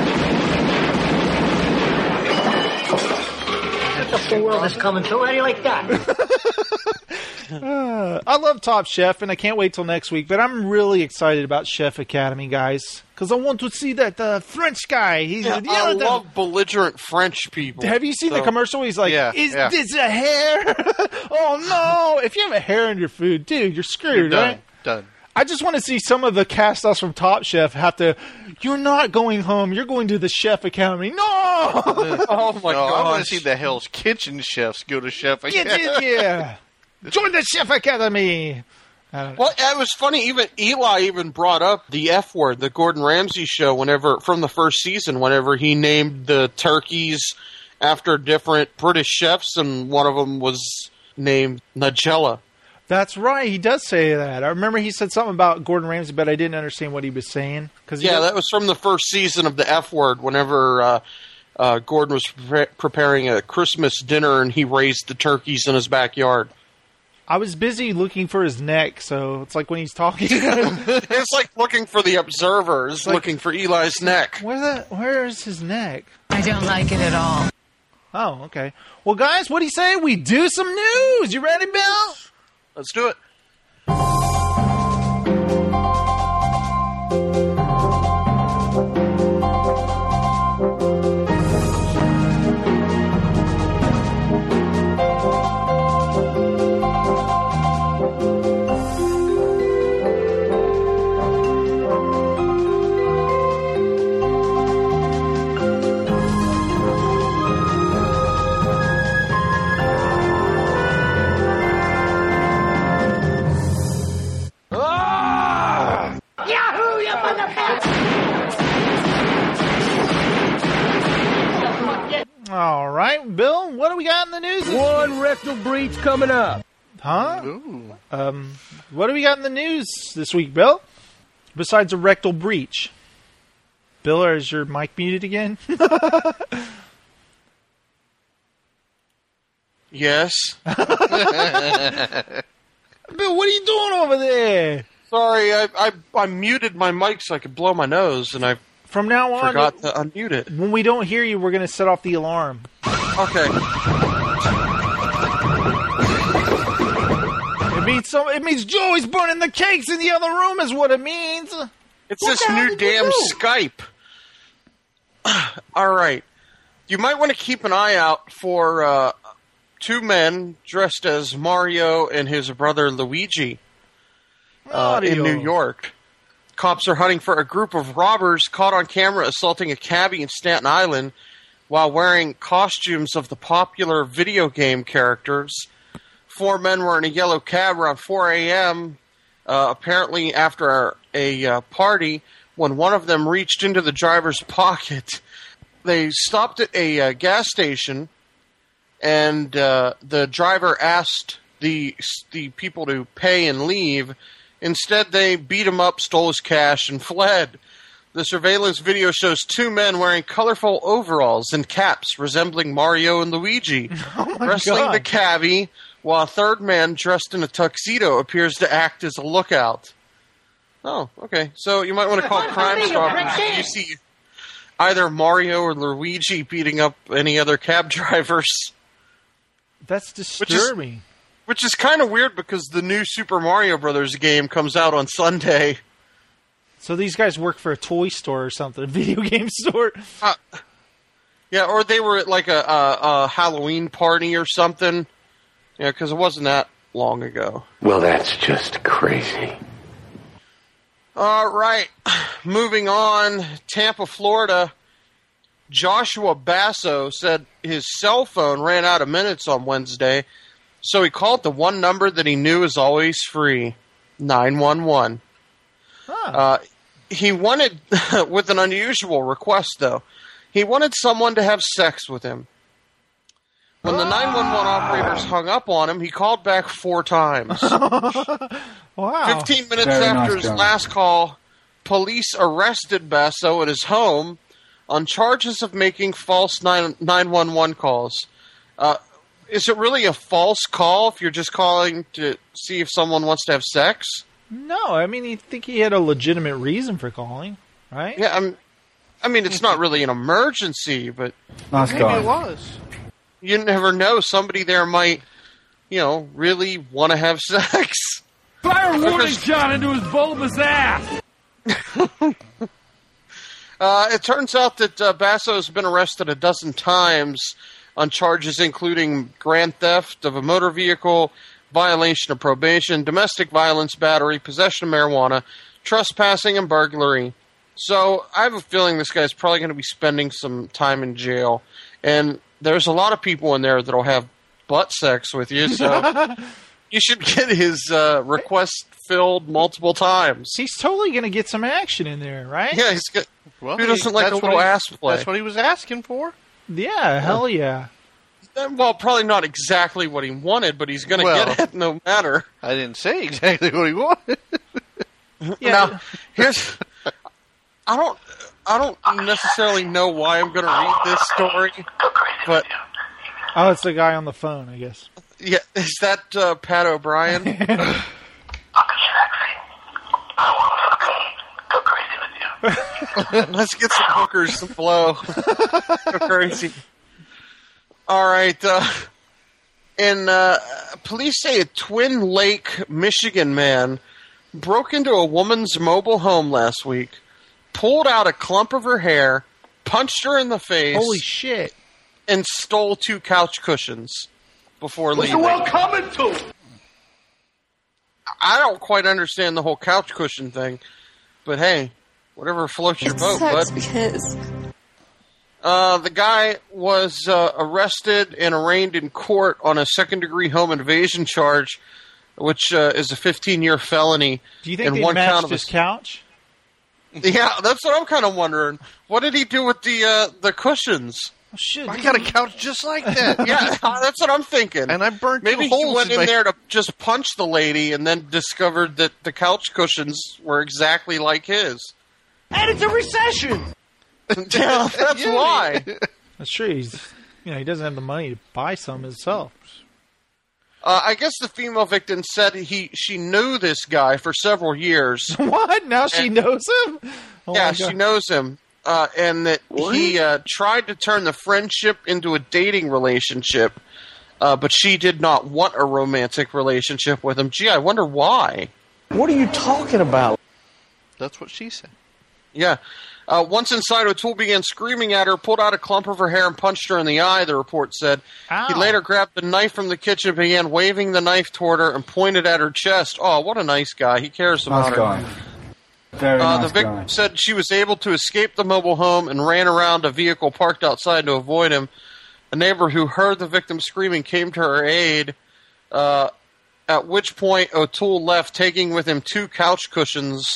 What the world is coming to? How do you like that? uh, I love Top Chef, and I can't wait till next week, but I'm really excited about Chef Academy, guys, because I want to see that uh, French guy. He's yeah, yeah, I the, love belligerent French people. Have you seen so. the commercial? He's like, yeah, is yeah. this a hair? Oh, no. If you have a hair in your food, dude, you're screwed, you're done, right? Done. I just want to see some of the cast us from Top Chef have to, you're not going home, you're going to the Chef Academy. No! Oh, my no, God. I want to see the Hell's Kitchen chefs go to Chef Academy. Get in, yeah. Join the Chef Academy. Well, it was funny. Even Eli even brought up the F word, the Gordon Ramsay show, whenever from the first season, whenever he named the turkeys after different British chefs, and one of them was named Nigella. That's right. He does say that. I remember he said something about Gordon Ramsay, but I didn't understand what he was saying. Cause yeah, does- that was from the first season of the F word. Whenever uh, uh, Gordon was pre- preparing a Christmas dinner, and he raised the turkeys in his backyard. I was busy looking for his neck, so it's like when he's talking. It's like looking for the observers, like, looking for Eli's neck. Where the? Where is his neck? I don't like it at all. Oh, okay. Well, guys, what do you say we do some news? You ready, Bill? Let's do it. Yahoo, you motherfucker! All right, Bill, what do we got in the news? this One week? rectal breach coming up. Huh? Um, what do we got in the news this week, Bill? Besides a rectal breach. Bill, is your mic muted again? Yes. Bill, what are you doing over there? Sorry, I, I I muted my mic so I could blow my nose, and I From now on, forgot to unmute it. when we don't hear you, we're going to set off the alarm. Okay. It means so. It means Joey's burning the cakes in the other room, is what it means. It's What this the hell new did you damn do? Skype. All right. You might want to keep an eye out for uh, two men dressed as Mario and his brother Luigi uh, in Mario. New York. Cops are hunting for a group of robbers caught on camera assaulting a cabbie in Staten Island while wearing costumes of the popular video game characters. Four men were in a yellow cab around four a.m., uh, apparently after a uh, party, when one of them reached into the driver's pocket. They stopped at a uh, gas station, and uh, the driver asked the the people to pay and leave. Instead, they beat him up, stole his cash, and fled. The surveillance video shows two men wearing colorful overalls and caps resembling Mario and Luigi, Oh my wrestling God. the cabbie, while a third man dressed in a tuxedo appears to act as a lookout. Oh, okay. So you might want to call Crime me, you Stoppers prick. if you see either Mario or Luigi beating up any other cab drivers. That's disturbing. Which is kind of weird because the new Super Mario Brothers game comes out on Sunday. So these guys work for a toy store or something, a video game store. Uh, yeah, or they were at like a, a, a Halloween party or something. Yeah, because it wasn't that long ago. Well, that's just crazy. All right, moving on. Tampa, Florida. Joshua Basso said his cell phone ran out of minutes on Wednesday, so he called the one number that he knew is always free, nine one one. Uh, he wanted, with an unusual request, though. He wanted someone to have sex with him. When the nine one one operators hung up on him, he called back four times. Wow. Fifteen minutes Very after nice his guy. last call, police arrested Basso at his home on charges of making false nine one one calls. Uh, is it really a false call if you're just calling to see if someone wants to have sex? No, I mean, you think he had a legitimate reason for calling, right? Yeah, I'm, I mean, it's not really an emergency, but Nice maybe guy. it was. You never know. Somebody there might, you know, really want to have sex. Fire a warning Because- shot into his bulbous ass. Uh, it turns out that uh, Basso has been arrested a dozen times on charges including grand theft of a motor vehicle, violation of probation, domestic violence, battery, possession of marijuana, trespassing, and burglary. So I have a feeling this guy's probably going to be spending some time in jail. And there's a lot of people in there that'll have butt sex with you, so you should get his uh, request filled multiple times. He's totally going to get some action in there, right? Yeah, he's good. Well, Who doesn't he- like a that's little what he- ass play? That's what he was asking for. Yeah, hell yeah. Uh, Well, probably not exactly what he wanted, but he's going to Well, get it no matter. I didn't say exactly what he wanted. Now, here's I don't I don't necessarily know why I'm going to read this story, but Oh, it's the guy on the phone, I guess. yeah, is that uh, Pat O'Brien? Let's get some hookers to blow. Go crazy. All right. Uh, and uh, police say a Twin Lake, Michigan man broke into a woman's mobile home last week, pulled out a clump of her hair, punched her in the face. Holy shit. And stole two couch cushions before What's leaving. the world coming to? I don't quite understand the whole couch cushion thing, but hey, whatever floats your boat, bud. Because Uh, the guy was uh, arrested and arraigned in court on a second-degree home invasion charge, which uh, is a fifteen-year felony. Do you think and they one matched count of his a- couch? Yeah, that's what I'm kind of wondering. What did he do with the uh, the cushions? Oh, shit, I got a couch just like that. Yeah, that's what I'm thinking. And I burnt Maybe two he holes went in in my- there to just punch the lady and then discovered that the couch cushions were exactly like his. And it's a recession. Yeah, that's Yeah. why. That's true. He's, you know, he doesn't have the money to buy some himself. Uh, I guess the female victim said he she knew this guy for several years. What? Now she And- knows him? Oh yeah, my she God. knows him. Uh, and that What? he uh, tried to turn the friendship into a dating relationship, uh, but she did not want a romantic relationship with him. Gee, I wonder why. What are you talking about? That's what she said. Yeah. Uh, once inside, O'Toole began screaming at her, pulled out a clump of her hair, and punched her in the eye, the report said. Ow. He later grabbed the knife from the kitchen, began waving the knife toward her, and pointed at her chest. Oh, what a nice guy. He cares about Nice her. guy. Very Uh, nice the victim guy. said she was able to escape the mobile home and ran around a vehicle parked outside to avoid him. A neighbor who heard the victim screaming came to her aid, uh, at which point O'Toole left, taking with him two couch cushions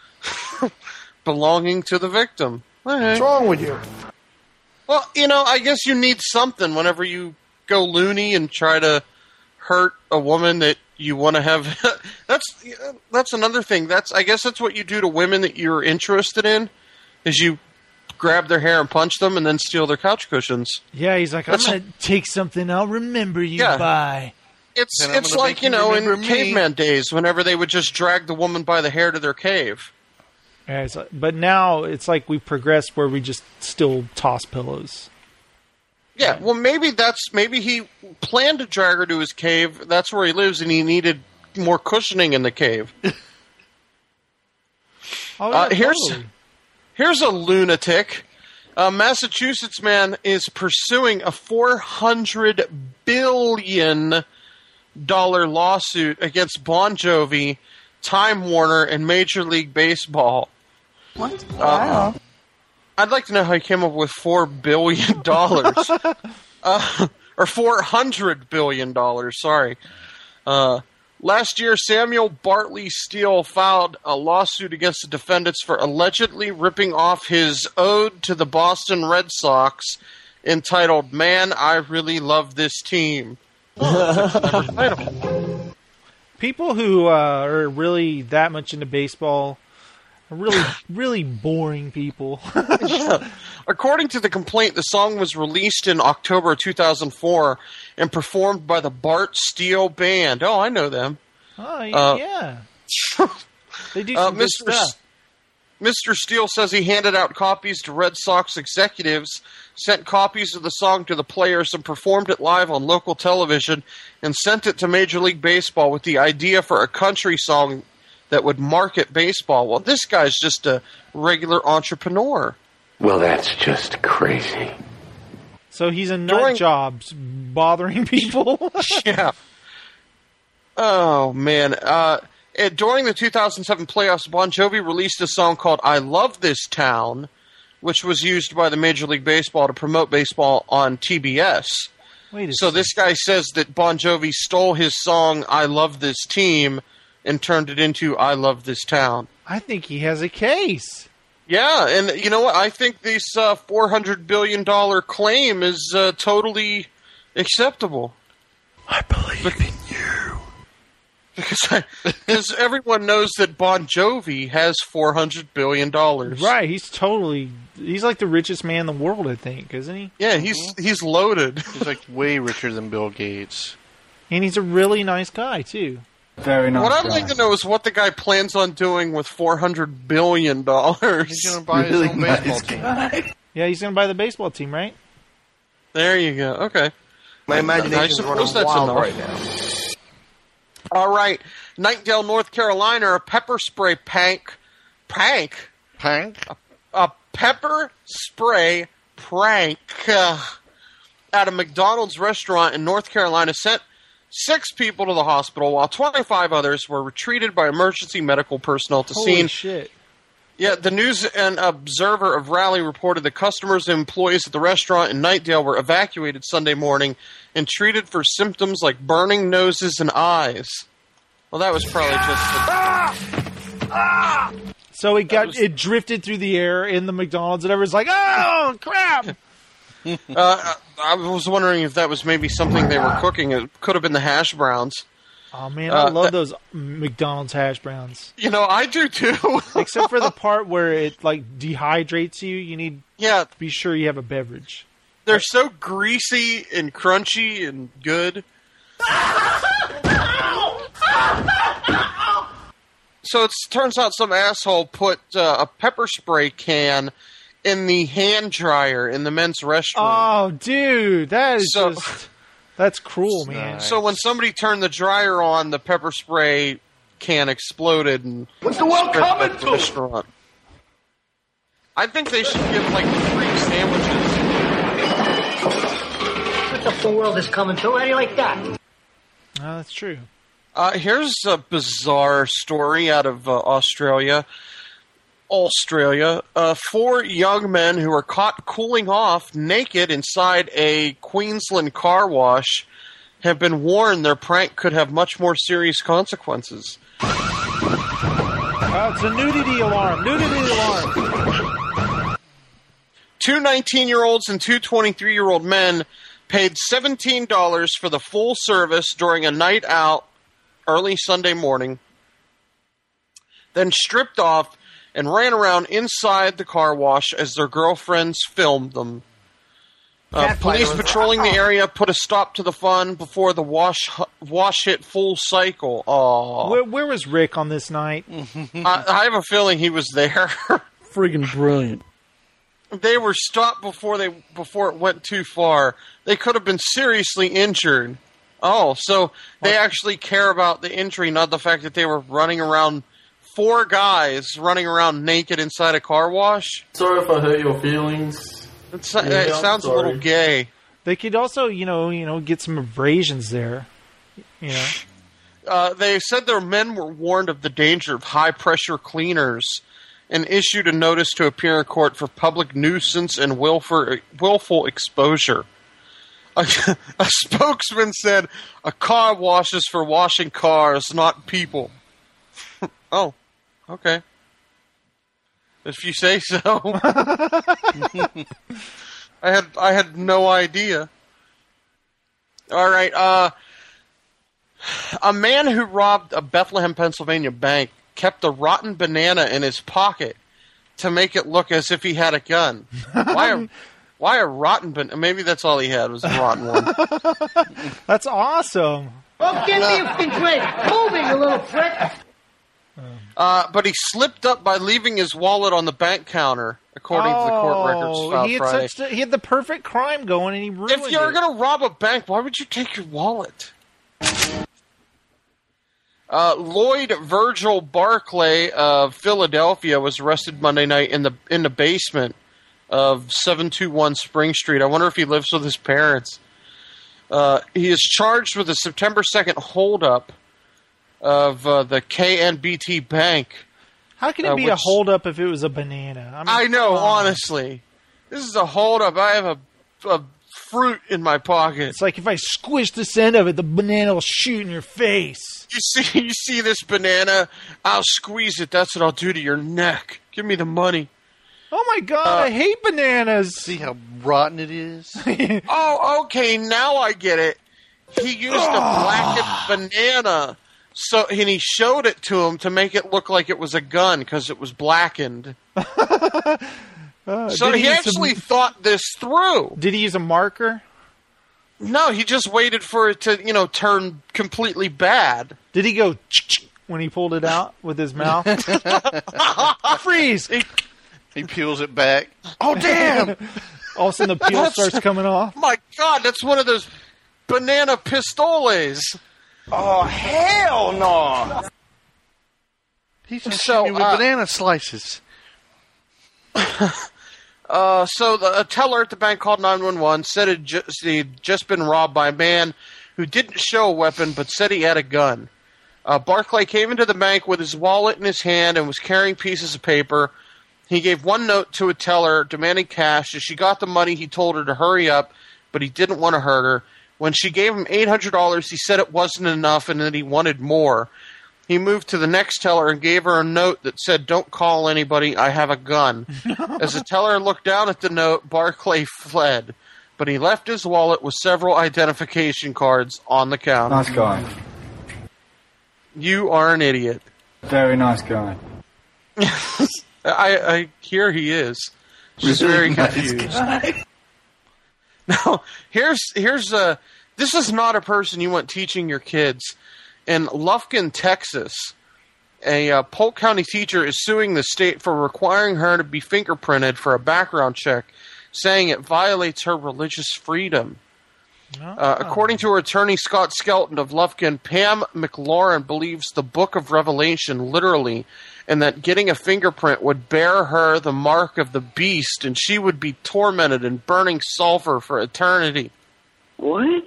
belonging to the victim. What's wrong with you? Well, you know, I guess you need something whenever you go loony and try to hurt a woman that you want to have. that's that's another thing. That's I guess that's what you do to women that you're interested in, is you grab their hair and punch them and then steal their couch cushions. Yeah, he's like, That's- I'm going to take something I'll remember you Yeah. by. It's And I'm it's gonna like, make you you know, in remember me. caveman days, whenever they would just drag the woman by the hair to their cave. Yeah, it's like- but now it's like we've progressed where we just still toss pillows. Yeah, well, maybe that's maybe he planned to drag her to his cave. That's where he lives, and he needed more cushioning in the cave. Oh, Uh, yeah, here's totally. here's a lunatic. A Massachusetts man is pursuing a four hundred billion dollar lawsuit against Bon Jovi, Time Warner, and Major League Baseball. What? Uh, I'd like to know how he came up with four billion dollars, uh, or four hundred billion dollars. Sorry. Uh, last year, Samuel Bartley Steele filed a lawsuit against the defendants for allegedly ripping off his ode to the Boston Red Sox, entitled "Man, I Really Love This Team." Oh, that's a clever title. People who uh, are really that much into baseball are really, really boring people. Yeah. According to the complaint, the song was released in October two thousand four and performed by the Bart Steele Band. Oh, I know them. Oh, Uh, yeah. They do Uh, some good Mister stuff. S- Mister Steele says he handed out copies to Red Sox executives, sent copies of the song to the players, and performed it live on local television, and sent it to Major League Baseball with the idea for a country song that would market baseball. Well, this guy's just a regular entrepreneur. Well, that's just crazy. So he's a nut During- jobs bothering people. Yeah. Oh, man. Uh, and during the two thousand seven playoffs, Bon Jovi released a song called I Love This Town, which was used by the Major League Baseball to promote baseball on T B S. Wait a So this guy says that Bon Jovi stole his song I Love This Team and turned it into I Love This Town. I think he has a case. Yeah, and you know what? I think this uh, four hundred billion dollars claim is uh, totally acceptable. I believe in you. Because, I, because everyone knows that Bon Jovi has four hundred billion dollars. Right, he's totally... He's like the richest man in the world, I think, isn't he? Yeah, he's he's loaded. He's like way richer than Bill Gates. And he's a really nice guy, too. Very nice What I'd guy. like to know is what the guy plans on doing with four hundred billion dollars. He's going to buy Really his own nice baseball team. Yeah, he's going to buy the baseball team, right? There you go. Okay. My I imagination's suppose running that's wild enough. right now. All right. Knightdale, North Carolina, a pepper spray prank. Prank? Prank? A, a pepper spray prank uh, at a McDonald's restaurant in North Carolina sent six people to the hospital while twenty-five others were retreated by emergency medical personnel to Holy scene. shit. Yeah, the News and Observer of Raleigh reported that customers and employees at the restaurant in Knightdale were evacuated Sunday morning and treated for symptoms like burning noses and eyes. Well, that was probably just... A- So it got it drifted through the air in the McDonald's, and everyone's like, "Oh crap!" uh, I was wondering if that was maybe something they were cooking. It could have been the hash browns. Oh man, I Uh, love that- those McDonald's hash browns. You know, I do too. Except for the part where it like dehydrates you. You need yeah to be sure you have a beverage. They're so greasy and crunchy and good. So it turns out some asshole put uh, a pepper spray can in the hand dryer in the men's restroom. Oh, dude, that is So- just that's cruel, man. So when somebody turned the dryer on, the pepper spray can exploded and What's the world spread coming throughout the to? restaurant. I think they should give like free sandwiches. What the world is coming to? How do you like that? Oh, that's true. Uh, here's a bizarre story out of uh, Australia. Australia. Uh, four young men who were caught cooling off naked inside a Queensland car wash have been warned their prank could have much more serious consequences. Uh, it's a nudity alarm. Nudity alarm. Two nineteen-year-olds and two twenty-three-year-old men paid seventeen dollars for the full service during a night out early Sunday morning, then stripped off and ran around inside the car wash as their girlfriends filmed them. Uh, police patrolling the area put a stop to the fun before the wash wash hit full cycle. Aww. Where, where was Rick on this night? I, I have a feeling he was there. Friggin' brilliant. They were stopped before they before it went too far. They could have been seriously injured. Oh, so they actually care about the injury, not the fact that they were running around, four guys running around naked inside a car wash? Sorry if I hurt your feelings. It's, Yeah, it I'm sounds a sorry. little gay. They could also, you know, you know, get some abrasions there. You know, Uh, they said their men were warned of the danger of high-pressure cleaners and issued a notice to appear in court for public nuisance and willful, willful exposure. A, a spokesman said, "A car wash is for washing cars, not people." Oh, okay. If you say so. I had I had no idea. All right. Uh, a man who robbed a Bethlehem, Pennsylvania bank kept a rotten banana in his pocket to make it look as if he had a gun. Why a, why a rotten banana? Maybe that's all he had was a rotten one. that's awesome. Oh, give me a fucking drink. Moving, you little prick. Uh, but he slipped up by leaving his wallet on the bank counter, according to the court records Oh, filed he had Friday. such the, he had the perfect crime going, and he ruined If you're it. going to rob a bank, why would you take your wallet? Uh, Lloyd Virgil Barclay of Philadelphia was arrested Monday night in the in the basement of seven two one Spring Street. I wonder if he lives with his parents. Uh, he is charged with a September second holdup of uh, the K N B T Bank. How can it uh, be a which- holdup if it was a banana? I, mean, I know, come on. honestly. This is a holdup. I have a, a fruit in my pocket. It's like if I squish this end of it, the banana will shoot in your face. You see, you see this banana? I'll squeeze it. That's what I'll do to your neck. Give me the money. Oh my god, Uh, I hate bananas. See how rotten it is? Oh, okay, now I get it. He used a blackened banana, so and he showed it to him to make it look like it was a gun because it was blackened. Uh, So did he use actually some- thought this through. Did he use a marker? No, he just waited for it to, you know, turn completely bad. Did he go when he pulled it out with his mouth? Freeze! He peels it back. Oh, damn! All of a sudden the peel That's- starts coming off. My God, that's one of those banana pistoles. Oh, hell no! He's just So, shooting me with uh, banana slices. Uh, so the, a teller at the bank called nine one one, said it just, he'd just been robbed by a man who didn't show a weapon but said he had a gun. Uh, Barclay came into the bank with his wallet in his hand and was carrying pieces of paper. He gave one note to a teller demanding cash. As she got the money, he told her to hurry up, but he didn't want to hurt her. When she gave him eight hundred dollars, he said it wasn't enough and that he wanted more. He moved to the next teller and gave her a note that said, "Don't call anybody, I have a gun." As the teller looked down at the note, Barclay fled, but he left his wallet with several identification cards on the counter. Nice guy. You are an idiot. Very nice guy. I, I hear he is. She's very confused. Now, here's here's a. This is not a person you want teaching your kids. In Lufkin, Texas, a uh, Polk County teacher is suing the state for requiring her to be fingerprinted for a background check, saying it violates her religious freedom. Uh, according to her attorney, Scott Skelton of Lufkin, Pam McLaurin believes the Book of Revelation literally, and that getting a fingerprint would bear her the mark of the beast, and she would be tormented in burning sulfur for eternity. What?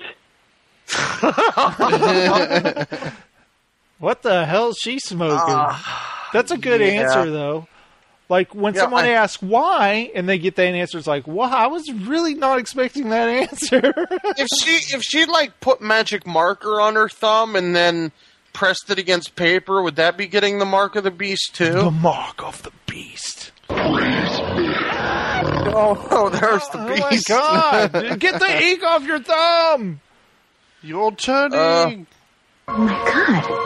What the hell is she smoking? Uh, That's a good yeah. answer, though. Like, when Yeah, someone I- asks why, and they get that answer, it's like, wow, I was really not expecting that answer. if she if she like put magic marker on her thumb and then pressed it against paper, would that be getting the mark of the beast too? The mark of the beast. Oh, oh there's the Oh beast. my god! Get the ink off your thumb! You're turning. Uh, Oh my god.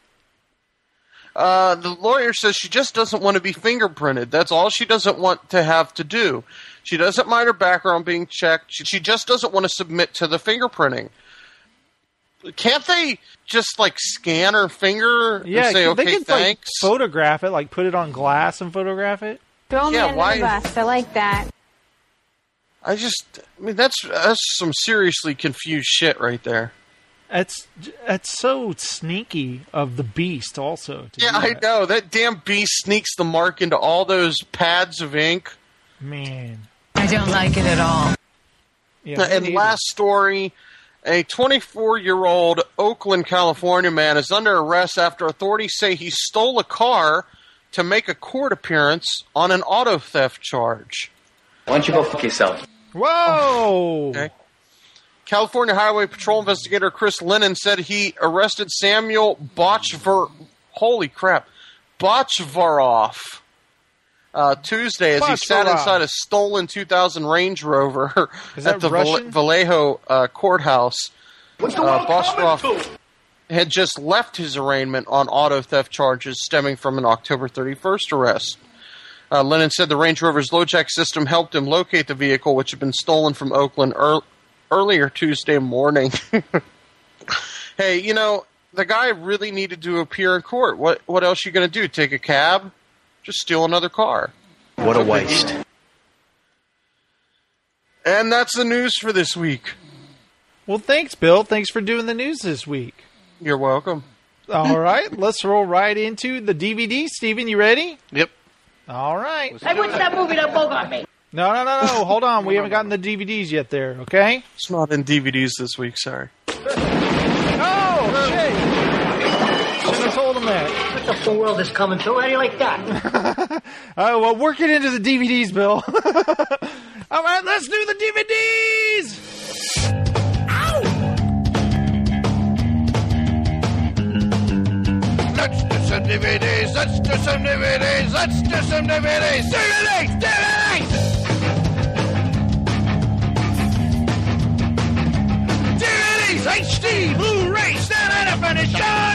Uh, the lawyer says she just doesn't want to be fingerprinted. That's all she doesn't want to have to do. She doesn't mind her background being checked. She, she just doesn't want to submit to the fingerprinting. Can't they just, like, scan her finger Yeah, and say, okay, they could thanks? like photograph it, like put it on glass and photograph it. Throw me Yeah, under why- the bus. I like that. I just, I mean, that's, that's some seriously confused shit right there. It's it's so sneaky of the beast, also. To Yeah, do I that. know. That damn beast sneaks the mark into all those pads of ink. Man. I don't like it at all. Yeah, and me last story, a twenty-four-year-old Oakland, California man is under arrest after authorities say he stole a car to make a court appearance on an auto theft charge. Why don't you go fuck yourself? Whoa! Okay. California Highway Patrol investigator Chris Lennon said he arrested Samuel Botchvar... Holy crap. Botchvaroff uh, Tuesday as he sat Botchvaroff. inside a stolen two thousand Range Rover Is at that the Val- Russian? Vallejo uh, courthouse. What's the Uh, world coming Botchvaroff to? had just left his arraignment on auto theft charges stemming from an October thirty-first arrest. Uh, Lennon said the Range Rover's LoJack system helped him locate the vehicle, which had been stolen from Oakland ear- earlier Tuesday morning. Hey, you know, the guy really needed to appear in court. What what else you going to do? Take a cab? Just steal another car. What a waste. And that's the news for this week. Well, thanks, Bill. Thanks for doing the news this week. You're welcome. All right, let's roll right into the D V D. Steven, you ready? Yep. All right. Hey, what's that movie that Bogart made? No, no, no, no. Hold on. We haven't gotten the D V Ds yet there, okay? It's not in D V Ds this week, sorry. Oh, shit. Should have told him that. What the full world is coming to? How do you like that? Oh, well, work it into the D V Ds, Bill. All right, let's do the D V Ds. Let's do some D V Ds. Let's do some D V Ds. Let's do some D V Ds. D V Ds. D V Ds. D V Ds. H D, Blu-ray, Stand Definition.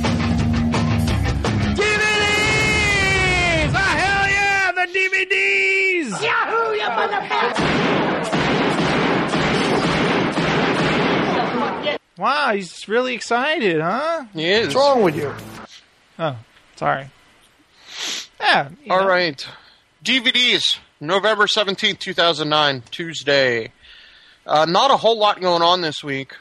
D V Ds! Ah, hell yeah, the D V Ds! Yahoo, you motherfucker! Wow, he's really excited, huh? He is. What's wrong with you? Oh, sorry. Yeah. you All know. right. D V Ds. November seventeenth, two thousand nine, Tuesday. Uh, not a whole lot going on this week.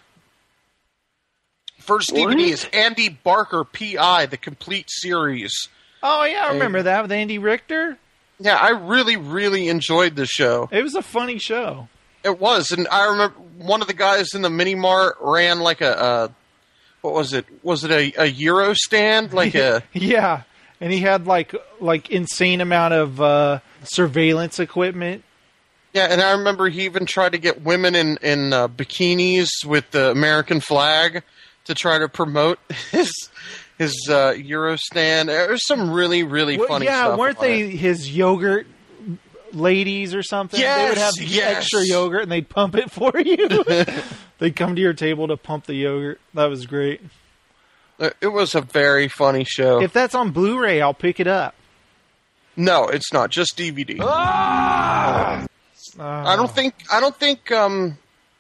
First D V D is Andy Barker, P I, the complete series. Oh, yeah, I remember that with Andy Richter. Yeah, I really, really enjoyed the show. It was a funny show. It was, and I remember one of the guys in the mini mart ran like a, uh, what was it? Was it a, a Euro stand? Like a yeah, and he had like like insane amount of uh, surveillance equipment. Yeah, and I remember he even tried to get women in in uh, bikinis with the American flag to try to promote his his uh, Euro stand. There's some really really Well, funny yeah, stuff. weren't on they it. his yogurt ladies or something? Yes, they would have yes. extra yogurt and they'd pump it for you. They'd come to your table to pump the yogurt. That was great. It was a very funny show. If that's on Blu-ray, I'll pick it up. No, it's not. Just D V D. Ah! I don't think. I don't think. Um,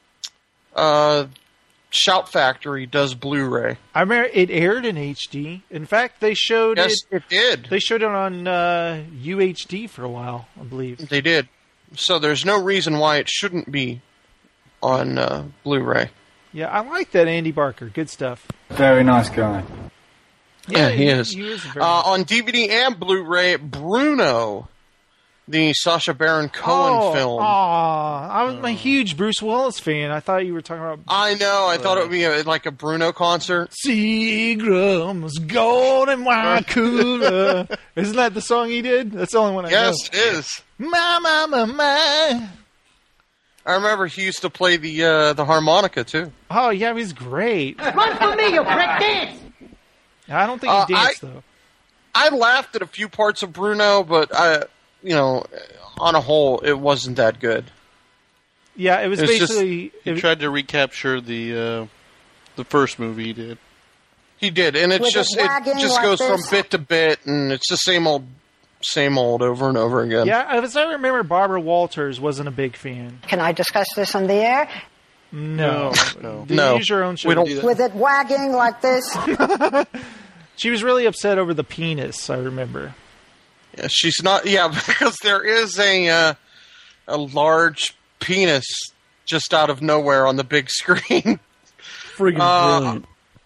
uh, Shout Factory does Blu-ray. I remember it aired in H D. In fact, they showed Yes, it. it did. They showed it on uh, U H D for a while, I believe. They did. So there's no reason why it shouldn't be on uh, Blu-ray. Yeah, I like that Andy Barker. Good stuff. Very nice guy. Yeah, he is. He is very uh, on D V D and Blu-ray, Bruno, the Sacha Baron Cohen oh, film. Aw, I was a huge Bruce Willis fan. I thought you were talking about. I know. I thought it would be a, like a Bruno concert. Seagram's golden wine cooler. Isn't that the song he did? That's the only one I Yes, know. it is. My, my, my, my. I remember he used to play the uh, the harmonica too. Oh yeah, he's great. Run for me, you prick! Dance! I don't think he Uh, danced I- though. I laughed at a few parts of Bruno, but I, you know, on a whole, it wasn't that good. Yeah, it was It's just- basically. He tried to recapture the uh, the first movie he did. He did, and it's With just it it wagging just like goes from this. bit to bit, and it's the same old, same old over and over again. Yeah, as I remember, Barbara Walters wasn't a big fan. Can I discuss this on the air? No, no, Do no. Use your own show. We don't do that. With it wagging like this? She was really upset over the penis. I remember. Yeah, she's not. Yeah, because there is a uh, a large penis just out of nowhere on the big screen. Friggin' Uh, brilliant.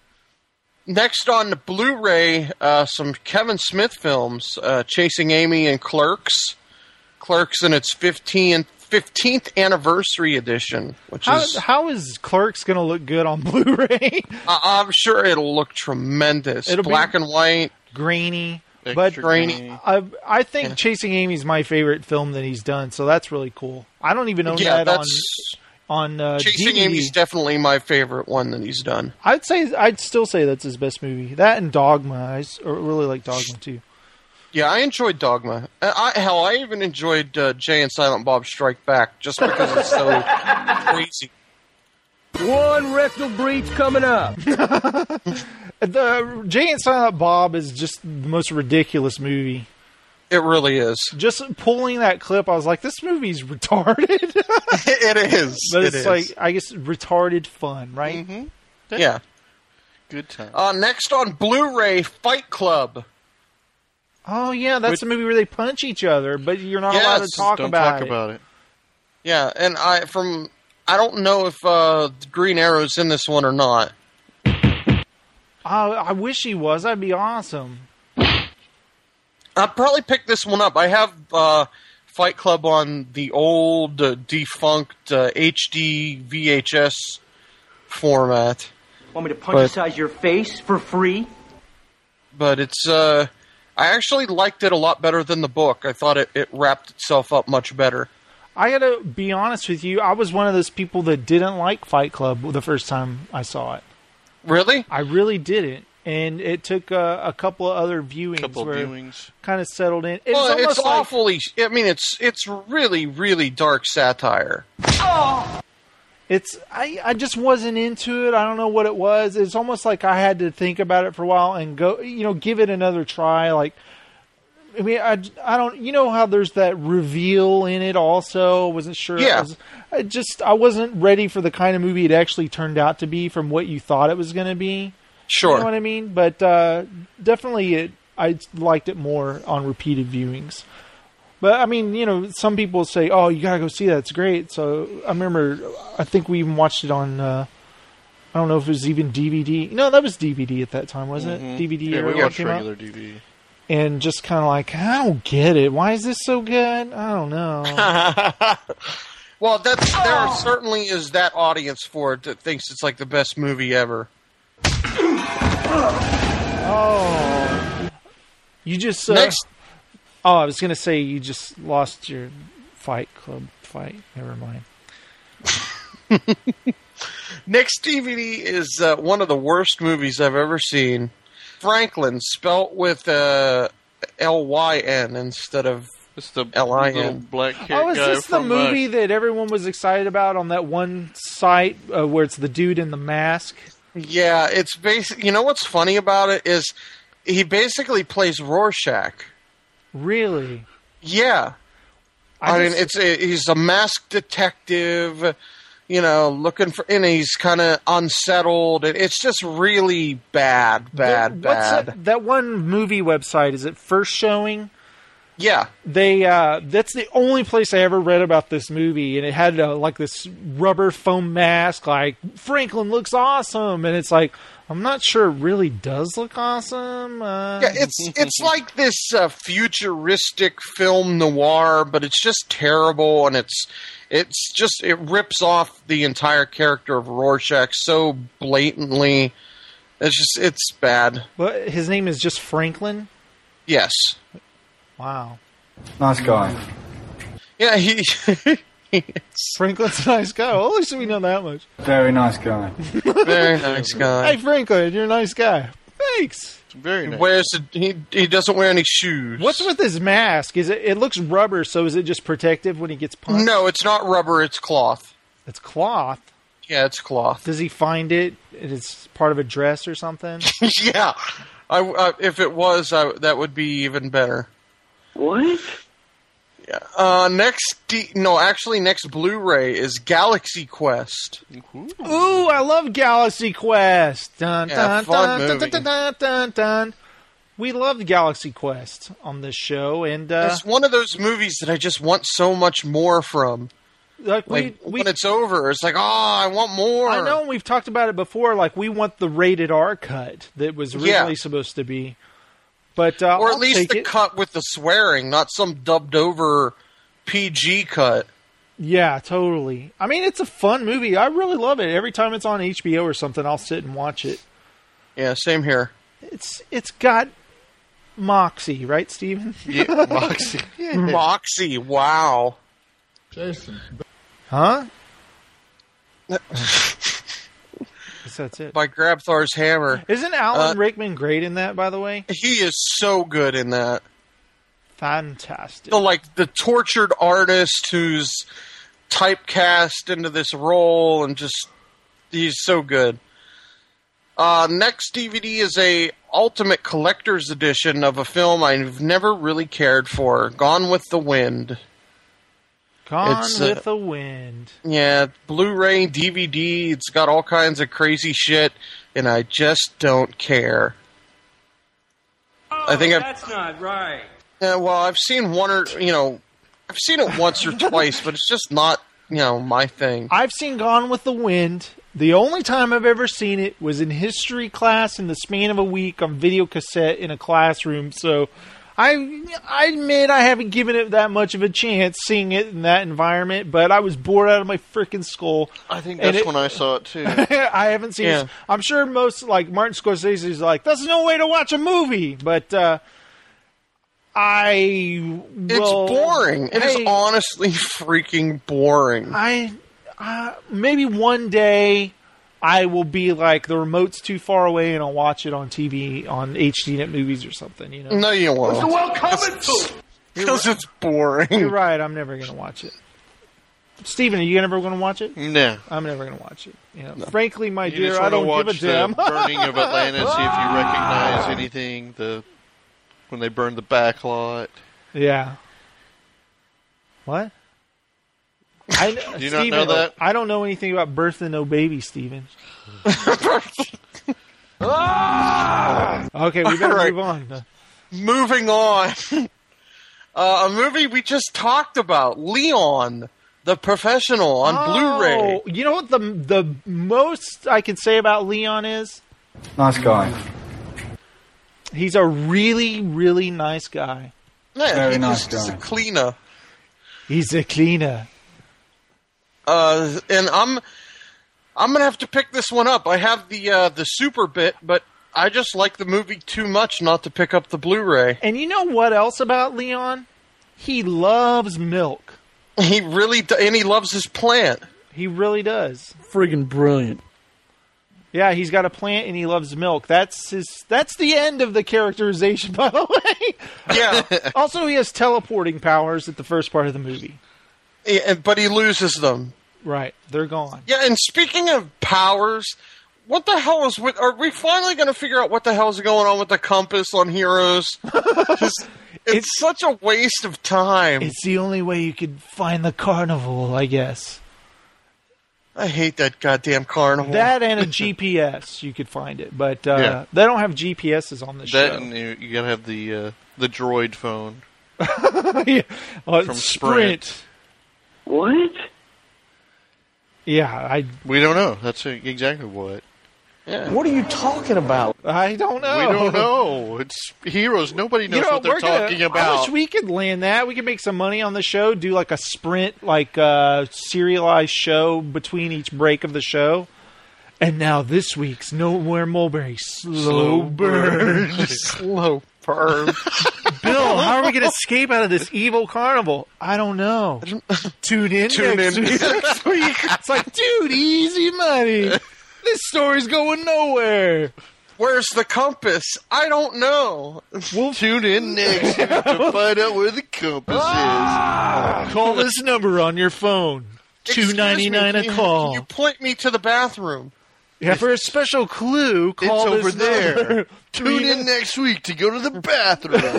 Next on the Blu-ray, uh, some Kevin Smith films, uh, Chasing Amy and Clerks. Clerks in its fifteenth, fifteenth anniversary edition, which How, is... how is Clerks going to look good on Blu-ray? Uh, I'm sure it'll look tremendous. It'll be Black and white. Grainy. Extra But grainy. I, I think Yeah. Chasing Amy's my favorite film that he's done, so that's really cool. I don't even own Yeah, that on that's... on uh, Chasing D V D. Amy's definitely my favorite one that he's done. I'd say I'd still say that's his best movie. That and Dogma. I s- or really like Dogma too. Yeah, I enjoyed Dogma. I, I, hell, I even enjoyed uh, Jay and Silent Bob Strike Back just because it's so crazy. One rectal breach coming up. The Jay and Silent Bob is just the most ridiculous movie. It really is. Just pulling that clip, I was like, "This movie's retarded." It is. But It it's is. like, I guess, retarded fun, right? Mm-hmm. Yeah. Good time. Uh, next on Blu-ray, Fight Club. Oh yeah, that's a movie where they punch each other, but you're not allowed to Yes, talk Don't about talk it. about it. Yeah, and I from I don't know if uh, Green Arrow's in this one or not. Oh, I wish he was. That'd be awesome. I'd probably pick this one up. I have uh, Fight Club on the old uh, defunct uh, H D V H S format. Want me to punch your face for free? But it's uh, I actually liked it a lot better than the book. I thought it, it wrapped itself up much better. I gotta be honest with you. I was one of those people that didn't like Fight Club the first time I saw it. Really? I really didn't, and it took uh, a couple of other viewings Couple where viewings. kind of settled in. It well, was almost it's like, awfully. I mean, it's it's really really dark satire. It's I, I just wasn't into it. I don't know what it was. It's almost like I had to think about it for a while and go, you know, give it another try. Like, I mean, I, I don't, you know how there's that reveal in it also. I wasn't sure. Yeah. I, was, I just, I wasn't ready for the kind of movie it actually turned out to be from what you thought it was going to be. Sure. You know what I mean? But uh, definitely it, I liked it more on repeated viewings. But, I mean, you know, some people say, oh, you gotta go see that, it's great. So, I remember, I think we even watched it on, uh, I don't know if it was even D V D. No, that was D V D at that time, wasn't Mhm. it? D V D Yeah, era we watched came out. regular D V D. And just kind of like, I don't get it. Why is this so good? I don't know. Well, that's there certainly is that audience for it that thinks it's like the best movie ever. Oh. You just... Uh, Next. Oh, I was going to say you just lost your Fight Club fight. Never mind. Next D V D is uh, one of the worst movies I've ever seen. Franklin, spelt with uh, L Y N instead of L I N. Black Oh, is this the movie that everyone was excited about on that one site uh, where it's the dude in the mask? Yeah, it's basic. You know what's funny about it is he basically plays Rorschach. Really? Yeah. I I, mean, just- it's a, he's a masked detective, you know, looking for, and he's kind of unsettled. And it's just really bad, bad, What's bad. That, that one movie website, is it First Showing? Yeah. They uh, that's the only place I ever read about this movie, and it had uh, like this rubber foam mask, like Franklin looks awesome, and it's like I'm not sure it really does look awesome. Uh, Yeah, it's it's like this uh, futuristic film noir, but it's just terrible, and it's it's just it rips off the entire character of Rorschach so blatantly. It's just it's bad. But his name is just Franklin. Yes. Wow. Nice guy. Yeah, he. Franklin's a nice guy. Well, at least we know that much. Very nice guy. Very nice guy. Hey, Franklin, you're a nice guy. Thanks. Very He wears a, he he doesn't wear any shoes. What's with his mask? Is it? It looks rubber, so is it just protective when he gets punched? No, it's not rubber. It's cloth. It's cloth. Yeah, it's cloth. Does he find it? It's part of a dress or something? Yeah, I, uh, if it was, I, that would be even better. What? Yeah. Uh, next, D- no, actually, next Blu-ray is Galaxy Quest. Ooh, I love Galaxy Quest. Dun, Yeah, dun, fun dun, movie. dun, dun, dun, dun, dun. We loved Galaxy Quest on this show, and uh, It's one of those movies that I just want so much more from. like we, Like, we when it's over, it's like, oh, I want more. I know we've talked about it before. Like we want the rated R cut that was originally Yeah. supposed to be, but uh, or at I'll least take the it. cut with the swearing, not some dubbed over P G cut. Yeah, totally. I mean, it's a fun movie. I really love it. Every time it's on H B O or something, I'll sit and watch it. Yeah, same here. It's it's got moxie, right, Steven? Yeah, Moxie. Moxie, wow. Jason. Huh? Guess that's it. By Grabthar's hammer. Isn't Alan Uh, Rickman great in that, by the way? He is so good in that. Fantastic. So, like, the tortured artist who's typecast into this role, and just, he's so good. Uh, next D V D is a Ultimate Collector's Edition of a film I've never really cared for, Gone with the Wind. Gone it's, uh, with the Wind. Yeah, Blu-ray, D V D, it's got all kinds of crazy shit, and I just don't care. Oh, I think I've- that's not right. Yeah, well, I've seen one or, you know, I've seen it once or twice, but it's just not, you know, my thing. I've seen Gone with the Wind. The only time I've ever seen it was in history class in the span of a week on video cassette in a classroom. So I I admit I haven't given it that much of a chance seeing it in that environment, but I was bored out of my freaking skull. I think And that's it- when I saw it too. I haven't seen Yeah. it. I'm sure most, like Martin Scorsese is like, that's no way to watch a movie. But uh, I It's will- boring. It is Hey, honestly freaking boring. I uh, maybe one day I will be like the remote's too far away and I'll watch it on T V on H D Net Movies or something. You know? No, you won't. What's the world coming to? Because it's boring. You're right. I'm never gonna watch it. Steven, are you never going to watch it? No. I'm never going to watch it. You know, frankly, my You dear, just I wanna don't watch give a damn. the burning of Atlanta, see if you recognize anything. The when they burned the back lot. Yeah. What? I, Do you Steven, not know that? I don't know anything about Birth and No Baby, Steven. Okay, we better All right. move on. Moving on. Uh, a movie we just talked about, Leon, the Professional on oh, Blu-ray. You know what the the most I can say about Leon is? Nice guy. He's a really, really nice guy. Yeah, Very he nice just is guy. a cleaner. He's a cleaner. Uh, and I'm I'm gonna have to pick this one up. I have the uh, the Super Bit, but I just like the movie too much not to pick up the Blu-ray. And you know what else about Leon? He loves milk. He really do- and he loves his plant. He really does. Friggin' brilliant. Yeah, he's got a plant and he loves milk. That's his. That's the end of the characterization, by the way. Yeah. Also, he has teleporting powers at the first part of the movie. Yeah, but he loses them. Right, they're gone. Yeah, and speaking of powers, what the hell is with? Are we finally going to figure out what the hell is going on with the compass on Heroes? It's, it's such a waste of time. It's the only way you could find the carnival, I guess. I hate that goddamn carnival. That and a G P S, you could find it, but uh, Yeah. they don't have G P S's on the That show. and you, you gotta have the uh, the droid phone. yeah. uh, From Sprint. Sprint. What? Yeah, I. We don't know. That's uh, exactly what. Yeah. What are you talking about? I don't know. We don't know. It's Heroes. Nobody knows You know, what they're we're gonna- talking I about. wish we could land that. We could make some money on the show. Do like a Sprint, like uh, serialized show between each break of the show. And now this week's Nowhere Mulberry Slow, Slow Burn. burn. Slow burn. Bill, how are we going to escape out of this evil carnival? I don't know. Tune in Tune next in week. next week. It's like, dude, easy money. This story's going nowhere. Where's the compass? I don't know. We'll tune in next week to find out where the compass Ah! Call this number on your phone. Excuse two ninety-nine me, a can- call. Can you point me to the bathroom? Yeah, for a special clue, call It's over this there. number. Tune in next week to go to the bathroom.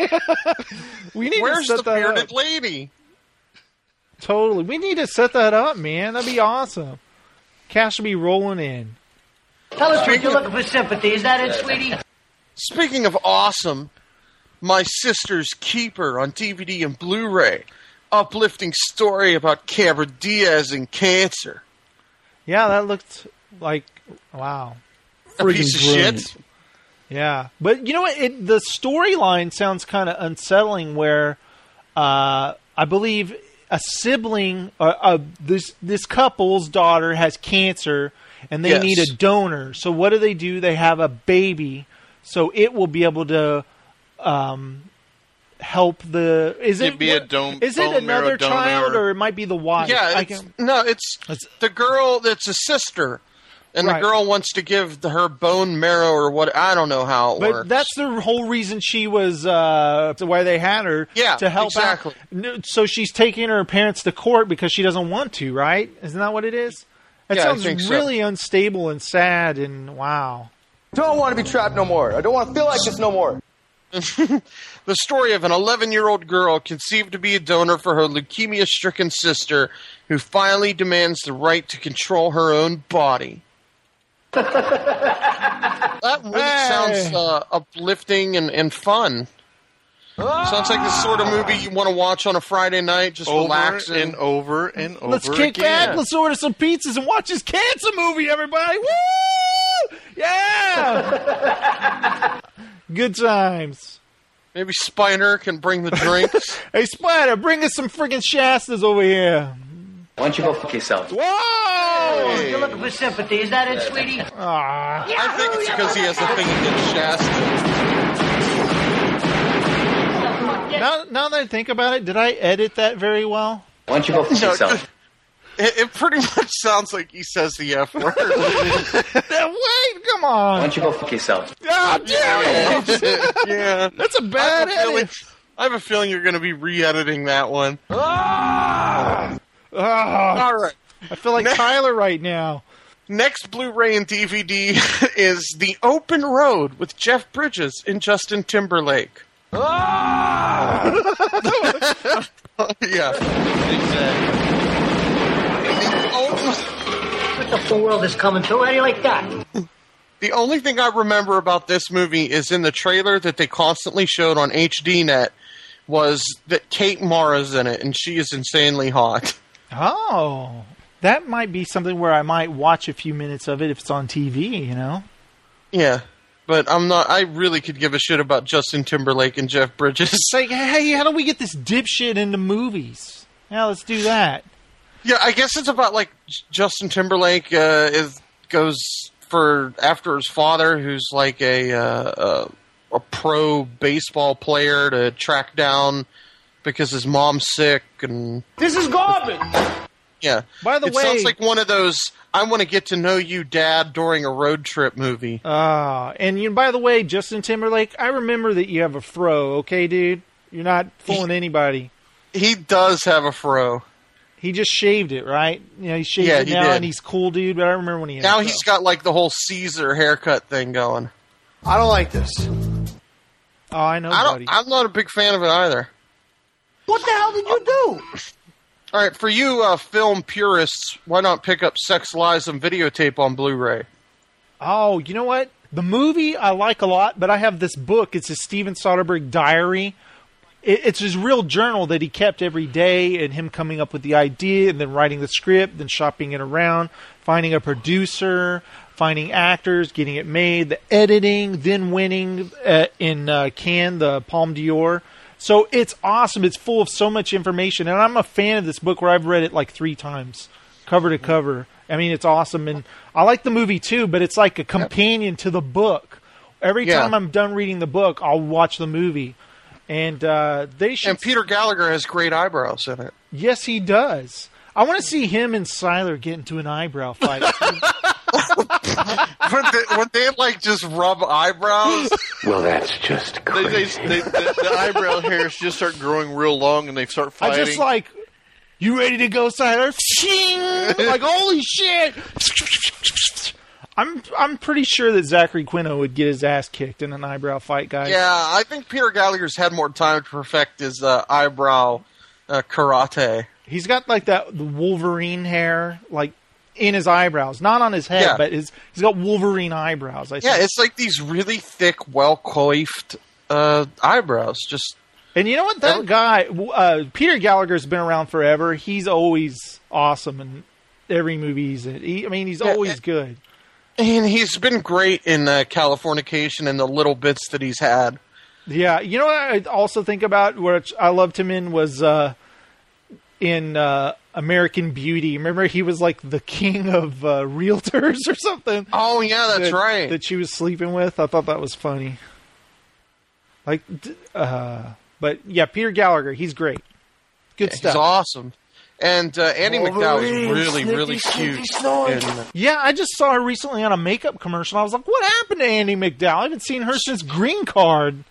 We need Where's to the set that bearded up. lady? Totally. We need to set that up, man. That'd be awesome. Cash will be rolling in. Tell us what you're looking for sympathy. Is that it, sweetie? Speaking of awesome, My Sister's Keeper on D V D and Blu-ray. Uplifting story about Cameron Diaz and cancer. Yeah, that looked like, wow. A piece of shit. Yeah. But you know what? It, the storyline sounds kind of unsettling where uh, I believe a sibling, uh, uh, this this couple's daughter has cancer and they Yes. need a donor. So what do they do? They have a baby so it will be able to um, help the... Is It'd it, be a what- dome- is it bone marrow another child donor. or it might be the wife? Yeah, I it's, can- no, it's the girl that's a sister. And Right. the girl wants to give the, her bone marrow or what, I don't know how it But works. that's the whole reason she was, uh, why they had her. Yeah, to help exactly. out. No, so she's taking her parents to court because she doesn't want to, right? Isn't that what it is? That Yeah, I sounds think so. really unstable and sad and wow. Don't want to be trapped no more. I don't want to feel like this no more. The story of an eleven-year-old girl conceived to be a donor for her leukemia-stricken sister who finally demands the right to control her own body. That really Hey. sounds uh, uplifting and, and fun. Sounds like the sort of movie you want to watch on a Friday night, just Over relaxing. and over and over Let's kick again. back, let's order some pizzas and watch this cancer movie, everybody! Woo! Yeah! Good times. Maybe Spiner can bring the drinks. Hey, Spider, bring us some friggin' Shastas over here. Why don't you go fuck yourself? Whoa! You're looking for sympathy. Is that it, sweetie? Aw. I think it's because he has a thing against Shasta. Now, now that I think about it, did I edit that very well? Why don't you go fuck No, yourself? It, it pretty much sounds like he says the F word. Wait, come on. Why don't you go fuck yourself? Ah, damn it! Yeah. That's a bad I have a feeling, edit. I have a feeling you're going to be re-editing that one. Ah! Ah, All right. I feel like Tyler right now. Next Blu-ray and D V D is The Open Road with Jeff Bridges and Justin Timberlake. Ah! Yeah. What the full world is coming to? How do you like that? The only thing I remember about this movie is in the trailer that they constantly showed on H D Net was that Kate Mara's in it, and she is insanely hot. Oh, that might be something where I might watch a few minutes of it if it's on T V, you know? Yeah, but I'm not. I really could give a shit about Justin Timberlake and Jeff Bridges. It's like, hey, how do we get this dipshit into movies? Yeah, let's do that. Yeah, I guess it's about like Justin Timberlake uh, is goes for after his father, who's like a uh, a, a pro baseball player, to track down because his mom's sick, and this is garbage. Yeah. By the it way, sounds like one of those I want to get to know you, Dad, during a road trip movie. Ah, uh, and you. By the way, Justin Timberlake, I remember that you have a fro. Okay, dude, you're not fooling he, anybody. He does have a fro. He just shaved it, right? You know, he shaved yeah, it he now, did. and he's cool, dude. But I remember when he had now a fro. He's got like the whole Caesar haircut thing going. I don't like this. Oh, I know, I don't. buddy. I'm not a big fan of it either. What the hell did you do? All right, for you uh, film purists, why not pick up Sex, Lies, and Videotape on Blu-ray? Oh, you know what? The movie I like a lot, but I have this book. It's a Steven Soderbergh diary. It, it's his real journal that he kept every day, and him coming up with the idea, and then writing the script, then shopping it around, finding a producer, finding actors, getting it made, the editing, then winning uh, in uh, Cannes, the Palme d'Or. So it's awesome. It's full of so much information. And I'm a fan of this book where I've read it like three times, cover to cover. I mean, it's awesome. And I like the movie too, but it's like a companion to the book. Every yeah. time I'm done reading the book, I'll watch the movie. And uh, they should. And Peter Gallagher has great eyebrows in it. Yes, he does. I want to see him and Siler get into an eyebrow fight. would, they, would they like just rub eyebrows? Well, that's just crazy. They, they, they, the, the eyebrow hairs just start growing real long, and they start fighting. I just like, you ready to go, Siler? Like, holy shit! I'm I'm pretty sure that Zachary Quino would get his ass kicked in an eyebrow fight, guys. Yeah, I think Peter Gallagher's had more time to perfect his uh, eyebrow uh, karate. He's got like that the Wolverine hair, like in his eyebrows, not on his head, yeah. but his he's got Wolverine eyebrows. I yeah, think. It's like these really thick, well coiffed uh, eyebrows. Just and you know what? That guy, uh, Peter Gallagher's been around forever. He's always awesome in every movie he's in. He, I mean, he's yeah, always and, good. And he's been great in uh, Californication and the little bits that he's had. Yeah, you know what I also think about, which I loved him in, was uh, in uh, American Beauty. Remember, he was like the king of uh, realtors or something. Oh yeah, that's that, right. That she was sleeping with. I thought that was funny. Like, uh, but yeah, Peter Gallagher, he's great. Good yeah, stuff. He's awesome. And uh, Andy McDowell is really, snippy, really snippy, cute. snippy, in, yeah, I just saw her recently on a makeup commercial. I was like, what happened to Andy McDowell? I haven't seen her since Green Card.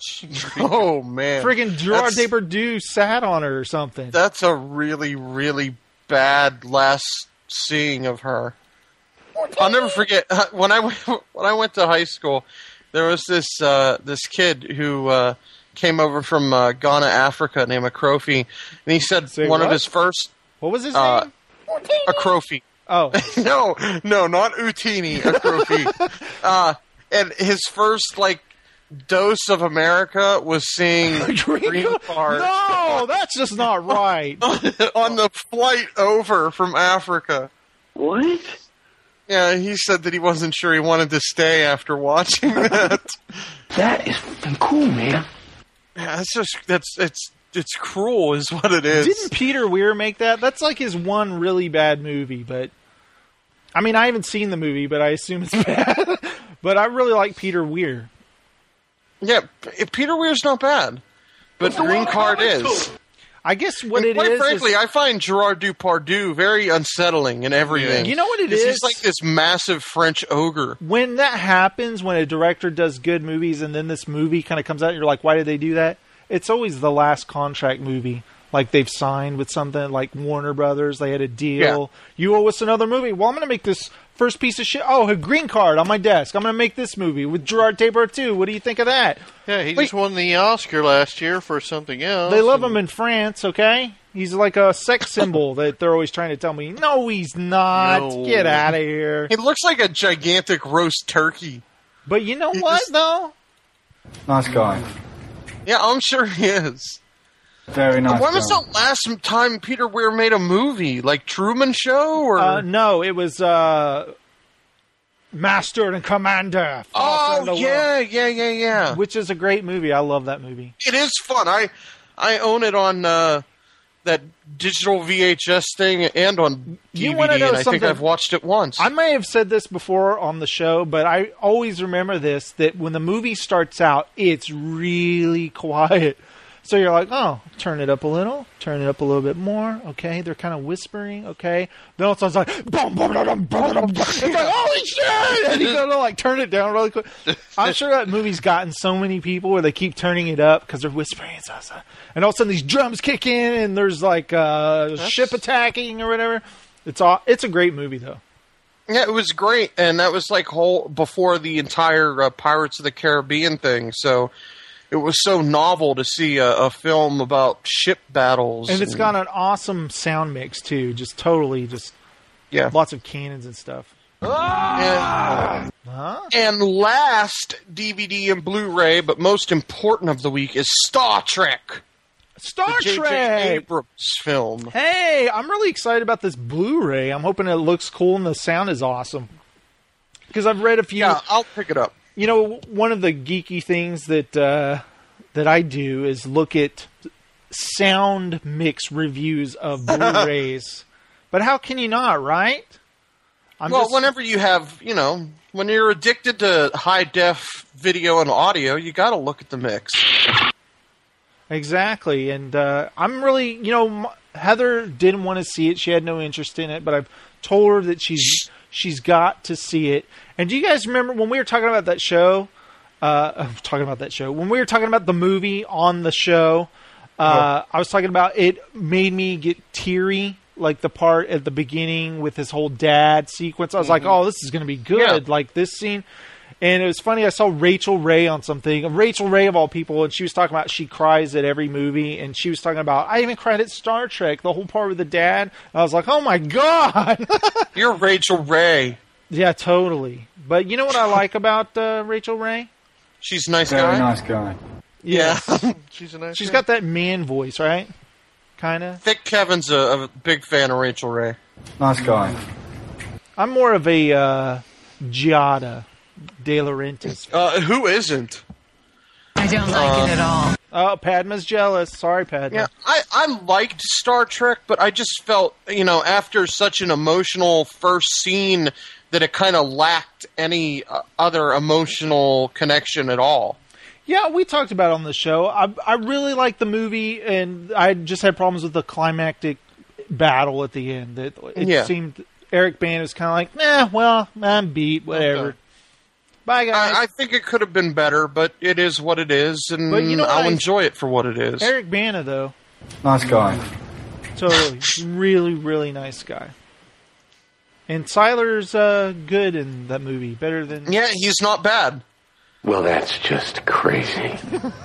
Oh, man. Friggin' Gerard That's- Depardieu sat on her or something. That's a really, really bad last seeing of her. I'll never forget uh, when I went, when I went to high school. There was this uh, this kid who uh, came over from uh, Ghana, Africa, named Akrofi, and he said Say one what? of his first. What was his uh, name? Akrofi. Oh no, no, not Utini. Akrofi. uh, and his first like dose of America was seeing Green, Green Card. No, that's just not right. On the flight over from Africa. What? Yeah, he said that he wasn't sure he wanted to stay after watching that. That is fucking cool, man. Yeah, that's just that's it's it's cruel, is what it is. Didn't Peter Weir make that? That's like his one really bad movie, but I mean, I haven't seen the movie, but I assume it's bad. But I really like Peter Weir. Yeah, Peter Weir's not bad, but Green Card is. I guess what and it quite is. frankly, is, I find Gerard Depardieu very unsettling in everything. You know what it is? is? He's like this massive French ogre. When that happens, when a director does good movies and then this movie kind of comes out, you're like, why did they do that? It's always the last contract movie. Like they've signed with something like Warner Brothers. They had a deal. Yeah. You owe us another movie. Well, I'm going to make this first piece of shit. Oh, a Green Card on my desk. I'm going to make this movie with Gerard Depardieu. What do you think of that? Yeah, he Wait. just won the Oscar last year for something else. They love him in France, okay? He's like a sex symbol that they're always trying to tell me. No, he's not. No. Get out of here. He looks like a gigantic roast turkey. But you know what, though? Nice guy. Yeah, I'm sure he is. Very nice. When was film. the last time Peter Weir made a movie? Like Truman Show? Or Uh, no, it was uh, Master and Commander. Oh, yeah, yeah, yeah, yeah. Which is a great movie. I love that movie. It is fun. I I own it on uh, that digital V H S thing and on D V D, You wanna know and I think something? I've watched it once. I may have said this before on the show, but I always remember this, that when the movie starts out, it's really quiet. So you're like, oh, turn it up a little, turn it up a little bit more. Okay, they're kind of whispering. Okay, then all of a sudden it's like, boom, boom, boom, boom, boom, boom. It's like, holy shit! And you gotta like turn it down really quick. I'm sure that movie's gotten so many people where they keep turning it up because they're whispering. And, stuff. And all of a sudden these drums kick in, and there's like uh, ship attacking or whatever. It's all. It's a great movie though. Yeah, it was great, and that was like whole before the entire uh, Pirates of the Caribbean thing. So. It was so novel to see a, a film about ship battles. And it's got an awesome sound mix, too. Just totally, just yeah, lots of cannons and stuff. And, huh? and last D V D and Blu-ray, but most important of the week, is Star Trek. Star the J J Trek! Abrams film. Hey, I'm really excited about this Blu-ray. I'm hoping it looks cool and the sound is awesome. Because I've read a few... Yeah, I'll pick it up. You know, one of the geeky things that uh, that I do is look at sound mix reviews of Blu-rays. But how can you not, right? I'm well, just... whenever you have, you know, when you're addicted to high-def video and audio, you got to look at the mix. Exactly, and uh, I'm really, you know, Heather didn't want to see it. She had no interest in it, but I've told her that she's she's got to see it. And do you guys remember when we were talking about that show? Uh, I'm talking about that show. When we were talking about the movie on the show, uh, oh. I was talking about it made me get teary, like the part at the beginning with his whole dad sequence. I was mm-hmm. like, oh, this is going to be good, yeah. like this scene. And it was funny, I saw Rachel Ray on something, Rachel Ray of all people, and she was talking about she cries at every movie, and she was talking about, I even cried at Star Trek, the whole part with the dad. And I was like, oh my God! You're Rachel Ray. Yeah, totally. But you know what I like about uh, Rachel Ray? She's a nice Very guy. nice guy. Yeah. She's a nice She's guy. got that man voice, right? Kind of. Thick Kevin's a, a big fan of Rachel Ray. Nice guy. I'm more of a uh, Giada De Laurentiis. Uh, who isn't? I don't like uh, it at all. Oh, Padma's jealous. Sorry, Padma. Yeah, I, I liked Star Trek, but I just felt, you know, after such an emotional first scene that it kind of lacked any uh, other emotional connection at all. Yeah, we talked about it on the show. I, I really liked the movie, and I just had problems with the climactic battle at the end. It, it yeah. seemed Eric Bana was kind of like, nah, well, I'm beat, whatever. Okay. Bye, guys. I, I think it could have been better, but it is what it is, and but you know I'll I, enjoy it for what it is. Eric Bana, though. Nice guy. Totally. really, really nice guy. And Siler's uh, good in that movie. Better than... Yeah, he's not bad. Well, that's just crazy.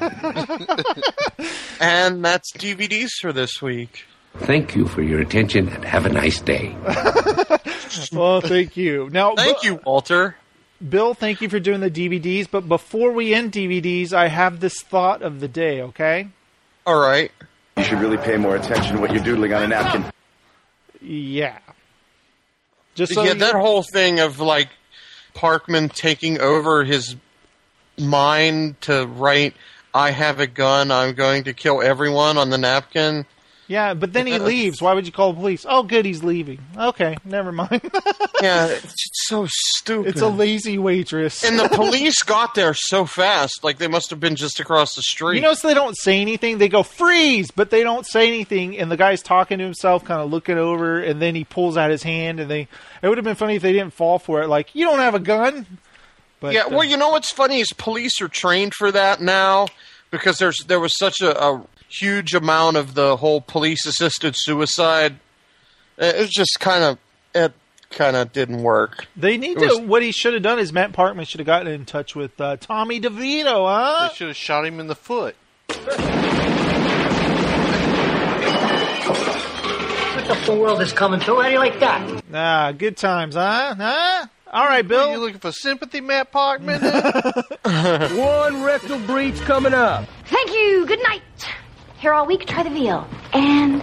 And that's D V Ds for this week. Thank you for your attention, and have a nice day. Well, thank you. Now, Thank you, Walter. Bill, thank you for doing the D V Ds, but before we end D V Ds, I have this thought of the day, okay? All right. You should really pay more attention to what you're doodling on a napkin. Yeah. Just so yeah, you... that whole thing of, like, Parkman taking over his mind to write, I have a gun, I'm going to kill everyone on the napkin. Yeah, but then he leaves. Why would you call the police? Oh, good, he's leaving. Okay, never mind. Yeah, it's so stupid. It's a lazy waitress. And the police got there so fast, like they must have been just across the street. You notice they don't say anything? They go, freeze! But they don't say anything, and the guy's talking to himself, kind of looking over, and then he pulls out his hand, and they... It would have been funny if they didn't fall for it, like, you don't have a gun? But, yeah, well, uh, you know what's funny is police are trained for that now, because there's there was such a... a huge amount of the whole police-assisted suicide. It was just kind of, it kind of didn't work. They need it to, was, what he should have done is Matt Parkman should have gotten in touch with uh, Tommy DeVito, huh? They should have shot him in the foot. What the world is coming to? How do you like that? Ah, good times, huh? Huh? All right, Bill. Are you looking for sympathy, Matt Parkman? One rectal breach coming up. Thank you. Good night. Here all week, try the veal. And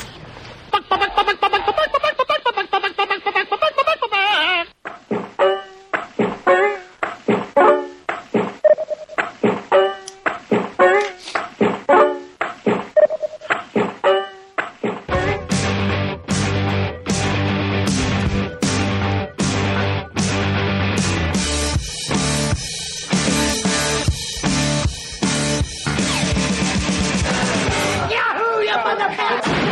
Yahoo, you motherfucker!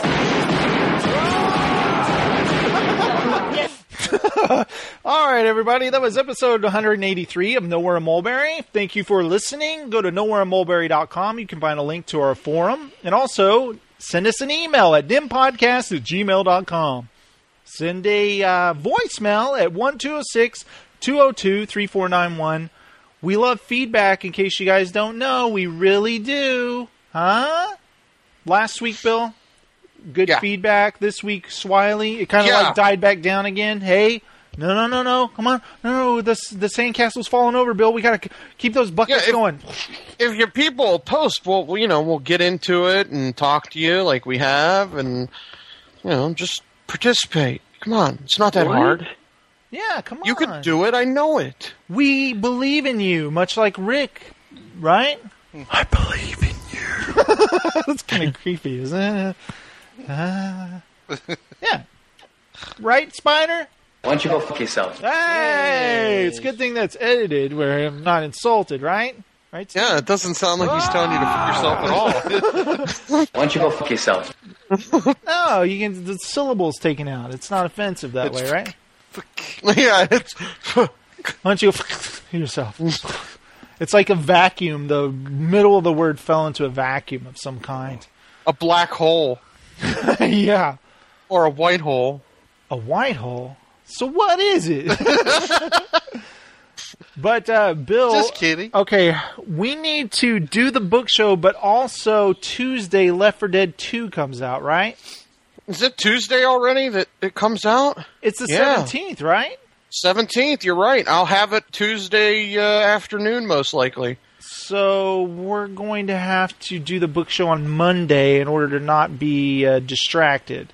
All right, everybody. That was episode one eighty-three of Nowhere in Mulberry. Thank you for listening. Go to nowhere in mulberry dot com. You can find a link to our forum. And also, send us an email at dimpodcast at gmail dot com. Send a uh, voicemail at one two zero six, two zero two, three four nine one. We love feedback, in case you guys don't know. We really do. Huh? Last week, Bill, good Yeah. feedback. This week, Swiley, it kind of Yeah. like died back down again. Hey, no, no, no, no, come on. No, no, the, the sandcastle's falling over, Bill. We got to keep those buckets Yeah, if- going. If your people post, well, well, you know, we'll get into it and talk to you like we have, and you know, just participate. Come on, it's not that What? hard. Yeah, come on. You can do it. I know it. We believe in you, much like Rick, right? I believe in you. That's kind of creepy, isn't it? Uh, yeah. Right, Spider? Why don't you go fuck yourself? Hey! It's a good thing that's edited where I'm not insulted, right? Right? Yeah, it doesn't sound like he's telling you to fuck yourself at all. Why don't you go fuck yourself? No, you can. The syllable's taken out. It's not offensive that It's way, right? Yeah, it's. Why don't you go yourself? It's like a vacuum. The middle of the word fell into a vacuum of some kind. A black hole. Yeah. Or a white hole. A white hole? So what is it? But, uh, Bill... Just kidding. Okay, we need to do the book show, but also Tuesday, Left four Dead two comes out, right? Is it Tuesday already that it comes out? It's the Yeah. seventeenth, right? seventeenth, you're right. I'll have it Tuesday uh, afternoon, most likely. So we're going to have to do the book show on Monday in order to not be uh, distracted.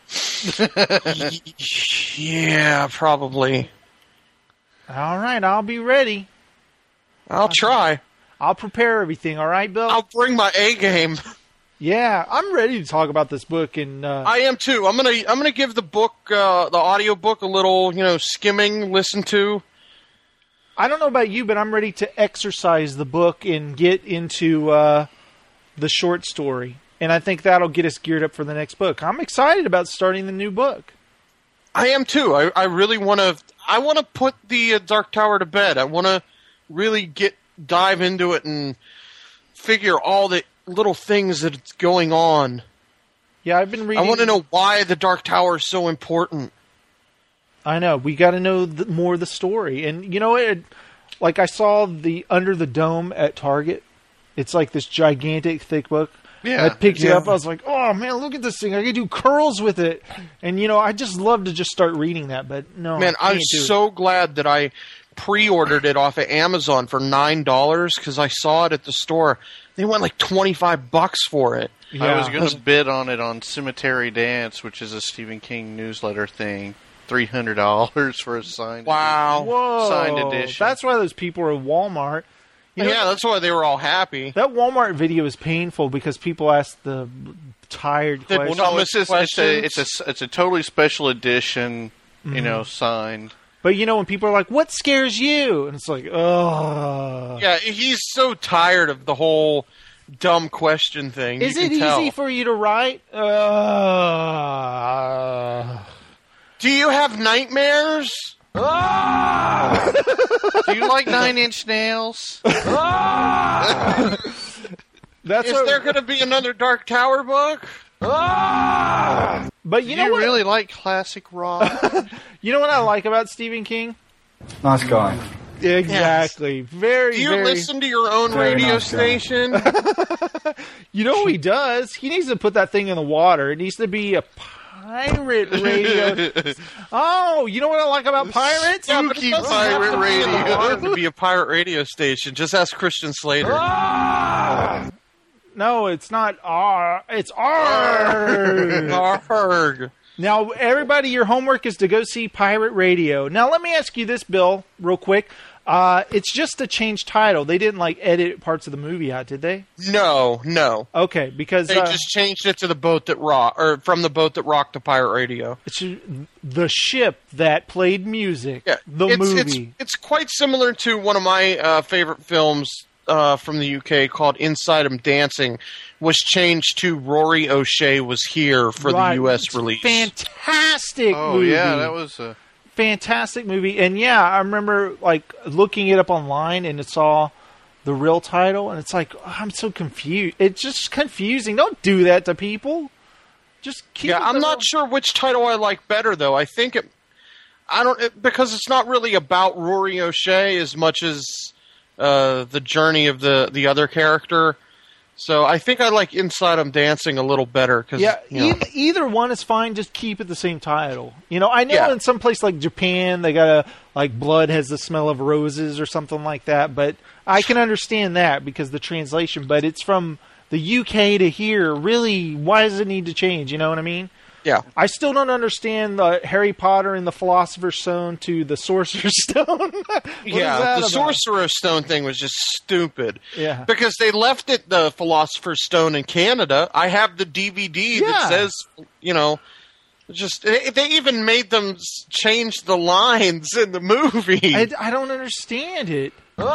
Yeah, probably. All right, I'll be ready. I'll try. I'll prepare everything, all right, Bill? I'll bring my A game. Yeah, I'm ready to talk about this book. And uh, I am too. I'm gonna I'm gonna give the book, uh, the audio book, a little you know skimming listen to. I don't know about you, but I'm ready to exercise the book and get into uh, the short story. And I think that'll get us geared up for the next book. I'm excited about starting the new book. I am too. I, I really want to. I want to put the uh, Dark Tower to bed. I want to really get dive into it and figure all the little things that's going on. Yeah, I've been reading. I want to know why the Dark Tower is so important. I know. We got to know the, more of the story. And you know, it, like I saw the Under the Dome at Target. It's like this gigantic, thick book. Yeah. I picked it Yeah. up. I was like, oh, man, look at this thing. I can do curls with it. And, you know, I just love to just start reading that. But, no, Man, I I'm can't do it. so glad that I pre-ordered it off of Amazon for nine dollars because I saw it at the store. They went like twenty-five bucks for it. I was going to bid on it on Cemetery Dance, which is a Stephen King newsletter thing. three hundred dollars for a signed Wow. Whoa. signed edition. That's why those people are at Walmart. You know, yeah, that's why they were all happy. That Walmart video is painful because people ask the tired The- questions. Well, no, it's, just, it's, a, questions. it's, a, it's a totally special edition, you Mhm. know, signed. But, you know, when people are like, what scares you? And it's like, oh. Yeah, he's so tired of the whole dumb question thing. Is you it can tell. easy for you to write? Uh, Do you have nightmares? Do you like Nine Inch Nails? That's Is what- there going to be another Dark Tower book? But you Do know you what? really like classic rock? You know what I like about Stephen King? Nice guy. Exactly. Very, Do you very... listen to your own Very radio nice guy. station? You know what he does? He needs to put that thing in the water. It needs to be a pirate radio. Oh, you know what I like about pirates? Yeah, but it Spooky doesn't have pirate to be in the radio. water to be a pirate radio station. Just ask Christian Slater. No, it's not R. It's R. Arg. Now, everybody, your homework is to go see Pirate Radio. Now, let me ask you this, Bill, real quick. Uh, it's just a changed title. They didn't, like, edit parts of the movie out, did they? No, no. Okay, because... They uh, just changed it to the boat that rock, or from the boat that rocked to Pirate Radio. It's the ship that played music. Yeah, the it's, movie. It's, it's quite similar to one of my uh, favorite films uh, from the U K called Inside 'Em Dancing, was changed to Rory O'Shea Was Here for Right. the U S It's release. Fantastic Oh, movie. yeah, that was a... Fantastic movie. And yeah, I remember like looking it up online and it saw the real title and it's like, oh, I'm so confused. It's just confusing. Don't do that to people. Just keep Yeah, it I'm the not real- sure which title I like better though. I think it, I don't it, because it's not really about Rory O'Shea as much as uh, the journey of the the other character. So I think I like Inside 'Em Dancing a little better. Cause, Yeah, you know. e- either one is fine. Just keep it the same title. You know, I know Yeah. in some place like Japan, they got a like blood has the smell of roses or something like that. But I can understand that because the translation. But it's from the U K to here. Really, why does it need to change? You know what I mean? Yeah. I still don't understand the Harry Potter and the Philosopher's Stone to the Sorcerer's Stone. What is Yeah, that the about? Sorcerer's Stone thing was just stupid. Yeah. Because they left it, the Philosopher's Stone in Canada. I have the D V D Yeah. that says, you know, just they they even made them s- change the lines in the movie. I, I don't understand it.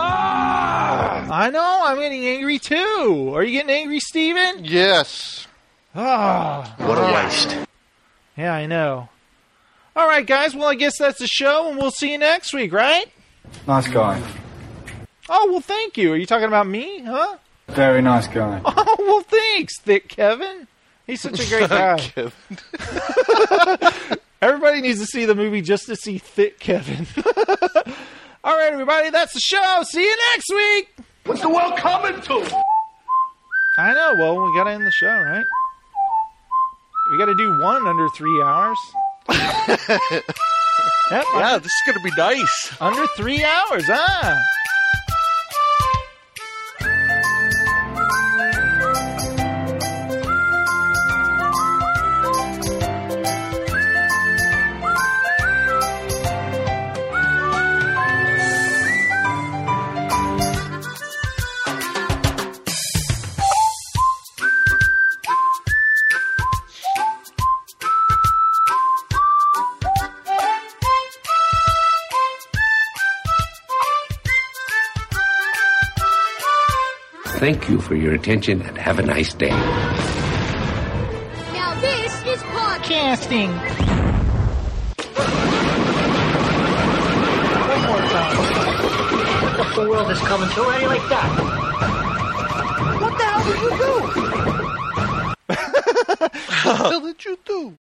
I know. I'm getting angry too. Are you getting angry, Steven? Yes. Ah, What a waste. Yeah, I know. All right, guys. Well, I guess that's the show, and we'll see you next week, right? Nice guy. Oh, well, thank you. Are you talking about me, huh? Very nice guy. Oh, well, thanks, Thick Kevin. He's such a great guy. Everybody needs to see the movie just to see Thick Kevin. All right, everybody, that's the show. See you next week. What's the world coming to? I know. Well, we got to end the show, right? We got to do one under three hours. Yep, Yeah, this is going to be nice. under three hours, huh? Thank you for your attention and have a nice day. Now this is podcasting. One more time. What the world is coming to? How do you like that? What the hell did you do? What the hell did you do?